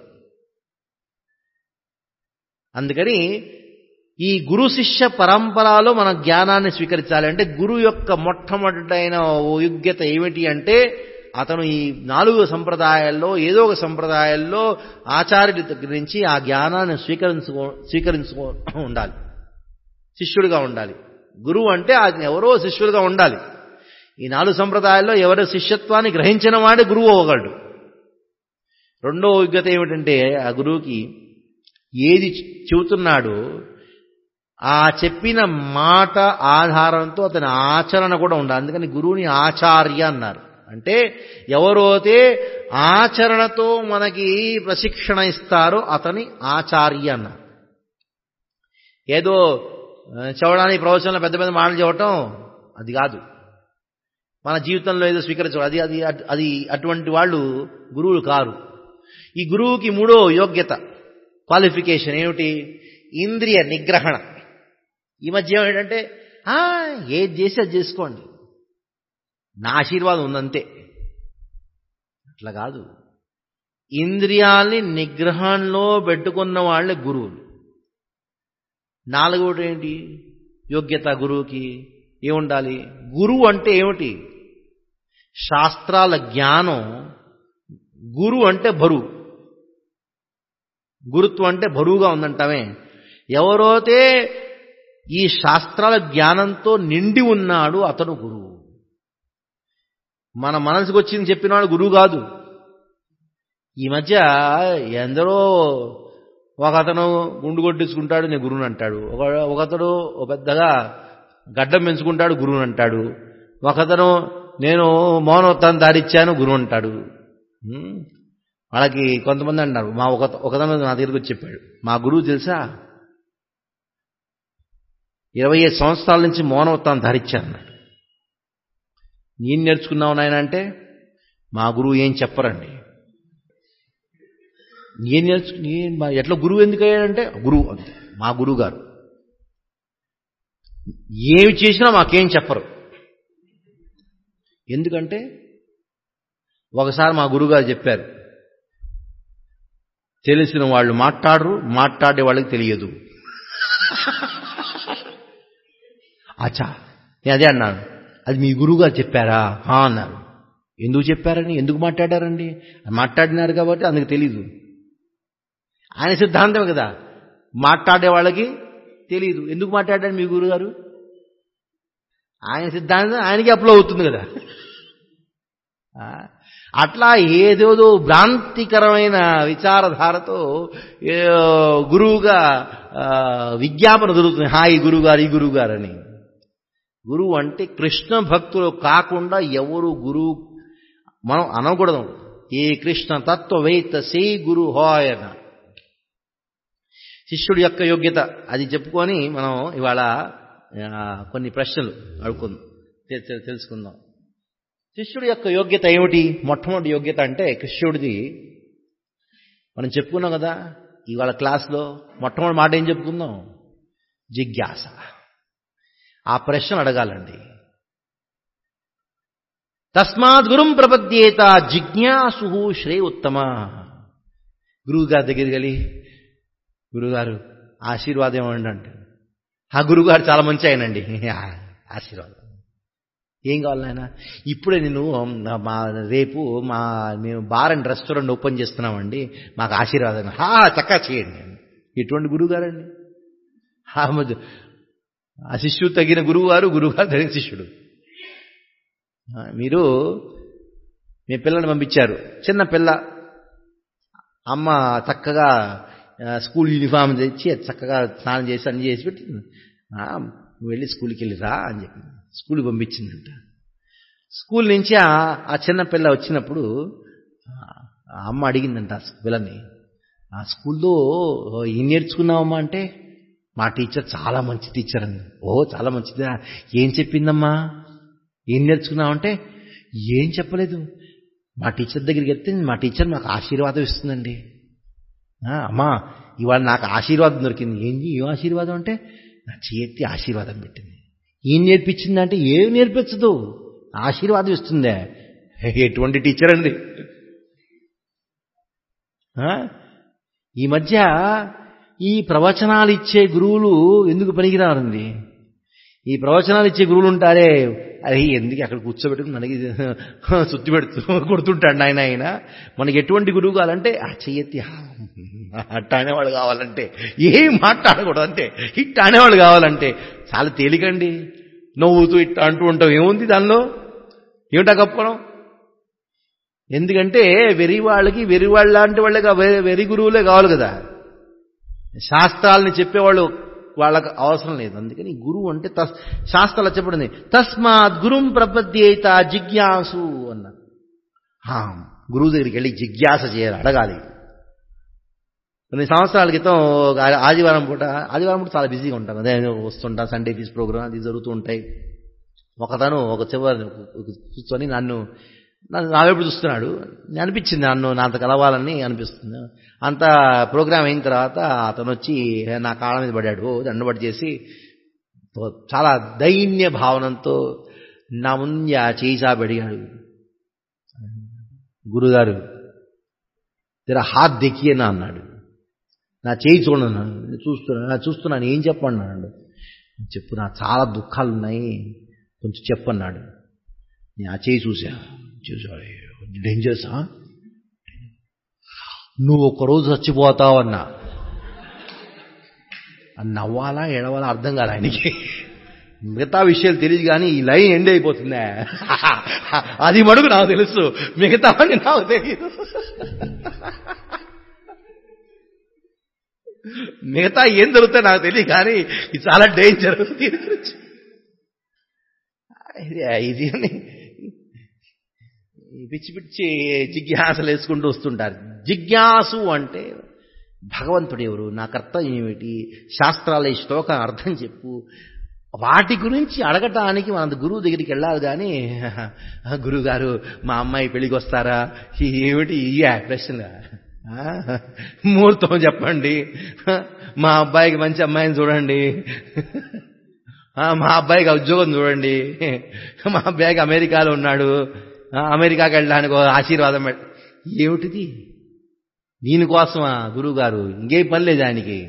అందుకని ఈ గురు శిష్య పరంపరలో మన జ్ఞానాన్ని స్వీకరించాలి. అంటే గురువు యొక్క మొట్టమొదటైన యోగ్యత ఏమిటి అంటే అతను ఈ నాలుగు సంప్రదాయాల్లో ఏదో ఒక సంప్రదాయాల్లో ఆచార్యుడి దగ్గర నుంచి ఆ జ్ఞానాన్ని స్వీకరించుకో స్వీకరించుకో ఉండాలి, శిష్యుడిగా ఉండాలి. గురువు అంటే అది ఎవరో శిష్యుడిగా ఉండాలి. ఈ నాలుగు సంప్రదాయాల్లో ఎవరో శిష్యత్వాన్ని గ్రహించిన వాడే గురువు అవ్వగలడు. రెండో యోగ్యత ఏమిటంటే ఆ గురువుకి ఏది చెబుతున్నాడో ఆ చెప్పిన మాట ఆధారంతో అతని ఆచరణ కూడా ఉండాలి. అందుకని గురువుని ఆచార్య అన్నారు. అంటే ఎవరైతే ఆచరణతో మనకి ప్రశిక్షణ ఇస్తారో అతని ఆచార్య అన్నారు. ఏదో చదవడానికి ప్రవచనంలో పెద్ద పెద్ద మాటలు చెప్పటం అది కాదు, మన జీవితంలో ఏదో స్వీకరించడం అది అది అది అటువంటి వాళ్ళు గురువులు కారు. ఈ గురువుకి మూడో యోగ్యత క్వాలిఫికేషన్ ఏమిటి? ఇంద్రియ నిగ్రహణ. ఈ మధ్య ఏంటంటే ఏది చేసి అది చేసుకోండి, నా ఆశీర్వాదం ఉందంతే. అట్లా కాదు. ఇంద్రియాల్ని నిగ్రహంలో పెట్టుకున్న వాళ్ళే గురువులు. నాలుగోటి ఏంటి యోగ్యత గురువుకి? ఏముండాలి? గురువు అంటే ఏమిటి? శాస్త్రాల జ్ఞానం. గురువు అంటే బరువు, గురుత్వం అంటే బరువుగా ఉందంటామే. ఎవరైతే ఈ శాస్త్రాల జ్ఞానంతో నిండి ఉన్నాడు అతను గురువు. మన మనసుకు వచ్చింది చెప్పినవాడు గురువు కాదు. ఈ మధ్య ఎందరో ఒకతను గుండు కొట్టించుకుంటాడు నేను గురువుని అంటాడు, ఒక ఒకతడు పెద్దగా గడ్డం పెంచుకుంటాడు గురువుని అంటాడు, ఒకతను నేను మౌనోత్తాన్ని దారిచ్చాను గురువు అంటాడు. వాళ్ళకి కొంతమంది అంటారు, మా ఒక ఒకతను నా దగ్గరికి వచ్చి చెప్పాడు, మా గురువు తెలుసా ఇరవై ఐదు సంవత్సరాల నుంచి మౌనవ్రతం ధరించారన్నాడు. ఏం నేర్చుకున్నావు నాయన అంటే, మా గురువు ఏం చెప్పరండి. ఏం నేర్చుకుని ఎట్లా గురువు ఎందుకు అయ్యాడంటే, గురువు అంతే, మా గురువు గారు ఏమి చేసినా మాకేం చెప్పరు. ఎందుకంటే ఒకసారి మా గురువుగారు చెప్పారు, తెలిసిన వాళ్ళు మాట్లాడరు, మాట్లాడే వాళ్ళకి తెలియదు. అచ్చా, నేను అదే అన్నాను, అది మీ గురువుగారు చెప్పారా అన్నారు. ఎందుకు చెప్పారని, ఎందుకు మాట్లాడారండి, మాట్లాడినారు కాబట్టి అందుకు తెలీదు. ఆయన సిద్ధాంతం కదా, మాట్లాడే వాళ్ళకి తెలీదు. ఎందుకు మాట్లాడారు మీ గురువుగారు, ఆయన సిద్ధాంతం ఆయనకి అప్లో అవుతుంది కదా. అట్లా ఏదేదో భ్రాంతికరమైన విచారధారతో గురువుగా విజ్ఞాపన దొరుకుతుంది, హా ఈ గురువుగారు ఈ గురువుగారు అని. గురువు అంటే కృష్ణ భక్తులు కాకుండా ఎవరు గురువు మనం అనకూడదు. ఏ కృష్ణ తత్వవేత్త సే గురు హోయన. శిష్యుడి యొక్క యోగ్యత అది చెప్పుకొని మనం ఇవాళ కొన్ని ప్రశ్నలు అడుగుకుందాం, తెలుసుకుందాం. శిష్యుడి యొక్క యోగ్యత ఏమిటి? మొట్టమొదటి యోగ్యత అంటే కృష్ణుడిది మనం చెప్పుకున్నాం కదా ఇవాళ క్లాస్లో. మొట్టమొదటి మాట ఏం చెప్పుకుందాం? జిజ్ఞాస. ఆ ప్రశ్న అడగాలండి. తస్మాత్ గురుం ప్రపద్యేత జిజ్ఞాసు శ్రేయోత్తమ. గురువు గారి దగ్గరికి వెళ్ళి, గురువుగారు ఆశీర్వాదం ఇవ్వండి అంటే, ఆ గురువుగారు చాలా మంచి ఆయనండి, ఆశీర్వాదం ఏం కావాలి నాయన, ఇప్పుడే నేను మా రేపు మా మేము బార్ అండ్ రెస్టారెంట్ ఓపెన్ చేస్తున్నామండి, మాకు ఆశీర్వాదం హా చక్కగా చేయండి. ఎటువంటి గురువుగారండి? ఆ శిష్యుడు తగిన గురువుగారు, గురువుగారు తగిన శిష్యుడు. మీరు మీ పిల్లల్ని పంపించారు, చిన్న పిల్ల, అమ్మ చక్కగా స్కూల్ యూనిఫామ్ తెచ్చి చక్కగా స్నానం చేసి అన్ని చేసి పెట్టి, నువ్వు వెళ్ళి స్కూల్కి వెళ్ళిరా అని చెప్పి స్కూల్కి పంపించిందంట. స్కూల్ నుంచి ఆ చిన్న పిల్ల వచ్చినప్పుడు అమ్మ అడిగిందంట పిల్లని, ఆ స్కూల్లో ఏం నేర్చుకున్నావమ్మా అంటే, మా టీచర్ చాలా మంచి టీచర్ అండి. ఓ చాలా మంచిదా, ఏం చెప్పిందమ్మా, ఏం నేర్చుకున్నావంటే, ఏం చెప్పలేదు, మా టీచర్ దగ్గరికి వెళ్తే మా టీచర్ నాకు ఆశీర్వాదం ఇస్తుందండి. అమ్మా ఇవాళ నాకు ఆశీర్వాదం దొరికింది. ఏంటి ఏం ఆశీర్వాదం అంటే, నా చేతి ఆశీర్వాదం పెట్టింది. ఏం నేర్పించిందంటే, ఏం నేర్పించదు, ఆశీర్వాదం ఇస్తుందే. ఎటువంటి టీచర్ అండి. ఈ మధ్య ఈ ప్రవచనాలు ఇచ్చే గురువులు ఎందుకు పనికిరారండి? ఈ ప్రవచనాలు ఇచ్చే గురువులు ఉంటారే, అరే ఎందుకు అక్కడ కూర్చోబెట్టుకుని మనకి సుత్తి పెడుతూ కొడుతుంటాడు ఆయన. ఆయన మనకి ఎటువంటి గురువు కావాలంటే, ఆ చెయ్యెత్తి అట్ట అనేవాళ్ళు కావాలంటే, ఏం మాట్లాడకూడదు అంటే, ఇట్ట అనేవాళ్ళు కావాలంటే చాలా తేలికండి. నవ్వుతూ ఇట్ట అంటూ ఉంటాం, ఏముంది దానిలో, ఏమిటా గొప్పనం? ఎందుకంటే వెరి వాళ్ళకి వెరి వాళ్ళ లాంటి వాళ్ళే వెరి గురువులే కావాలి కదా. శాస్త్రాలని చెప్పేవాళ్ళు వాళ్ళకు అవసరం లేదు. అందుకని గురువు అంటే తస్ శాస్త్రాలు చెప్పబడింది, తస్మాత్ గురుం ప్రపద్యేత జిజ్ఞాసు అన్నారు. గురువు దగ్గరికి వెళ్ళి జిజ్ఞాస చేయాలి, అడగాలి. కొన్ని సంవత్సరాల క్రితం ఆదివారం పూట ఆదివారం పూట చాలా బిజీగా ఉంటాం, అదే వస్తుంటా, సండే ఫీజ్ ప్రోగ్రామ్ అది జరుగుతూ ఉంటాయి. ఒకతను ఒక చివరి కూర్చొని నన్ను నా వైపు చూస్తున్నాడు. అనిపించింది నన్ను నాతో కలవాలని అనిపిస్తుంది. అంత ప్రోగ్రాం అయిన తర్వాత అతను వచ్చి నా కాళ్ళ మీద పడ్డాడు, దండబడి చేసి చాలా దైన్య భావనంతో నా ముందు ఆ చేయి చాపి అడిగాడు, గురుగారు తెరా హాత్ దేఖియేనా అన్నాడు. నా చేయి చూడను, చూస్తున్నా చూస్తున్నాను ఏం చెప్పన్నాడు. చెప్పు, నా చాలా దుఃఖాలు ఉన్నాయి, కొంచెం చెప్పన్నాడు. నేను ఆ చేయి చూసా, చూసా డేంజర్సా, నువ్వు ఒకరోజు చచ్చిపోతావు అన్నా. నవ్వాలా ఎడవాలా అర్థం కాదు ఆయనకి. మిగతా విషయాలు తెలియదు కానీ ఈ లైన్ ఎండ్ అయిపోతుందా అది మడుగు నాకు తెలుసు, మిగతా అని నాకు తెలియదు. మిగతా ఏం జరుగుతాయి నాకు తెలియదు కానీ ఇది చాలా డేంజర్. ఇది పిచ్చి పిచ్చి జిజ్ఞాసలు వేసుకుంటూ వస్తుంటారు. జిజ్ఞాసు అంటే భగవంతుడు ఎవరు, నా కర్తవ్యం ఏమిటి, శాస్త్రాల ఈ శ్లోకం అర్థం చెప్పు, వాటి గురించి అడగటానికి మన గురువు దగ్గరికి వెళ్ళాలి కానీ గురువు గారు మా అమ్మాయి పెళ్ళికి వస్తారా, ఏమిటి ఈ ప్రశ్న, ముహూర్తం చెప్పండి, మా అబ్బాయికి మంచి అమ్మాయిని చూడండి, మా అబ్బాయికి ఉద్యోగం చూడండి, మా అబ్బాయికి అమెరికాలో ఉన్నాడు, అమెరికాకి వెళ్ళడానికి ఆశీర్వాదం పెట్ట, ఏమిటిది దీనికోసమా గురువు గారు, ఇంకేం పని లేదు ఆయనకి.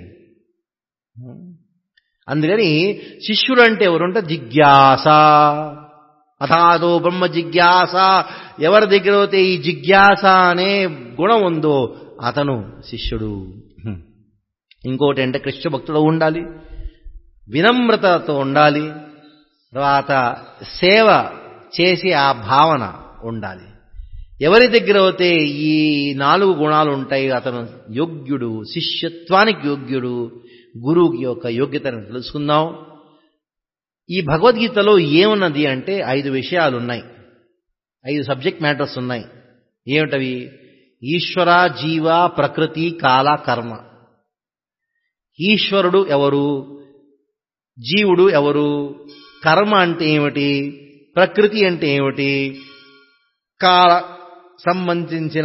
అందుకని శిష్యుడు అంటే ఎవరుంటే జిజ్ఞాస, అథాదో బ్రహ్మ జిజ్ఞాస, ఎవరి దగ్గర అయితే ఈ జిజ్ఞాస అనే గుణం ఉందో అతను శిష్యుడు. ఇంకోటి అంటే కృష్ణ భక్తుడు ఉండాలి, వినమ్రతతో ఉండాలి, తర్వాత సేవ చేసి ఆ భావన ఉండాలి. ఎవరి దగ్గర అయితే ఈ నాలుగు గుణాలు ఉంటాయి అతను యోగ్యుడు, శిష్యత్వానికి యోగ్యుడు, గురువుకి యొక్క యోగ్యతను తెలుసుకుందాం. ఈ భగవద్గీతలో ఏమున్నది అంటే ఐదు విషయాలు ఉన్నాయి, ఐదు సబ్జెక్ట్ మ్యాటర్స్ ఉన్నాయి. ఏమిటవి? ఈశ్వర, జీవ, ప్రకృతి, కాల, కర్మ. ఈశ్వరుడు ఎవరు, జీవుడు ఎవరు, కర్మ అంటే ఏమిటి, ప్రకృతి అంటే ఏమిటి, కాల సంబంధించిన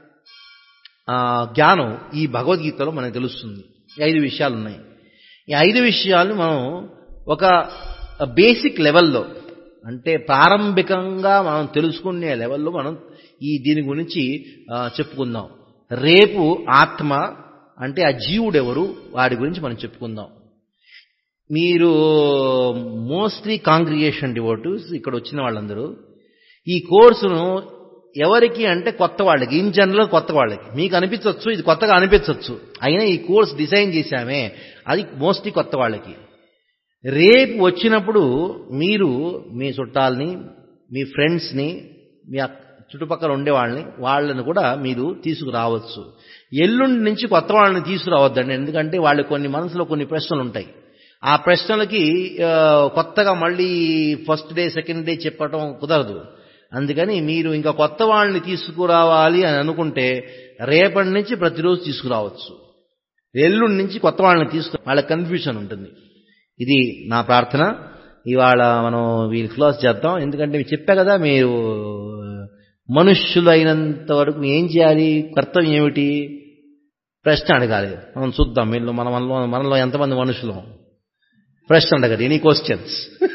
జ్ఞానం ఈ భగవద్గీతలో మనకు తెలుస్తుంది. ఈ ఐదు విషయాలు ఉన్నాయి. ఈ ఐదు విషయాలు మనం ఒక బేసిక్ లెవెల్లో, అంటే ప్రారంభికంగా మనం తెలుసుకునే లెవెల్లో మనం ఈ దీని గురించి చెప్పుకుందాం. రేపు ఆత్మ అంటే ఆ జీవుడెవరు వాడి గురించి మనం చెప్పుకుందాం. మీరు మోస్ట్లీ కాంగ్రిగేషన్ డివోటీస్ ఇక్కడ వచ్చిన వాళ్ళందరూ ఈ కోర్సును ఎవరికి అంటే కొత్త వాళ్ళకి, ఇన్ జనరల్ కొత్త వాళ్ళకి. మీకు అనిపించవచ్చు ఇది కొత్తగా అనిపించవచ్చు, అయినా ఈ కోర్స్ డిజైన్ చేశామే అది మోస్ట్లీ కొత్త వాళ్ళకి. రేపు వచ్చినప్పుడు మీరు మీ చుట్టాలని, మీ ఫ్రెండ్స్ని, మీ చుట్టుపక్కల ఉండే వాళ్ళని వాళ్ళని కూడా మీరు తీసుకురావచ్చు. ఎల్లుండి నుంచి కొత్త వాళ్ళని తీసుకురావద్దండి, ఎందుకంటే వాళ్ళకి కొన్ని మనసులో కొన్ని ప్రశ్నలు ఉంటాయి. ఆ ప్రశ్నలకి కొత్తగా మళ్ళీ ఫస్ట్ డే సెకండ్ డే చెప్పటం కుదరదు. అందుకని మీరు ఇంకా కొత్త వాళ్ళని తీసుకురావాలి అని అనుకుంటే రేపటి నుంచి ప్రతిరోజు తీసుకురావచ్చు. ఎల్లుండి నుంచి కొత్త వాళ్ళని తీసుకు వాళ్ళకి కన్ఫ్యూషన్ ఉంటుంది. ఇది నా ప్రార్థన. ఇవాళ మనం వీళ్ళు క్లోజ్ చేద్దాం, ఎందుకంటే మీరు చెప్పా కదా, మీరు మనుష్యులు అయినంత వరకు ఏం చేయాలి, కర్తవ్యం ఏమిటి, ప్రశ్న అడగాలి. మనం చూద్దాం వీళ్ళు మన మనలో మనలో ఎంతమంది మనుషులు ప్రశ్న అడగదు. ఎనీ క్వశ్చన్స్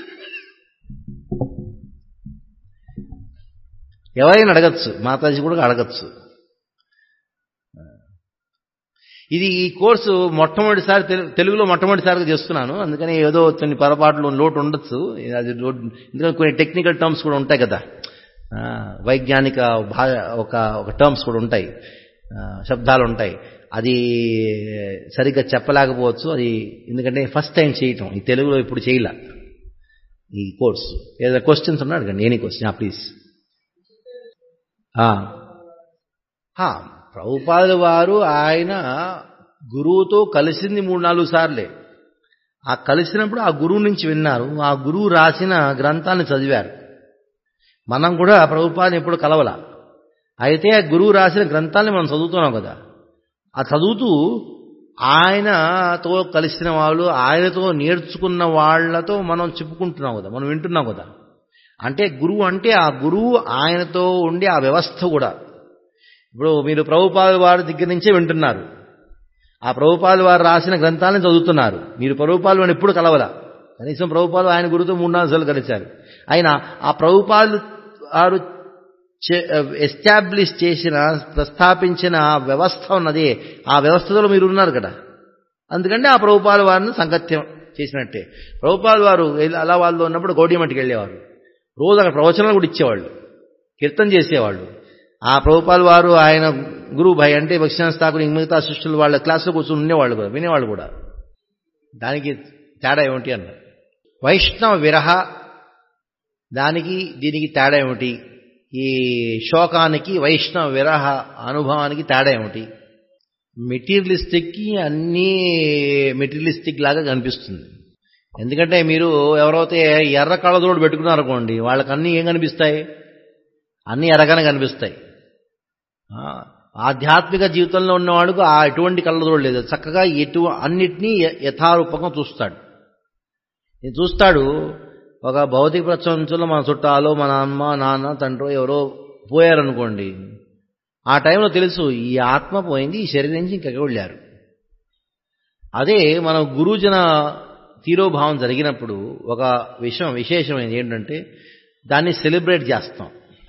ఎవరైనా అడగచ్చు, మాతాజీ కూడా అడగచ్చు. ఇది ఈ కోర్సు మొట్టమొదటిసారి తెలుగులో మొట్టమొదటిసారిగా చేస్తున్నాను, అందుకని ఏదో కొన్ని పొరపాట్లు లోటు ఉండొచ్చు. అది ఎందుకంటే కొన్ని టెక్నికల్ టర్మ్స్ కూడా ఉంటాయి కదా, వైజ్ఞానిక భా ఒక ఒక టర్మ్స్ కూడా ఉంటాయి, శబ్దాలు ఉంటాయి. అది సరిగ్గా చెప్పలేకపోవచ్చు. అది ఎందుకంటే ఫస్ట్ టైం చేయటం, ఈ తెలుగులో ఇప్పుడు చేయలే ఈ కోర్సు. ఏదైనా క్వశ్చన్స్ ఉన్నా అడగండి, ఎనీ క్వశ్చన్ ప్లీజ్. ప్రభుపాదుల వారు ఆయన గురువుతో కలిసింది మూడు నాలుగు సార్లే. ఆ కలిసినప్పుడు ఆ గురువు నుంచి విన్నారు, ఆ గురువు రాసిన గ్రంథాన్ని చదివారు. మనం కూడా ప్రభుపాదుని ఎప్పుడు కలవల, అయితే ఆ గురువు రాసిన గ్రంథాన్ని మనం చదువుతున్నాం కదా. ఆ చదువుతూ ఆయనతో కలిసిన వాళ్ళు, ఆయనతో నేర్చుకున్న వాళ్లతో మనం చెప్పుకుంటున్నాం కదా, మనం వింటున్నాం కదా. అంటే గురువు అంటే ఆ గురువు ఆయనతో ఉండే ఆ వ్యవస్థ కూడా. ఇప్పుడు మీరు ప్రభుపాదుల వారి దగ్గర నుంచే వింటున్నారు, ఆ ప్రభుపాదుల వారు రాసిన గ్రంథాలను చదువుతున్నారు. మీరు ప్రభుపాదుల వారిని ఎప్పుడు కలవల, కనీసం ప్రభుపాదులు ఆయన గురువుతో మూడు నాలుగు సార్లు కలిశారు. ఆయన ఆ ప్రభుపాదులు వారు ఎస్టాబ్లిష్ చేసిన, ప్రస్థాపించిన వ్యవస్థ ఉన్నది, ఆ వ్యవస్థలో మీరు ఉన్నారు కదా. అందుకంటే ఆ ప్రభుపాదుల వారిని సంగత్యం చేసినట్టే. ప్రభుపాదుల వారు అలా వాళ్ళు ఉన్నప్పుడు గౌడీమఠకి వెళ్ళేవారు, రోజు అక్కడ ప్రవచనాలు కూడా ఇచ్చేవాళ్ళు, కీర్తన చేసేవాళ్ళు. ఆ ప్రభుపాదుల వారు ఆయన గురువు భాయ్ అంటే భక్ష్యానంద ఠాకూర్ మిగతా శిష్యులు వాళ్ళ క్లాసులో కూర్చొని ఉండేవాళ్ళు కూడా, వినేవాళ్ళు కూడా. దానికి తేడా ఏమిటి అన్నారు. వైష్ణవ విరహ దానికి దీనికి తేడా ఏమిటి, ఈ శోకానికి వైష్ణవ విరహ అనుభవానికి తేడా ఏమిటి. మెటీరియలిస్టిక్కి అన్నీ మెటీరియలిస్టిక్ లాగా కనిపిస్తుంది. ఎందుకంటే మీరు ఎవరైతే ఎర్ర కళ్ళజోడు పెట్టుకున్నారనుకోండి, వాళ్ళకి అన్నీ ఏం కనిపిస్తాయి, అన్నీ ఎర్రగానే కనిపిస్తాయి. ఆధ్యాత్మిక జీవితంలో ఉన్నవాడికి ఆ ఎటువంటి కళ్ళజోడు లేదు, చక్కగా ఎటు అన్నిటినీ యథారూపంగా చూస్తాడు. నేను చూస్తాడు ఒక భౌతిక ప్రపంచంలో మన చుట్టాలు మన అమ్మ నాన్న తండ్రి ఎవరో పోయారనుకోండి, ఆ టైంలో తెలుసు ఈ ఆత్మ పోయింది, ఈ శరీరం నుంచి ఇంకెక్కడ వెళ్ళారు. అదే మన గురుజన తీరోభావం జరిగినప్పుడు ఒక విషయం విశేషమైనది ఏంటంటే దాన్ని సెలబ్రేట్ చేస్తాం.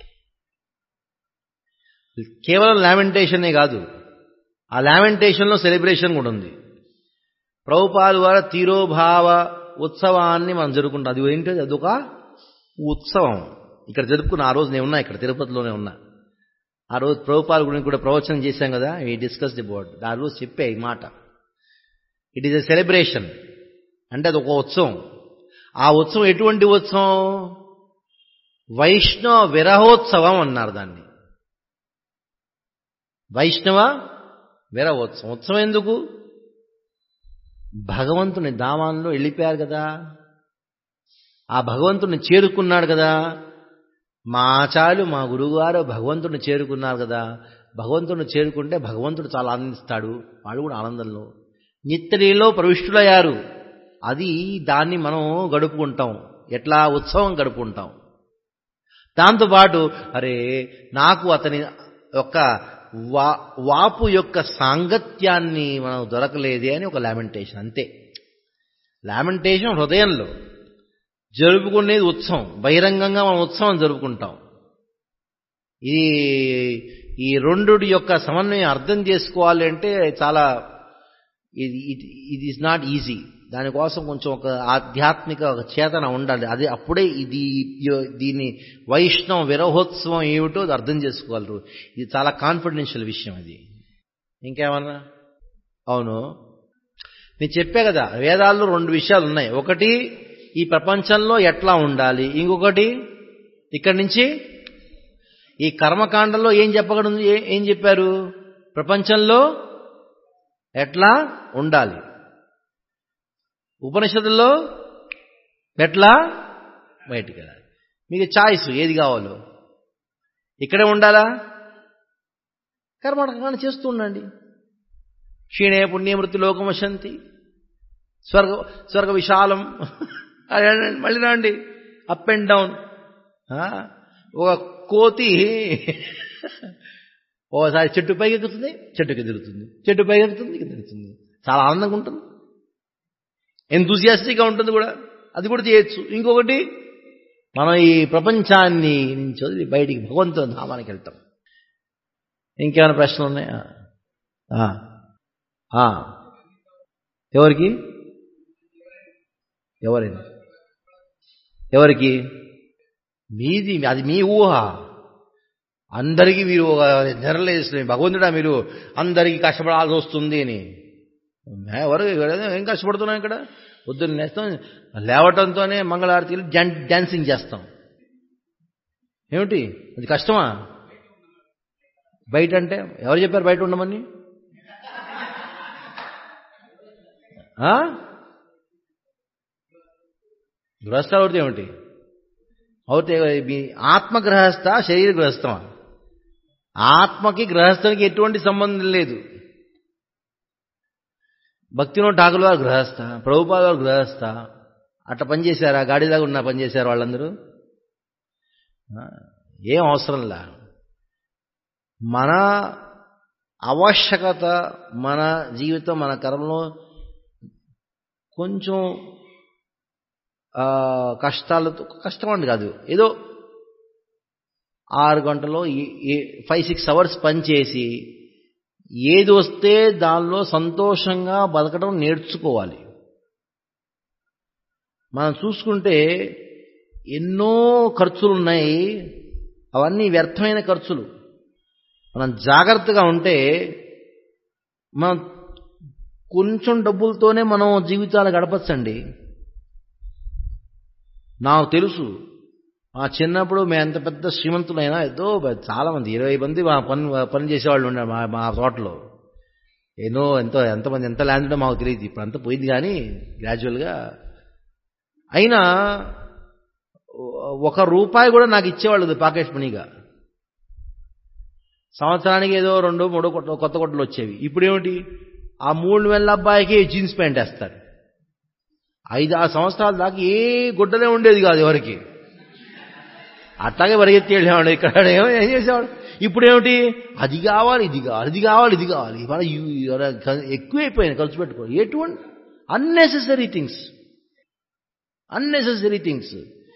కేవలం లామెంటేషనే కాదు, ఆ లామెంటేషన్లో సెలబ్రేషన్ కూడా ఉంది. ప్రభుపాదుల వారి తీరోభావ ఉత్సవాన్ని మనం జరుపుకుంటాం. అది ఏంటది? అదొక ఉత్సవం. ఇక్కడ జరుపుకున్న ఆ రోజు నేను ఉన్నా, ఇక్కడ తిరుపతిలోనే ఉన్నా. ఆ రోజు ప్రభుపాదుల గురించి కూడా ప్రవచనం చేశాం కదా, ఈ డిస్కస్డ్ అబౌట్. ఆ రోజు చెప్పే ఈ మాట, ఇట్ ఈస్ ఎ సెలబ్రేషన్ అంటే అది ఒక ఉత్సవం. ఆ ఉత్సవం ఎటువంటి ఉత్సవం? వైష్ణవ విరహోత్సవం అన్నారు దాన్ని. వైష్ణవ విరహోత్సవం. ఉత్సవం ఎందుకు? భగవంతుని ధామాల్లో వెళ్ళిపోయారు కదా, ఆ భగవంతుని చేరుకున్నాడు కదా. మా ఆచార్యులు మా గురువుగారు భగవంతుని చేరుకున్నారు కదా. భగవంతుని చేరుకుంటే భగవంతుడు చాలా ఆనందిస్తాడు, వాళ్ళు కూడా ఆనందంలో నిత్యలీలో ప్రవిష్టులయ్యారు. అది దాన్ని మనం గడుపుకుంటాం. ఎట్లా? ఉత్సవం గడుపుకుంటాం. దాంతోపాటు అరే నాకు అతని యొక్క వా వాపు యొక్క సాంగత్యాన్ని మనం దొరకలేదే అని ఒక లామెంటేషన్, అంతే. లామెంటేషన్ హృదయంలో, జరుపుకునేది ఉత్సవం. బహిరంగంగా మనం ఉత్సవం జరుపుకుంటాం. ఇది ఈ రెండుటి యొక్క సమన్వయం అర్థం చేసుకోవాలి అంటే చాలా ఇది ఇది ఈజ్ నాట్ ఈజీ. దానికోసం కొంచెం ఒక ఆధ్యాత్మిక ఒక చేతన ఉండాలి. అది అప్పుడే ఇది దీని వైష్ణవ విరహోత్సవం ఏమిటో అర్థం చేసుకోగలరు. ఇది చాలా కాన్ఫిడెన్షియల్ విషయం. అది ఇంకేమన్నా? అవును, నేను చెప్పా కదా, వేదాల్లో రెండు విషయాలు ఉన్నాయి. ఒకటి ఈ ప్రపంచంలో ఎట్లా ఉండాలి, ఇంకొకటి ఇక్కడి నుంచి ఈ కర్మకాండంలో ఏం చెప్పగలదు, ఏం చెప్పారు? ప్రపంచంలో ఎట్లా ఉండాలి, ఉపనిషత్తుల్లో ఎట్లా బయటికి వెళ్ళాలి. మీకు చాయిస్ ఏది కావాలో. ఇక్కడే ఉండాలా, కర్మకాండ చేస్తూ ఉండండి. క్షీణే పుణ్య మృత్యు లోకం వశంతి, స్వర్గ స్వర్గ విశాలం. మళ్ళీ రండి, అప్ అండ్ డౌన్. ఒక కోతి ఓసారి చెట్టు పైకి ఎక్కుతుంది, చెట్టుకి ఎదురుతుంది, చెట్టు పైకి ఎక్కుతుంది, ఎదురుతుంది. చాలా ఆనందంగా ఉంటుంది, ఎంతూజియాస్టిక్గా ఉంటుంది కూడా. అది కూడా చేయొచ్చు. ఇంకొకటి, మనం ఈ ప్రపంచాన్ని నుంచి వదిలి బయటికి భగవంతుని ధామానికి వెళ్తాం. ఇంకేమైనా ప్రశ్నలు ఉన్నాయా? ఎవరికి ఎవరైనా ఎవరికి మీది, అది మీ ఊహ. అందరికీ మీరు ఒక జనరలైజ్ భగవంతుడా మీరు అందరికీ కష్టపడాల్సి వస్తుంది అని. ఎవరు ఏం కష్టపడుతున్నాం ఇక్కడ? పొద్దున్న లేస్తాం, లేవటంతోనే మంగళారతికి డాన్సింగ్ చేస్తాం. ఏమిటి అది కష్టమా? బయట అంటే ఎవరు చెప్పారు బయట ఉండమని? గృహస్థ అవుతే ఏమిటి? అవుతే ఆత్మగృహస్థ, శరీర గృహస్థమా? ఆత్మకి గృహస్థనికి ఎటువంటి సంబంధం లేదు. భక్తినో ఠాకుల వారు గృహస్థ, ప్రభుపాద వారు గృహస్థ. అట్లా పనిచేశారా? గాడిలాగా ఉన్నా పనిచేశారు వాళ్ళందరూ? ఏం అవసరంలా. మన ఆవశ్యకత, మన జీవితం, మన కర్మలో కొంచెం కష్టాలతో, కష్టం అండి కాదు, ఏదో ఆరు గంటలో ఫైవ్ సిక్స్ అవర్స్ పనిచేసి ఏది వస్తే దానిలో సంతోషంగా బతకడం నేర్చుకోవాలి. మనం చూసుకుంటే ఎన్నో ఖర్చులు ఉన్నాయి, అవన్నీ వ్యర్థమైన ఖర్చులు. మనం జాగ్రత్తగా ఉంటే మనం కొంచెం డబ్బులతోనే మనం జీవితాలు గడపచ్చండి. నాకు తెలుసు, మా చిన్నప్పుడు మేము ఎంత పెద్ద శ్రీమంతులైనా ఏదో చాలామంది ఇరవై మంది మా పని పని చేసేవాళ్ళు ఉన్నారు మా మా తోటలో. ఎన్నో ఎంతో ఎంతమంది ఎంత ల్యాండ్ ఉందో మాకు తెలియదు. ఇప్పుడు అంతా పోయింది కానీ గ్రాడ్యువల్గా. అయినా ఒక రూపాయి కూడా నాకు ఇచ్చేవాళ్ళు పాకెట్ మనీగా. సంవత్సరానికి ఏదో రెండు మూడో కొట్ట కొత్త కొట్టలు వచ్చేవి. ఇప్పుడు ఏమిటి? ఆ మూడు వేల అబ్బాయికి జీన్స్ ప్యాంట్ వేస్తాడు, ఐదు ఆరు సంవత్సరాల దాకా ఏ గుడ్డలే ఉండేది కాదు ఎవరికి. అట్లాగే పరిగెత్తి వెళ్ళేవాడు. ఇక్కడ ఏమో ఏం చేసేవాడు. ఇప్పుడేమిటి, అది కావాలి ఇది కావాలి ఇది కావాలి ఇది కావాలి ఇవాళ ఎక్కువైపోయింది ఖర్చు పెట్టుకోవాలి. ఎటువంటి అన్నెసెసరీ థింగ్స్ అన్నెసెసరీ థింగ్స్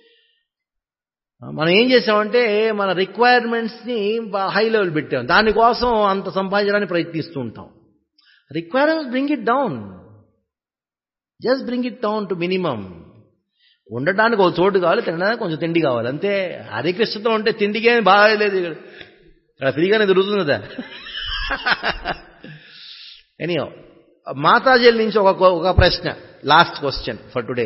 మనం ఏం చేసామంటే మన రిక్వైర్మెంట్స్ని హై లెవెల్ పెట్టాం, దానికోసం అంత సంపాదించడానికి ప్రయత్నిస్తూ ఉంటాం. Requirements bring it down, just bring it down to minimum. ఉండటానికి ఒక చోటు కావాలి, తినడానికి కొంచెం తిండి కావాలి అంతే. హరికృష్ణతో ఉంటే తిండికే బాగాలేదు, ఇక్కడ ఫ్రీగానే దొరుకుతుంది కదా. ఎనీహౌ, మాతాజీల నుంచి ఒక ఒక ప్రశ్న, లాస్ట్ క్వశ్చన్ ఫర్ టుడే.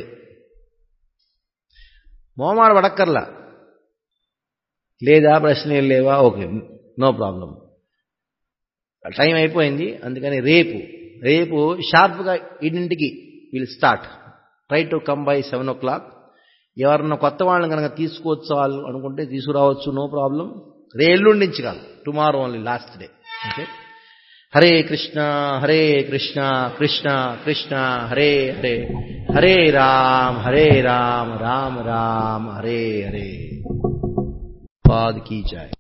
మోమాడ వడక్కర్లా లేదా, ప్రశ్నలు లేవా, ఓకే నో ప్రాబ్లం. టైం అయిపోయింది, అందుకని రేపు రేపు షార్ప్గా ఎన్నింటికి will start. Try to come by seven o'clock. ఎవరన్నా కొత్త వాళ్ళని కనుక తీసుకొచ్చాలి అనుకుంటే తీసుకురావచ్చు, నో ప్రాబ్లం. రే ఎల్లుండి నుంచి కాదు, tomorrow only last day. Okay. Hare Krishna Hare Krishna Krishna Krishna Hare Hare, Hare Ram Hare Ram Ram Ram Hare Hare. పాద్ కీ జై.